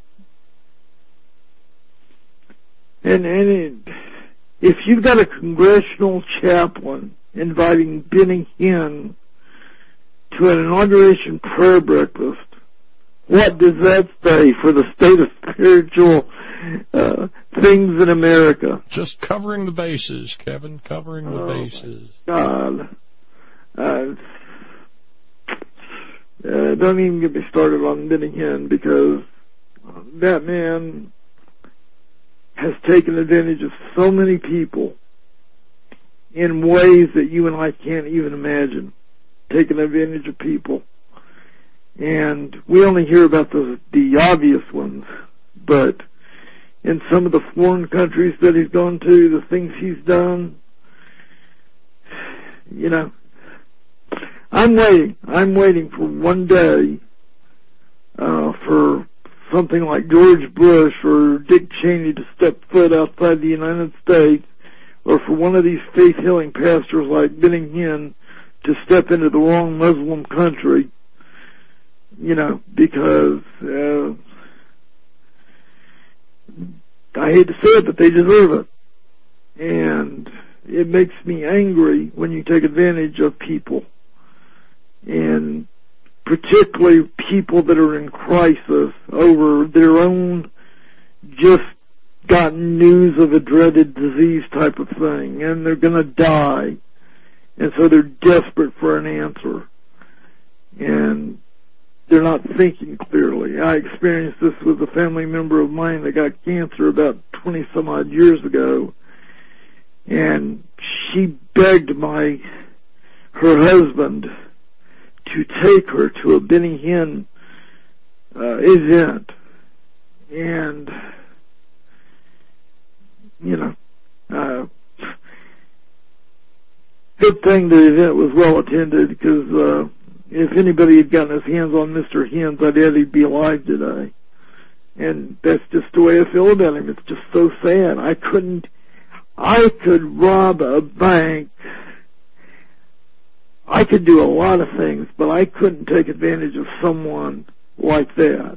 And and it, if you've got a congressional chaplain inviting Benny Hinn to an inauguration prayer breakfast, what does that say for the state of spiritual uh, things in America? Just covering the bases, Kevin, covering the oh bases. God. Uh, uh, don't even get me started on Benny Hinn, because that man has taken advantage of so many people in ways that you and I can't even imagine. Taking advantage of people. And we only hear about the, the obvious ones, but in some of the foreign countries that he's gone to, the things he's done, you know, I'm waiting. I'm waiting for one day uh, for something like George Bush or Dick Cheney to step foot outside the United States, or for one of these faith-healing pastors like Benny Hinn to step into the wrong Muslim country, you know, because uh, I hate to say it, but they deserve it. And it makes me angry when you take advantage of people, and particularly people that are in crisis over their own just gotten news of a dreaded disease type of thing, and they're going to die, and so they're desperate for an answer, and they're not thinking clearly. I experienced this with a family member of mine that got cancer about twenty some odd years ago, and she begged my her husband to take her to a Benny Hinn uh, event, and you know, uh, good thing the event was well attended, because uh, if anybody had gotten his hands on Mister Hinn's, I doubt he'd be alive today. And that's just the way I feel about him. It's just so sad. I couldn't, I could rob a bank. I could do a lot of things, but I couldn't take advantage of someone like that.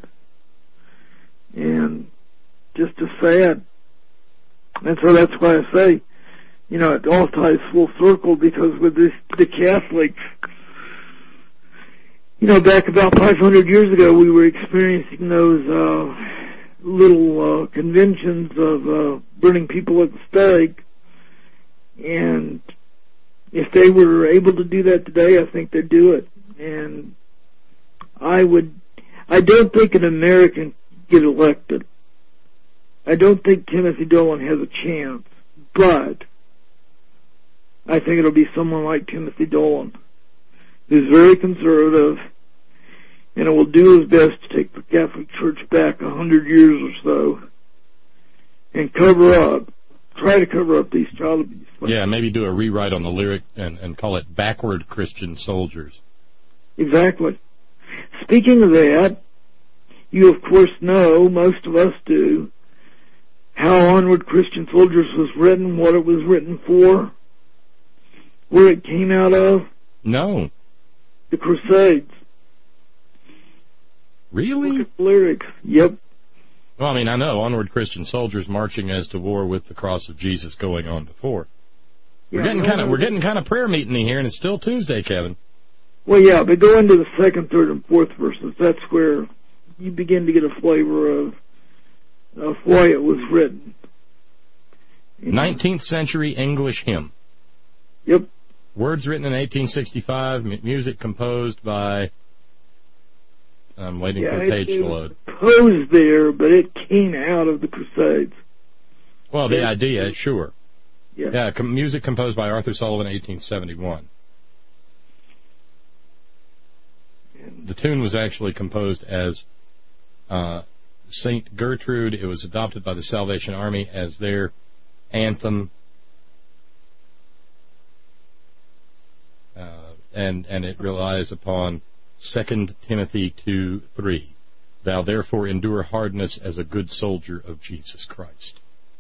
And just as sad. And so that's why I say, you know, it all ties full circle, because with this, the Catholics, you know, back about five hundred years ago, we were experiencing those uh, little uh, conventions of uh, burning people at the stake. And if they were able to do that today, I think they'd do it. And I would, I don't think an American get elected. I don't think Timothy Dolan has a chance, but I think it'll be someone like Timothy Dolan, who's very conservative, and it will do his best to take the Catholic Church back a hundred years or so and cover up, try to cover up these child abuse. Yeah, maybe do a rewrite on the lyric and, and call it Backward Christian Soldiers. Exactly. Speaking of that, you of course know, most of us do, how Onward Christian Soldiers was written, what it was written for, where it came out of. No. The Crusades. Really? Look at the lyrics. Yep. Well, I mean, I know Onward Christian Soldiers marching as to war with the cross of Jesus going on before. We're yeah, getting kind of we're getting kind of prayer meeting here, and it's still Tuesday, Kevin. Well, yeah, but go into the second, third, and fourth verses. That's where you begin to get a flavor of of why it was written. nineteenth century English hymn. Yep. Words written in eighteen sixty-five, music composed by... I'm waiting yeah, for the page it, it to load. Composed there, but it came out of the Crusades. Well, the it, idea, it, sure. Yeah. Yeah, com- music composed by Arthur Sullivan, eighteen seventy-one. And the tune was actually composed as uh, Saint Gertrude. It was adopted by the Salvation Army as their anthem. Uh, and and it relies upon Second Timothy two three. Thou therefore endure hardness as a good soldier of Jesus Christ.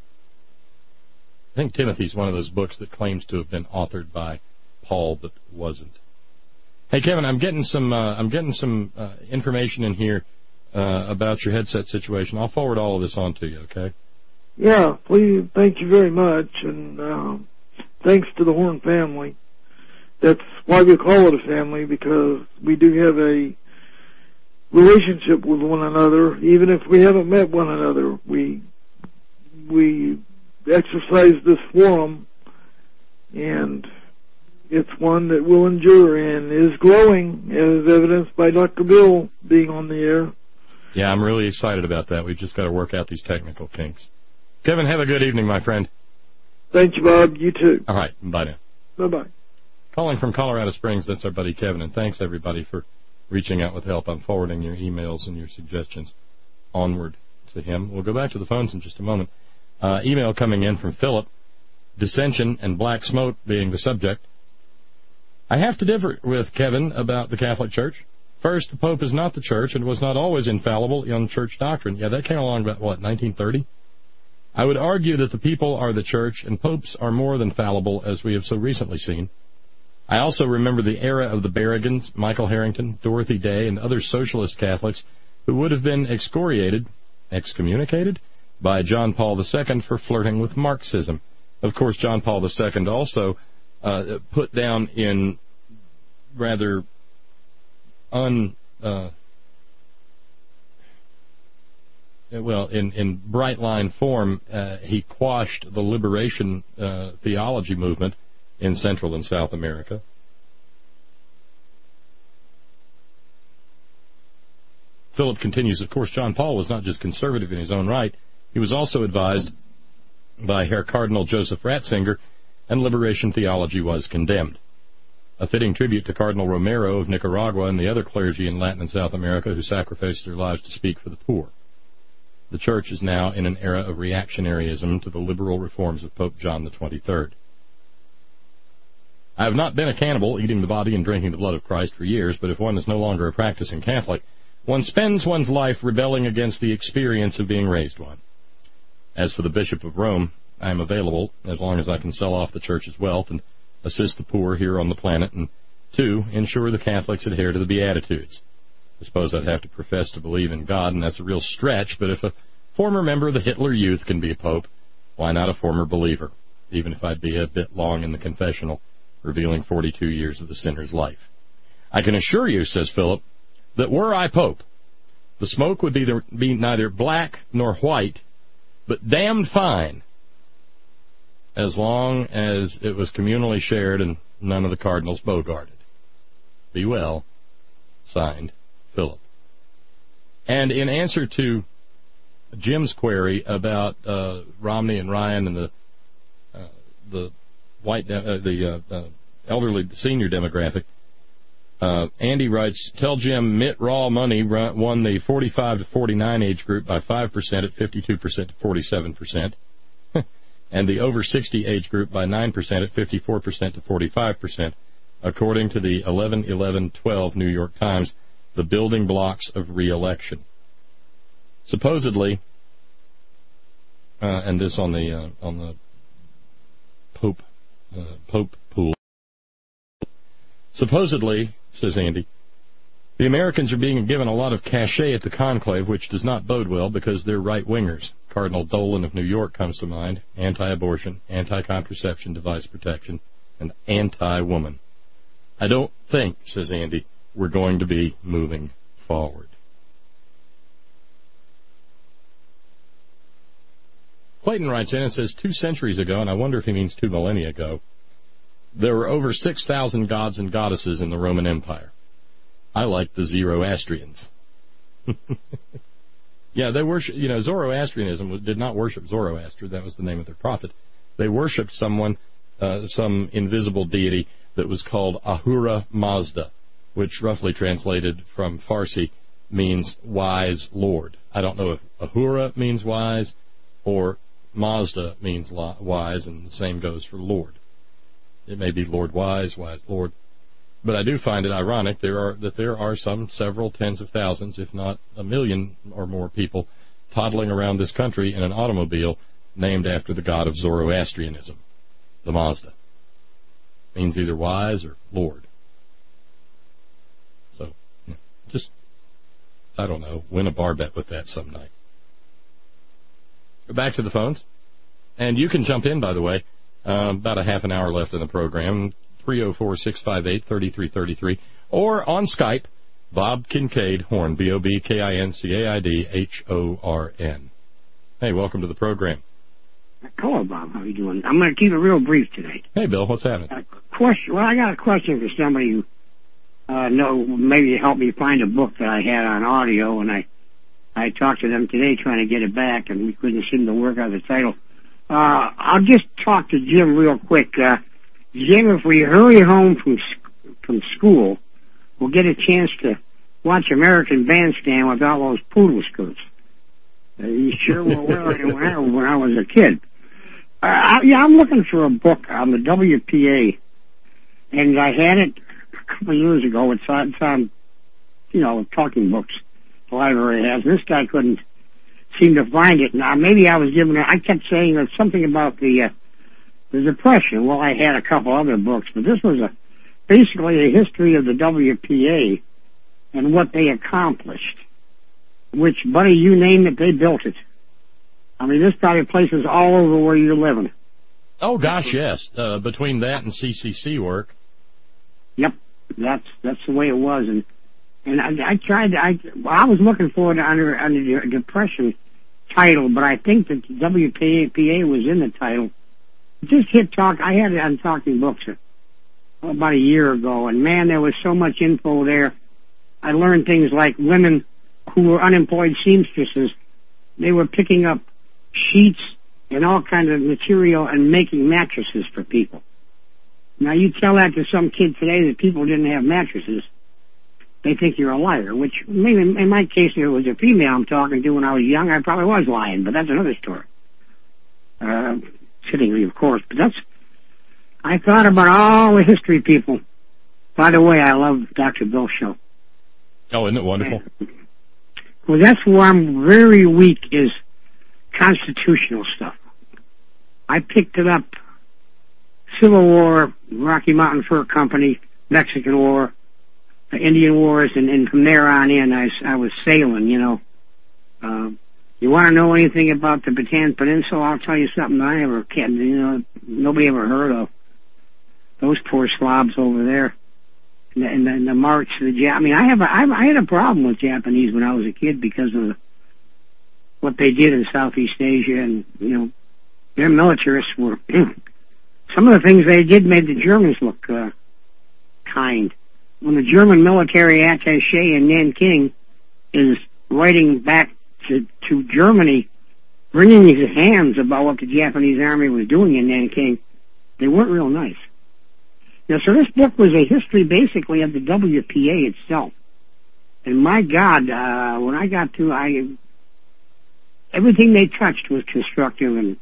I think Timothy's one of those books that claims to have been authored by Paul, but wasn't. Hey, Kevin, I'm getting some uh, I'm getting some uh, information in here uh, about your headset situation. I'll forward all of this on to you, okay? Yeah, please. Thank you very much, and uh, thanks to the Horn family. That's why we call it a family, because we do have a relationship with one another, even if we haven't met one another. We we exercise this forum, and it's one that will endure and is growing, as evidenced by Doctor Bill being on the air. Yeah, I'm really excited about that. We've just got to work out these technical kinks. Kevin, have a good evening, my friend. Thank you, Bob. You too. All right. Bye now. Bye-bye. Calling from Colorado Springs, that's our buddy Kevin, and thanks, everybody, for reaching out with help. I'm forwarding your emails and your suggestions onward to him. We'll go back to the phones in just a moment. Uh, email coming in from Philip, dissension and black smoke being the subject. I have to differ with Kevin about the Catholic Church. First, the Pope is not the Church and was not always infallible on Church doctrine. Yeah, that came along about, what, nineteen thirty? I would argue that the people are the Church and popes are more than fallible, as we have so recently seen. I also remember the era of the Berrigans, Michael Harrington, Dorothy Day, and other socialist Catholics who would have been excoriated, excommunicated, by John Paul the Second for flirting with Marxism. Of course, John Paul the Second also uh, put down in rather un... Uh, well, in, in bright line form, uh, he quashed the liberation uh, theology movement in Central and South America. Philip continues, of course, John Paul was not just conservative in his own right, he was also advised by Herr Cardinal Joseph Ratzinger, and liberation theology was condemned. A fitting tribute to Cardinal Romero of Nicaragua and the other clergy in Latin and South America who sacrificed their lives to speak for the poor. The Church is now in an era of reactionaryism to the liberal reforms of Pope John the twenty-third. I have not been a cannibal, eating the body and drinking the blood of Christ for years, but if one is no longer a practicing Catholic, one spends one's life rebelling against the experience of being raised one. As for the Bishop of Rome, I am available as long as I can sell off the Church's wealth and assist the poor here on the planet, and, two, ensure the Catholics adhere to the Beatitudes. I suppose I'd have to profess to believe in God, and that's a real stretch, but if a former member of the Hitler Youth can be a pope, why not a former believer, even if I'd be a bit long in the confessional, revealing forty-two years of the sinner's life. I can assure you, says Philip, that were I pope, the smoke would be, the, be neither black nor white, but damned fine, as long as it was communally shared and none of the cardinals bogarted. Be well. Signed, Philip. And in answer to Jim's query about uh, Romney and Ryan and the uh, the white de- uh, the uh, uh, elderly senior demographic, uh, Andy writes, tell Jim Mitt Romney won the forty-five to forty-nine age group by five percent at fifty-two percent to forty-seven percent, and the over sixty age group by nine percent at fifty-four percent to forty-five percent, according to the eleven eleven twelve New York Times, the building blocks of re-election. Supposedly, uh, and this on the uh, on the Pope uh, Pope pool. Supposedly, says Andy, the Americans are being given a lot of cachet at the conclave, which does not bode well because they're right-wingers. Cardinal Dolan of New York comes to mind: anti-abortion, anti-contraception device protection, and anti-woman. I don't think, says Andy, we're going to be moving forward. Clayton writes in and says, two centuries ago, and I wonder if he means two millennia ago, there were over six thousand gods and goddesses in the Roman Empire. I like the Zoroastrians. Yeah, they worship, you know, Zoroastrianism did not worship Zoroaster. That was the name of their prophet. They worshipped someone, uh, some invisible deity that was called Ahura Mazda, which roughly translated from Farsi means wise Lord. I don't know if Ahura means wise or Mazda means wise, and the same goes for Lord. It may be Lord Wise, Wise Lord. But I do find it ironic there are that there are some several tens of thousands, if not a million or more people, toddling around this country in an automobile named after the god of Zoroastrianism, the Mazda. Means either wise or Lord. So, just, I don't know, win a bar bet with that some night. Back to the phones. And you can jump in, by the way. Uh, about a half an hour left in the program. three oh four, six five eight, three three three three. Or on Skype, Bob Kincaid Horn, B O B K I N C A I D H O R N. Hey, welcome to the program. Hello, Bob. How are you doing? I'm going to keep it real brief tonight. Hey, Bill. What's happening? Uh, question. Well, I got a question for somebody who uh, know maybe help me find a book that I had on audio, and I I talked to them today trying to get it back, and we couldn't seem to work out the title. Uh, I'll just talk to Jim real quick. Uh, Jim, if we hurry home from from school, we'll get a chance to watch American Bandstand with all those poodle skirts. Uh, you sure were wearing when I, when I was a kid. Uh, I, yeah, I'm looking for a book on the W P A, and I had it a couple of years ago. It's on, it's on you know, talking books the library has. This guy couldn't seem to find it. Now, maybe I was given, I kept saying that something about the, uh, the Depression. Well, I had a couple other books, but this was a basically a history of the W P A and what they accomplished. Which, buddy, you name it, they built it. I mean, this probably places all over where you're living. Oh, gosh, yes. Uh, between that and C C C work. Yep, that's that's the way it was. And and I, I tried to, I, well, I was looking for it under, under the Depression title, but I think that the W P A was in the title. Just hit talk, I had it on Talking Books about a year ago, and man, there was so much info there. I learned things like women who were unemployed seamstresses, they were picking up sheets and all kinds of material and making mattresses for people. Now, you tell that to some kid today that people didn't have mattresses, they think you're a liar, which maybe in my case, if it was a female I'm talking to when I was young, I probably was lying, but that's another story. Uh, fittingly, of course, but that's, I thought about all the history people. By the way, I love Doctor Bill's show. Oh, isn't it wonderful? Well, that's where I'm very weak is constitutional stuff. I picked it up, Civil War, Rocky Mountain Fur Company, Mexican War, the Indian Wars, and, and from there on in, I, I was sailing, you know. Uh, you want to know anything about the Bataan Peninsula? I'll tell you something I never can, you know, nobody ever heard of. Those poor slobs over there. And the, and the, and the march to the Jap. I mean, I have a, I, I had a problem with Japanese when I was a kid because of the, what they did in Southeast Asia, and you know, their militarists were some of the things they did made the Germans look uh, kind. When the German military attaché in Nanking is writing back to to Germany, wringing his hands about what the Japanese army was doing in Nanking, they weren't real nice. Now, so this book was a history, basically, of the W P A itself. And my God, uh, when I got to, I, everything they touched was constructive, and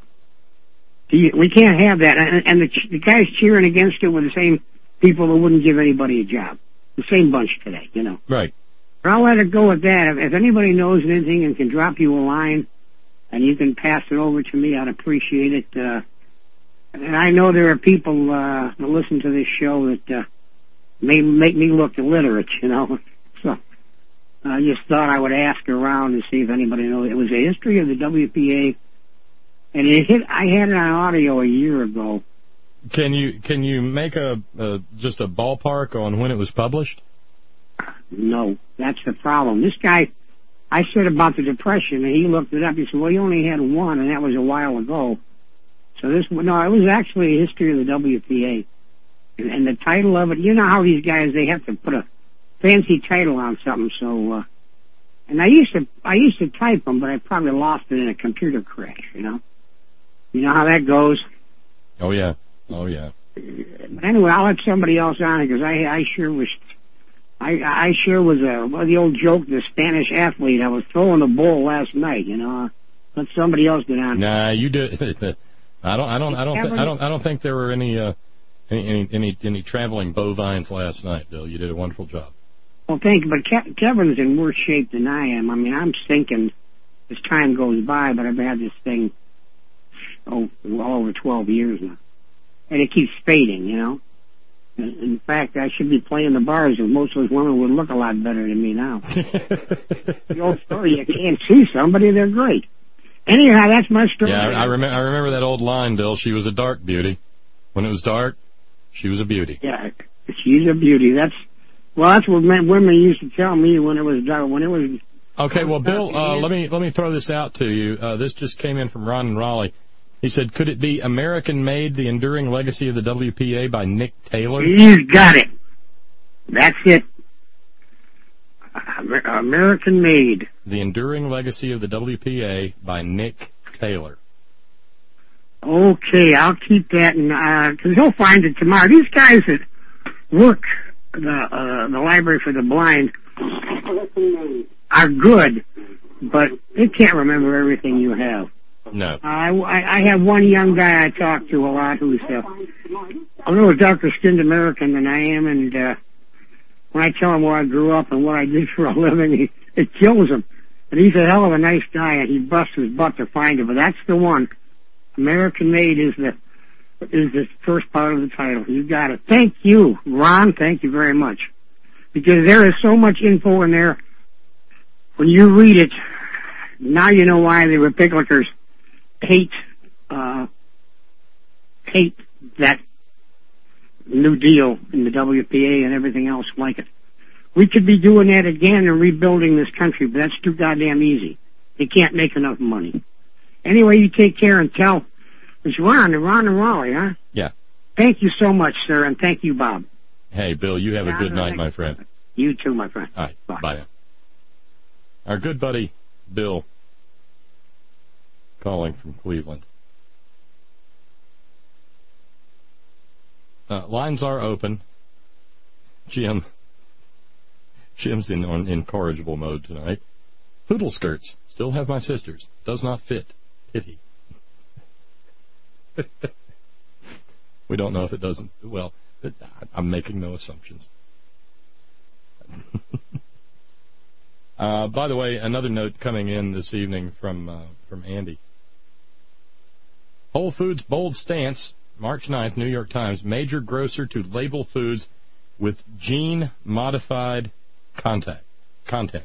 the, we can't have that. And, and the, the guys cheering against it were the same people who wouldn't give anybody a job. The same bunch today, you know. Right. But I'll let it go at that. If, if anybody knows anything and can drop you a line, and you can pass it over to me, I'd appreciate it. Uh, And I know there are people uh, that listen to this show that uh, may make me look illiterate, you know. So I just thought I would ask around and see if anybody knows. It was a history of the W P A, and it hit. I had it on audio a year ago. Can you can you make a, a just a ballpark on when it was published? No, that's the problem. This guy, I said about the Depression, and he looked it up. He said, "Well, you only had one, and that was a while ago." So this, no, it was actually a history of the W P A. And, and the title of it, you know how these guys, they have to put a fancy title on something, so, uh, and I used to, I used to type them, but I probably lost it in a computer crash, you know? You know how that goes? Oh, yeah. Oh, yeah. But anyway, I'll let somebody else on it, because I, I sure was, I, I sure was a, well, the old joke, the Spanish athlete, I was throwing the bull last night, you know? Let somebody else get on. Nah, you did. I don't. I don't. I don't. Th- I don't. I don't think there were any, uh, any, any, any, any traveling bovines last night, Bill. You did a wonderful job. Well, thank you. But Ke- Kevin's in worse shape than I am. I mean, I'm thinking as time goes by, but I've had this thing oh, well over twelve years now, and it keeps fading. You know. In fact, I should be playing the bars, and most of those women would look a lot better than me now. The old story: you can't see somebody; they're great. Anyhow, that's my story. Yeah, I, I, rem- I remember that old line, Bill. She was a dark beauty. When it was dark, she was a beauty. Yeah, she's a beauty. That's well, that's what women used to tell me when it was dark. When it was. Okay, well, Bill, uh, let me let me throw this out to you. Uh, this just came in from Ron in Raleigh. He said, "Could it be American Made: The Enduring Legacy of the W P A by Nick Taylor?" He's got it. That's it. American Made. The Enduring Legacy of the W P A by Nick Taylor. Okay, I'll keep that, and because he'll find it tomorrow. These guys that work the uh, the Library for the Blind are good, but they can't remember everything you have. No. Uh, I, I have one young guy I talk to a lot who's uh, a little darker skinned American than I am, and uh, when I tell him where I grew up and what I did for a living, he, it kills him. But he's a hell of a nice guy, and he busts his butt to find it. But that's the one. American Made is the is the first part of the title. You got it. Thank you, Ron. Thank you very much. Because there is so much info in there. When you read it, now you know why the Republicans hate uh, hate that New Deal in the W P A and everything else like it. We could be doing that again and rebuilding this country, but that's too goddamn easy. They can't make enough money. Anyway, you take care and tell. It's Ron, Ron and Raleigh, huh? Yeah. Thank you so much, sir, and thank you, Bob. Hey, Bill, you have a good night, my friend. You too, my friend. All right, bye. Bye. Our good buddy, Bill, calling from Cleveland. Uh, lines are open. Jim. Jim's in on incorrigible mode tonight. Poodle skirts. Still have my sisters. Does not fit. Pity. We don't know if it doesn't. Well, it, I'm making no assumptions. uh, by the way, another note coming in this evening from uh, from Andy. Whole Foods bold stance, March ninth, New York Times, major grocer to label foods with gene-modified contact, content.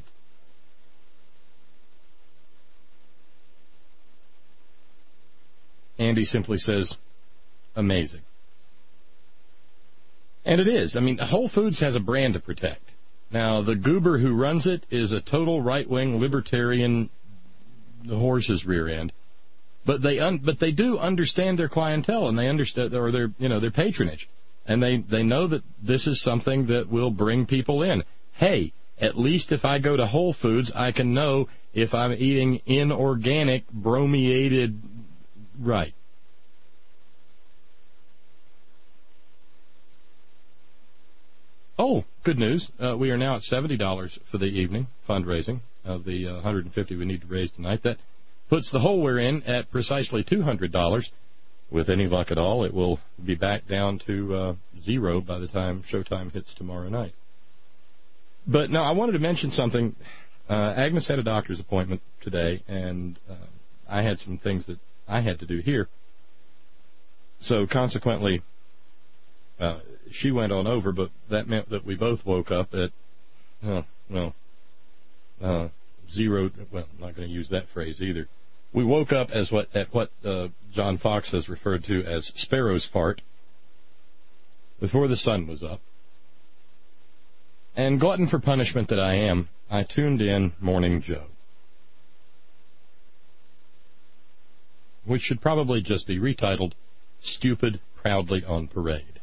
Andy simply says, amazing. And it is. I mean, Whole Foods has a brand to protect. Now, the goober who runs it is a total right-wing libertarian, the horse's rear end. But they un- but they do understand their clientele, and they understand, or their, you know, their patronage. And they, they know that this is something that will bring people in. Hey, at least if I go to Whole Foods, I can know if I'm eating inorganic, bromiated, right. Oh, good news. Uh, we are now at seventy dollars for the evening, fundraising of the uh, one hundred fifty we need to raise tonight. That puts the hole we're in at precisely two hundred dollars. With any luck at all, it will be back down to uh, zero by the time Showtime hits tomorrow night. But, no, I wanted to mention something. Uh, Agnes had a doctor's appointment today, and uh, I had some things that I had to do here. So, consequently, uh, she went on over, but that meant that we both woke up at, oh, well, uh, zero, well, I'm not going to use that phrase either. We woke up as what at what uh, John Fox has referred to as sparrow's fart before the sun was up. And glutton for punishment that I am, I tuned in Morning Joe, which should probably just be retitled Stupid Proudly on Parade.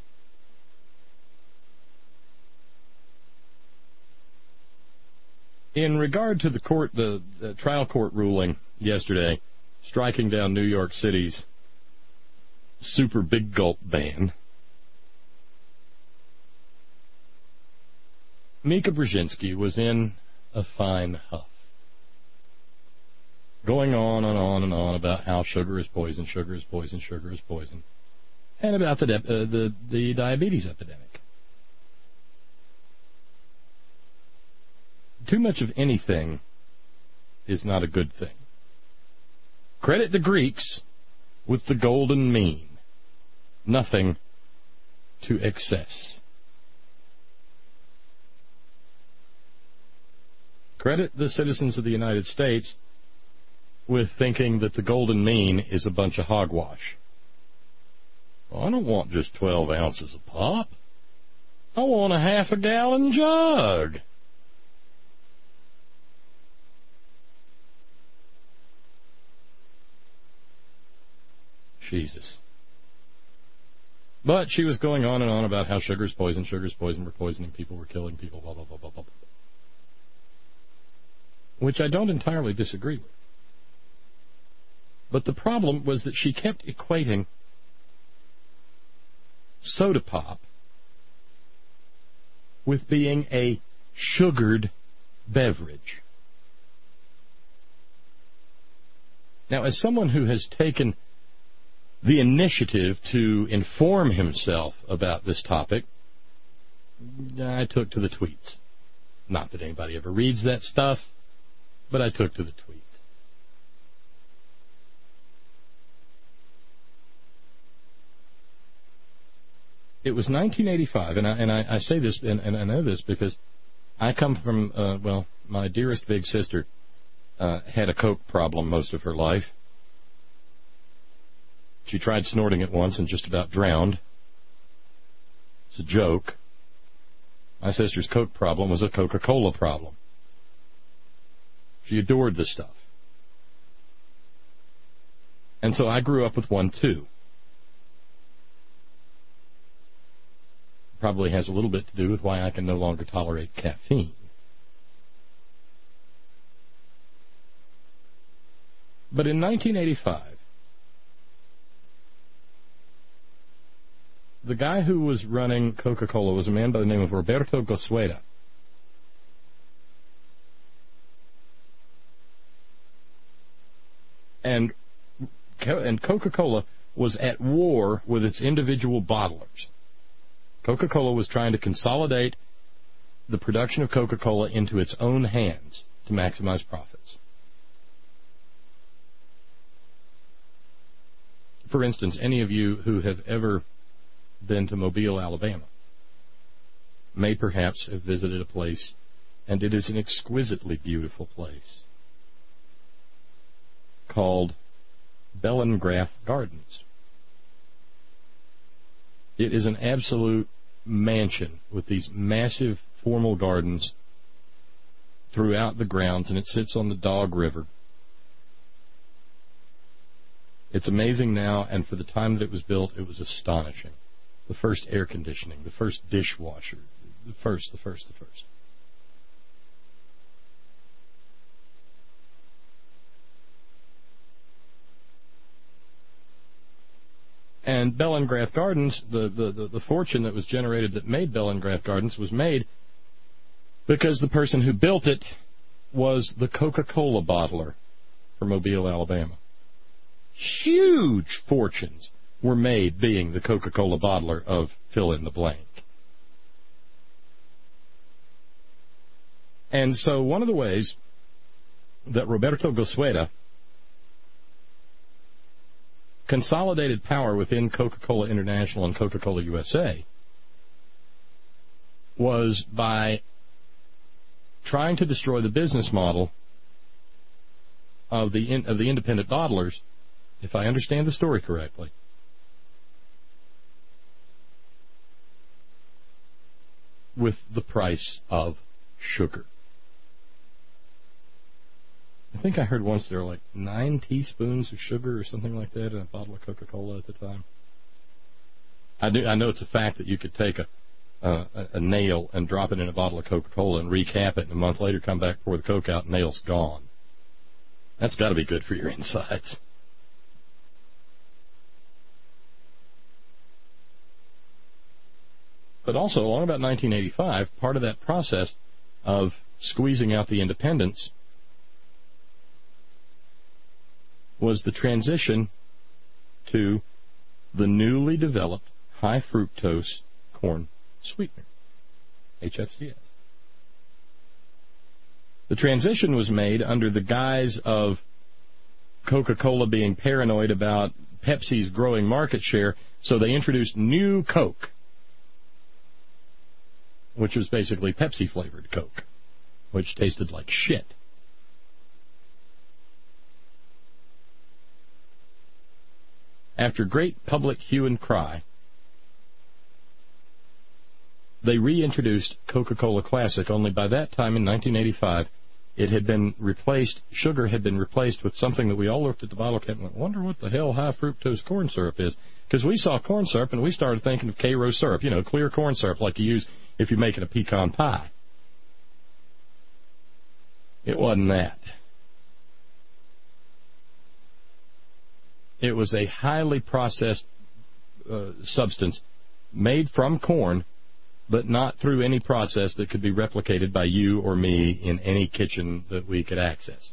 In regard to the court, the, the trial court ruling yesterday, striking down New York City's super big gulp ban, Mika Brzezinski was in a fine huff, going on and on and on about how sugar is poison, sugar is poison, sugar is poison, and about the, de- uh, the, the diabetes epidemic. Too much of anything is not a good thing. Credit the Greeks with the golden mean. Nothing to excess. Credit the citizens of the United States with thinking that the golden mean is a bunch of hogwash. Well, I don't want just twelve ounces of pop. I want a half a gallon jug. Jesus. But she was going on and on about how sugar's poison, sugar's poison, we're poisoning people, we're killing people, blah, blah, blah, blah, blah, blah. Which I don't entirely disagree with. But the problem was that she kept equating soda pop with being a sugared beverage. Now, as someone who has taken the initiative to inform himself about this topic, I took to the tweets. Not that anybody ever reads that stuff, but I took to the tweets. It was nineteen eighty-five, and I, and I, I say this, and, and I know this because I come from, uh, well, my dearest big sister uh, had a coke problem most of her life. She tried snorting it once and just about drowned. It's a joke. My sister's coke problem was a Coca-Cola problem. She adored the stuff. And so I grew up with one, too. Probably has a little bit to do with why I can no longer tolerate caffeine. But in nineteen eighty-five, the guy who was running Coca-Cola was a man by the name of Roberto Goizueta. And, and Coca-Cola was at war with its individual bottlers. Coca-Cola was trying to consolidate the production of Coca-Cola into its own hands to maximize profits. For instance, any of you who have ever been to Mobile, Alabama, may perhaps have visited a place, and it is an exquisitely beautiful place, called Bellengrath Gardens. It is an absolute mansion with these massive formal gardens throughout the grounds, and it sits on the Dog River. It's amazing now, and for the time that it was built, it was astonishing. The first air conditioning, the first dishwasher, the first, the first, the first. And Bellengrath Gardens, the, the, the, the fortune that was generated that made Bellengrath Gardens was made because the person who built it was the Coca-Cola bottler for Mobile, Alabama. Huge fortunes were made being the Coca-Cola bottler of fill-in-the-blank. And so one of the ways that Roberto Goizueta consolidated power within Coca-Cola International and Coca-Cola U S A was by trying to destroy the business model of the in, of the independent bottlers, if I understand the story correctly. With the price of sugar. I think I heard once there were like nine teaspoons of sugar or something like that in a bottle of Coca-Cola at the time. I do. I know it's a fact that you could take a, uh, a nail and drop it in a bottle of Coca-Cola and recap it, and a month later come back, pour the Coke out, and the nail's gone. That's got to be good for your insides. But also, along about nineteen eighty-five, part of that process of squeezing out the independents was the transition to the newly developed high fructose corn sweetener, H F C S. The transition was made under the guise of Coca-Cola being paranoid about Pepsi's growing market share, so they introduced new Coke, which was basically Pepsi-flavored Coke, which tasted like shit. After great public hue and cry, they reintroduced Coca-Cola Classic, only by that time in nineteen eighty-five, it had been replaced, sugar had been replaced with something that we all looked at the bottle cap and went, wonder what the hell high fructose corn syrup is. Because we saw corn syrup and we started thinking of Karo syrup, you know, clear corn syrup like you use if you're making a pecan pie. It wasn't that. It was a highly processed uh, substance made from corn, but not through any process that could be replicated by you or me in any kitchen that we could access.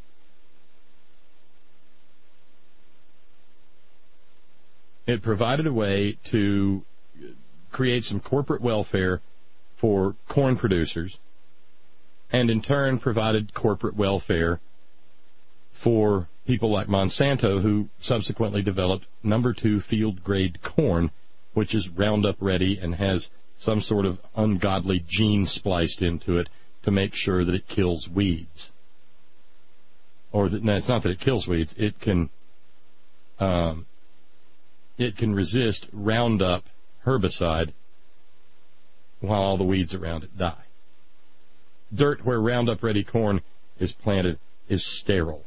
It provided a way to create some corporate welfare for corn producers, and in turn provided corporate welfare for people like Monsanto, who subsequently developed number two field-grade corn, which is Roundup ready and has some sort of ungodly gene spliced into it to make sure that it kills weeds. Or that, no, it's not that it kills weeds. It can, um, it can resist Roundup herbicide while all the weeds around it die. Dirt where Roundup ready corn is planted is sterile.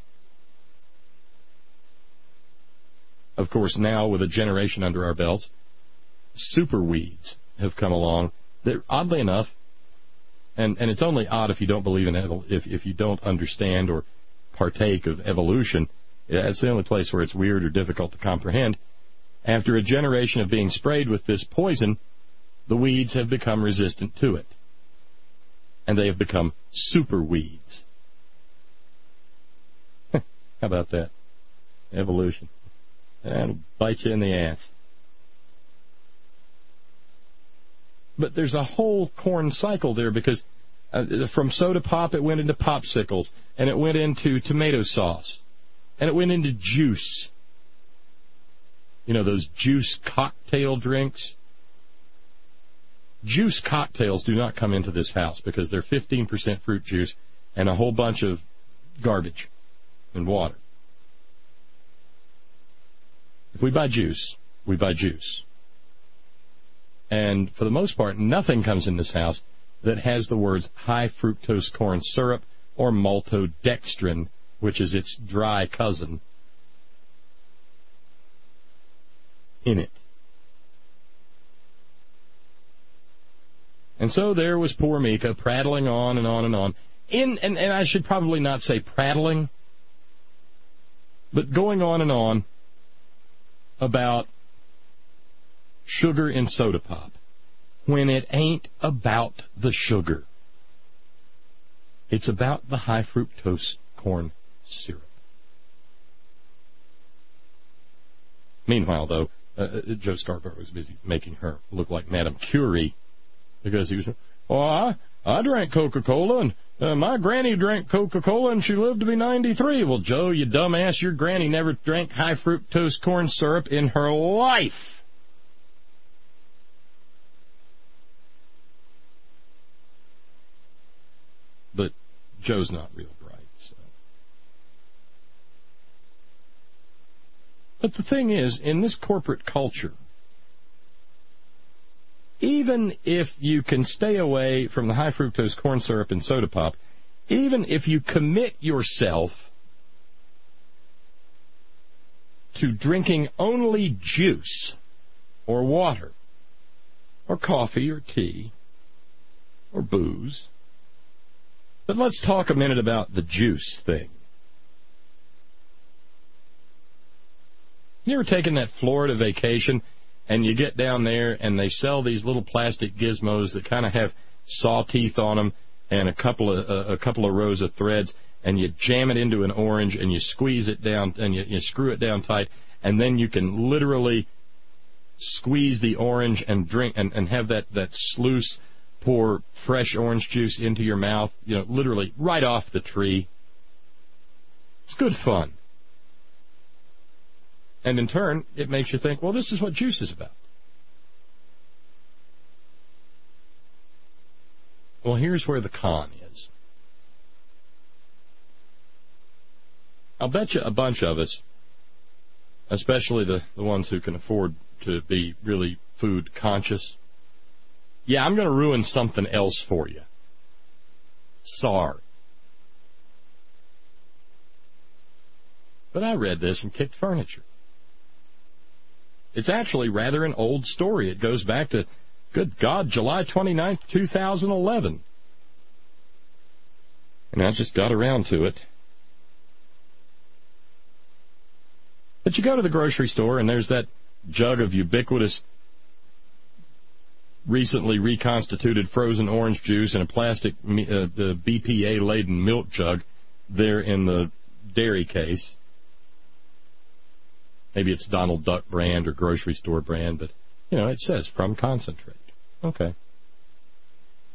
Of course, now with a generation under our belts, super weeds have come along that, oddly enough, and, and it's only odd if you don't believe in evol- if if you don't understand or partake of evolution. It's the only place where it's weird or difficult to comprehend. After a generation of being sprayed with this poison, the weeds have become resistant to it, and they have become super weeds. How about that? Evolution. That'll bite you in the ass. But there's a whole corn cycle there, because uh, from soda pop it went into popsicles, and it went into tomato sauce, and it went into juice. You know, those juice cocktail drinks? Juice cocktails do not come into this house because they're fifteen percent fruit juice and a whole bunch of garbage and water. If we buy juice, we buy juice. And for the most part, nothing comes in this house that has the words high fructose corn syrup or maltodextrin, which is its dry cousin, in it. And so there was poor Mika prattling on and on and on. In and, and I should probably not say prattling, but going on and on about sugar in soda pop when it ain't about the sugar. It's about the high fructose corn syrup. Meanwhile, though, uh, Joe Scarborough was busy making her look like Madame Curie, because he was, oh, I, I drank Coca-Cola, and uh, my granny drank Coca-Cola, and she lived to be ninety-three. Well, Joe, you dumbass, your granny never drank high fructose corn syrup in her life. But Joe's not real bright, so. But the thing is, in this corporate culture, even if you can stay away from the high fructose corn syrup and soda pop, even if you commit yourself to drinking only juice or water or coffee or tea or booze, but let's talk a minute about the juice thing. You ever taken that Florida vacation and you get down there and they sell these little plastic gizmos that kind of have saw teeth on them and a couple of uh, a couple of rows of threads, and you jam it into an orange and you squeeze it down and you, you screw it down tight, and then you can literally squeeze the orange and drink and, and have that, that sluice pour fresh orange juice into your mouth, you know, literally right off the tree. It's good fun. And in turn, it makes you think, well, this is what juice is about. Well, here's where the con is. I'll bet you a bunch of us, especially the, the ones who can afford to be really food conscious, yeah, I'm going to ruin something else for you. Sorry. But I read this and kicked furniture. It's actually rather an old story. It goes back to, good God, July twenty-ninth, two thousand eleven. And I just got around to it. But you go to the grocery store and there's that jug of ubiquitous, recently reconstituted frozen orange juice in a plastic uh, B P A-laden milk jug there in the dairy case. Maybe it's Donald Duck brand or grocery store brand, but, you know, it says from concentrate. Okay.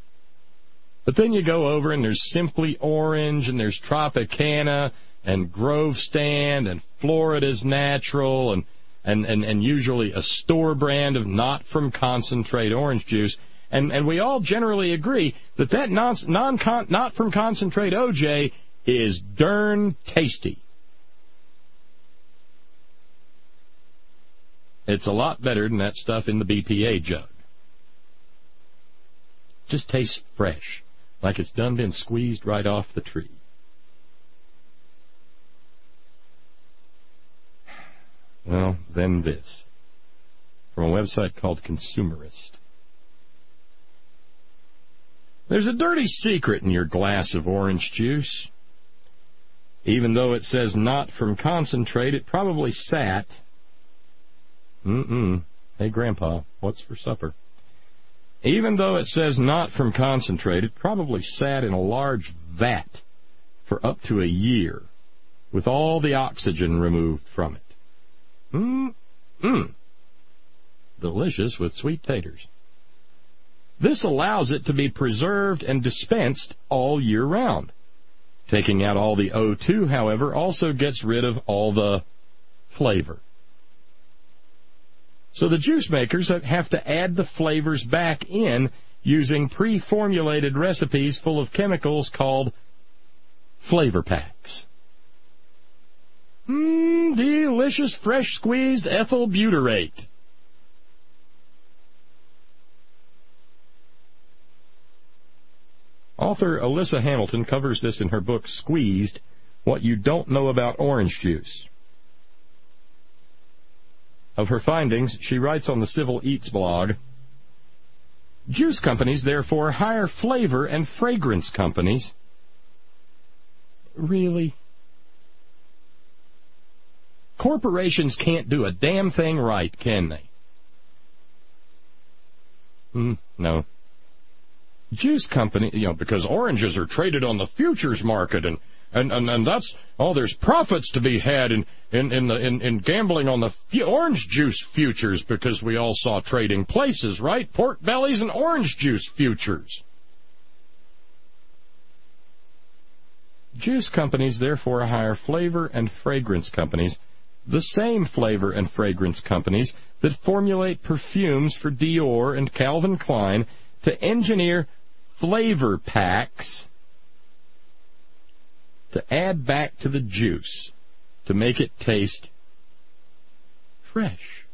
But then you go over and there's Simply Orange and there's Tropicana and Grove Stand and Florida's Natural and, and, and, and usually a store brand of not from concentrate orange juice. And, and we all generally agree that that non, non not from concentrate O J is darn tasty. It's a lot better than that stuff in the B P A jug. Just tastes fresh, like it's done been squeezed right off the tree. Well, then this. From a website called Consumerist. There's a dirty secret in your glass of orange juice. Even though it says not from concentrate, it probably sat... Mm-mm. Hey, Grandpa, what's for supper? Even though it says not from concentrate, it probably sat in a large vat for up to a year with all the oxygen removed from it. Mm-mm. Delicious with sweet taters. This allows it to be preserved and dispensed all year round. Taking out all the O two, however, also gets rid of all the flavor. So the juice makers have to add the flavors back in using pre-formulated recipes full of chemicals called flavor packs. Mmm, delicious fresh squeezed ethyl butyrate. Author Alyssa Hamilton covers this in her book, Squeezed, What You Don't Know About Orange Juice. Of her findings, she writes on the Civil Eats blog, juice companies, therefore, hire flavor and fragrance companies. Really? Corporations can't do a damn thing right, can they? Mm, no. Juice company, you know, because oranges are traded on the futures market, and and and, and that's oh, there's profits to be had in in in the in, in gambling on the f- orange juice futures, because we all saw Trading Places, right? Pork bellies and orange juice futures. Juice companies therefore hire flavor and fragrance companies, the same flavor and fragrance companies that formulate perfumes for Dior and Calvin Klein, to engineer flavor packs to add back to the juice to make it taste fresh.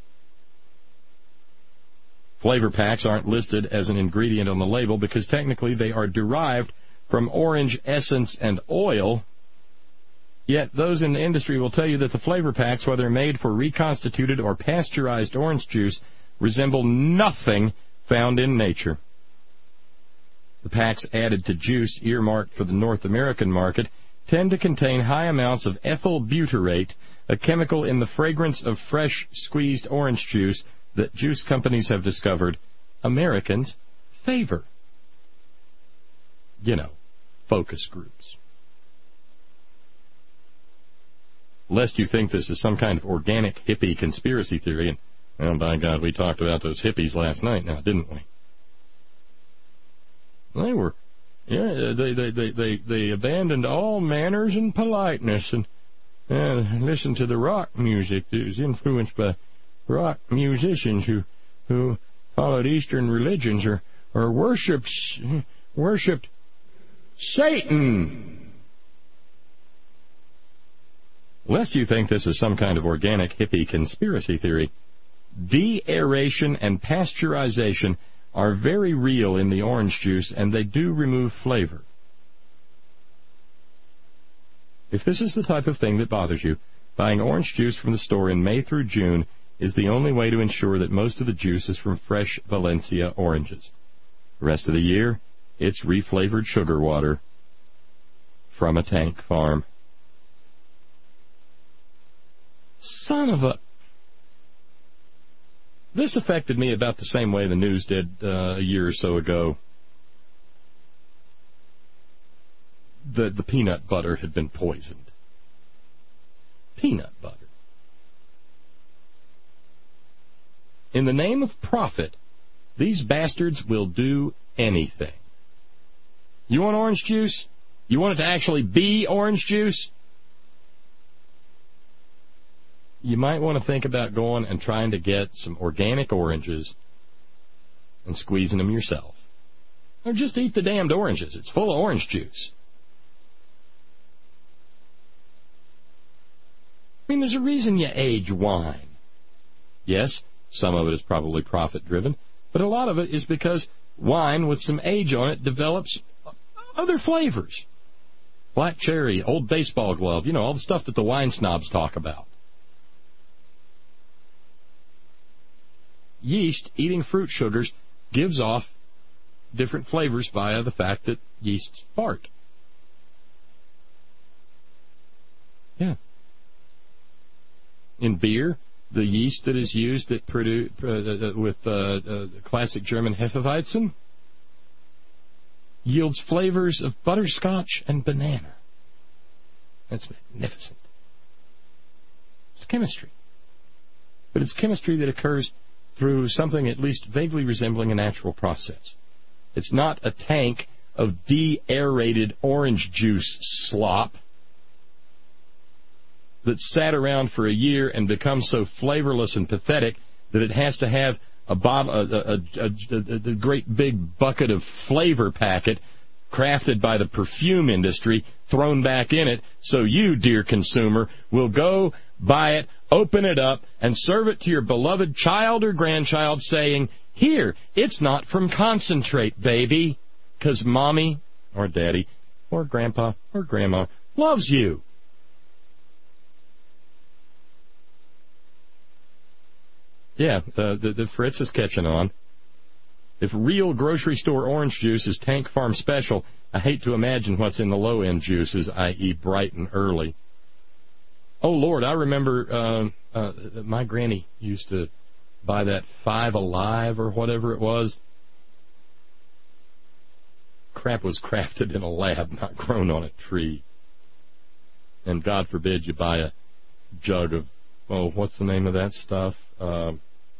Flavor packs aren't listed as an ingredient on the label because technically they are derived from orange essence and oil, yet those in the industry will tell you that the flavor packs, whether made for reconstituted or pasteurized orange juice, resemble nothing found in nature. The packs added to juice earmarked for the North American market tend to contain high amounts of ethyl butyrate, a chemical in the fragrance of fresh squeezed orange juice that juice companies have discovered Americans favor. You know, focus groups. Lest you think this is some kind of organic hippie conspiracy theory, and oh, by God, we talked about those hippies last night now, didn't we? They were, yeah, they they, they, they, they abandoned all manners and politeness and uh, listened to the rock music that was influenced by rock musicians who who followed Eastern religions or, or worshipped, worshipped Satan. Lest you think this is some kind of organic hippie conspiracy theory, de-aeration and pasteurization are very real in the orange juice, and they do remove flavor. If this is the type of thing that bothers you, buying orange juice from the store in May through June is the only way to ensure that most of the juice is from fresh Valencia oranges. The rest of the year, it's reflavored sugar water from a tank farm. Son of a... This affected me about the same way the news did uh, a year or so ago. The, the peanut butter had been poisoned. Peanut butter. In the name of profit, these bastards will do anything. You want orange juice? You want it to actually be orange juice? You might want to think about going and trying to get some organic oranges and squeezing them yourself. Or just eat the damned oranges. It's full of orange juice. I mean, there's a reason you age wine. Yes, some of it is probably profit-driven, but a lot of it is because wine with some age on it develops other flavors. Black cherry, old baseball glove, you know, all the stuff that the wine snobs talk about. Yeast, eating fruit sugars, gives off different flavors via the fact that yeasts fart. Yeah. In beer, the yeast that is used that produ- uh, with uh, uh, classic German Hefeweizen yields flavors of butterscotch and banana. That's magnificent. It's chemistry. But it's chemistry that occurs through something at least vaguely resembling a natural process. It's not a tank of de-aerated orange juice slop that sat around for a year and becomes so flavorless and pathetic that it has to have a, bottle, a, a, a, a, a great big bucket of flavor packet crafted by the perfume industry thrown back in it so you, dear consumer, will go buy it, open it up, and serve it to your beloved child or grandchild saying, here, it's not from concentrate, baby, because mommy or daddy or grandpa or grandma loves you. Yeah, uh, the, the Fritz is catching on. If real grocery store orange juice is Tank Farm Special, I hate to imagine what's in the low-end juices, that is bright and early. Oh, Lord, I remember uh, uh, my granny used to buy that Five Alive or whatever it was. Crap was crafted in a lab, not grown on a tree. And God forbid you buy a jug of, oh, what's the name of that stuff? Uh,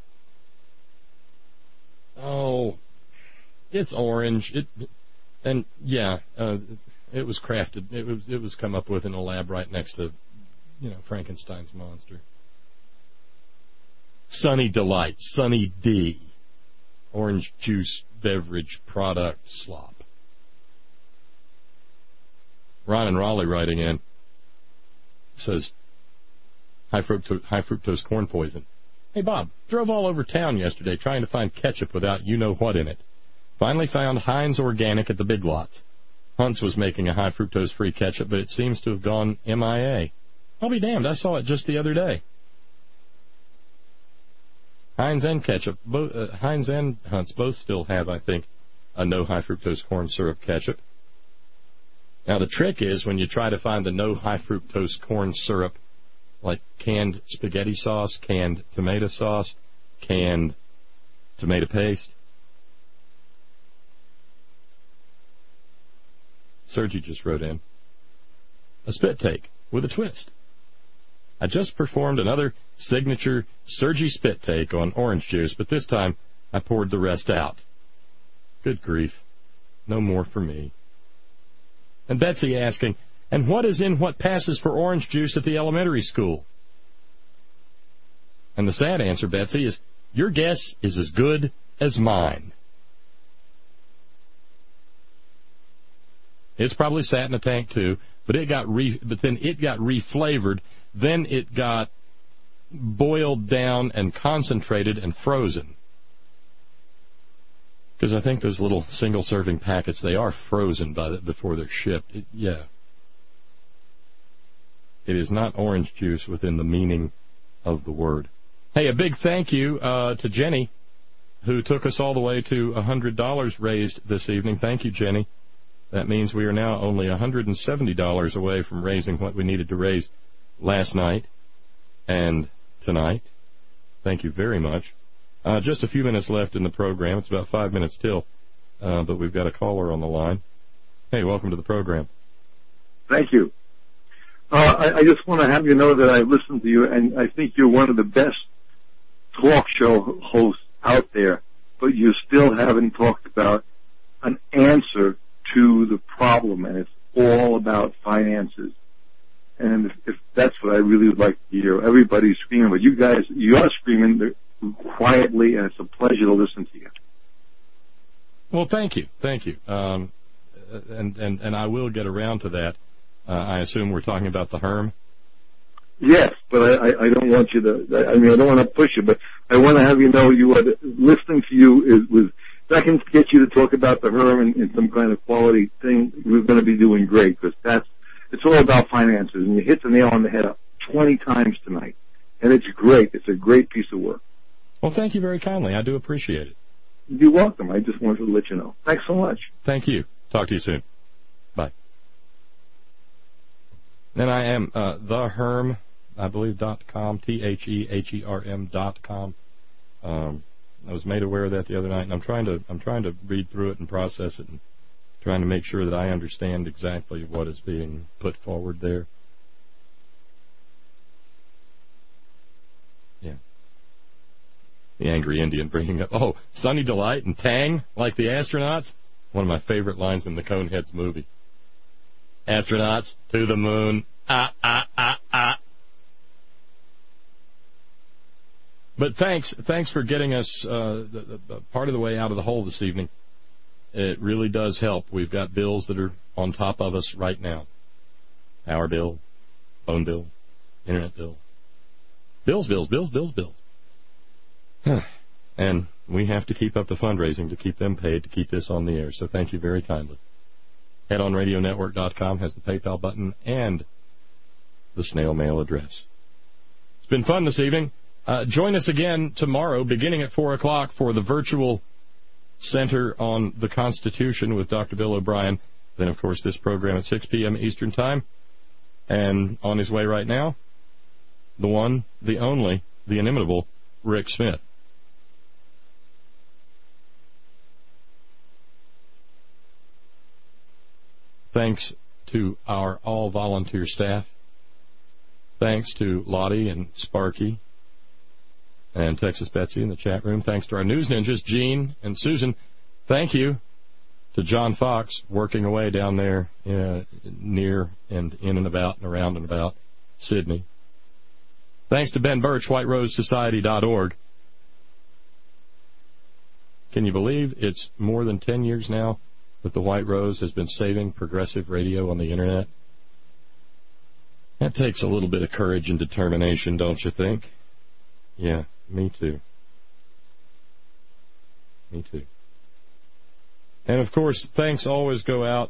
oh, it's orange. It, and yeah, uh, it was crafted. It was it was come up with in a lab right next to, you know, Frankenstein's monster. Sunny Delight, Sunny D, orange juice beverage product slop. Ron and Raleigh writing in says, high fructose, high fructose corn poison. Hey, Bob, drove all over town yesterday trying to find ketchup without you-know-what in it. Finally found Heinz Organic at the Big Lots. Hunt's was making a high fructose-free ketchup, but it seems to have gone M I A. I'll be damned, I saw it just the other day. Heinz and ketchup, both, uh, Heinz and Hunt's both still have, I think, a no high fructose corn syrup ketchup. Now, the trick is when you try to find the no high fructose corn syrup, like canned spaghetti sauce, canned tomato sauce, canned tomato paste. Sergi just wrote in. A spit take with a twist. I just performed another signature Sergi spit take on orange juice, but this time I poured the rest out. Good grief. No more for me. And Betsy asking, and what is in what passes for orange juice at the elementary school? And the sad answer, Betsy, is your guess is as good as mine. It's probably sat in a tank too, but it got re, but then it got reflavored, then it got boiled down and concentrated and frozen. Because I think those little single-serving packets, they are frozen by the, before they're shipped. It, yeah. It is not orange juice within the meaning of the word. Hey, a big thank you uh, to Jenny, who took us all the way to one hundred dollars raised this evening. Thank you, Jenny. That means we are now only one hundred seventy dollars away from raising what we needed to raise last night and tonight. Thank you very much. Uh, just a few minutes left in the program. It's about five minutes till, uh, but we've got a caller on the line. Hey, welcome to the program. Thank you. Uh, I, I just want to have you know that I listened to you, and I think you're one of the best talk show hosts out there, but you still haven't talked about an answer to the problem, and it's all about finances. And if, if that's what I really would like to hear, everybody's screaming, but you guys, you are screaming quietly, and it's a pleasure to listen to you. Well, thank you, thank you, um, and and and I will get around to that. Uh, I assume we're talking about the Herm. Yes, but I, I don't want you to. I mean, I don't want to push you, but I want to have you know you are listening to you is was. If I can get you to talk about the Herm and, and some kind of quality thing, we're going to be doing great, because that's it's all about finances, and you hit the nail on the head twenty times tonight, and it's great. It's a great piece of work. Well, thank you very kindly. I do appreciate it. You're welcome. I just wanted to let you know. Thanks so much. Thank you. Talk to you soon. Bye. Then I am uh, the Herm, I believe, dot com, T H E H E R M dot com. Um, I was made aware of that the other night, and I'm trying to I'm trying to read through it and process it, and trying to make sure that I understand exactly what is being put forward there. Yeah. The Angry Indian bringing up, oh, Sunny Delight and Tang, like the astronauts. One of my favorite lines in the Coneheads movie. Astronauts to the moon. Ah, ah, ah, ah. But thanks, thanks for getting us uh, the, the, part of the way out of the hole this evening. It really does help. We've got bills that are on top of us right now. Power bill, phone bill, internet bill. Bills, bills, bills, bills, bills. And we have to keep up the fundraising to keep them paid to keep this on the air. So thank you very kindly. head on radio network dot com has the PayPal button and the snail mail address. It's been fun this evening. Uh, join us again tomorrow, beginning at four o'clock, for the virtual Center on the Constitution with Doctor Bill O'Brien. Then, of course, this program at six p.m. Eastern Time. And on his way right now, the one, the only, the inimitable Rick Smith. Thanks to our all-volunteer staff. Thanks to Lottie and Sparky and Texas Betsy in the chat room. Thanks to our news ninjas, Gene and Susan. Thank you to John Fox, working away down there uh, near and in and about and around and about Sydney. Thanks to Ben Birch, white rose society dot org. Can you believe it's more than ten years now that the White Rose has been saving progressive radio on the Internet? That takes a little bit of courage and determination, don't you think? Yeah, me too. Me too. And, of course, thanks always go out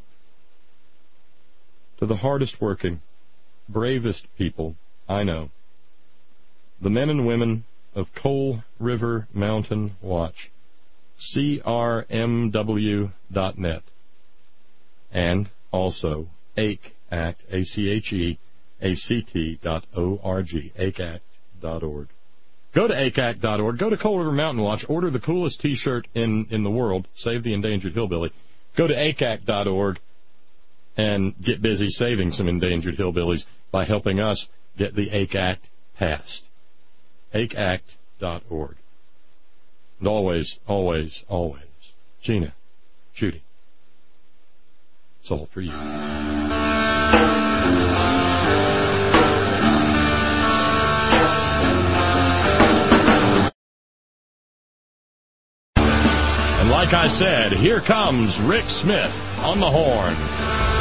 to the hardest working, bravest people I know. The men and women of Coal River Mountain Watch. C R M W dot net. And also A C A C, A C H E A C T dot O R G, A C A C dot org. Go to A C A C dot org. Go to Coal River Mountain Watch. Order the coolest T-shirt in, in the world. Save the endangered hillbilly. Go to A C A C dot org and get busy saving some endangered hillbillies by helping us get the A C A C passed. A C A C dot org. And always, always, always, Gina, Judy, it's all for you. And like I said, here comes Rick Smith on the horn.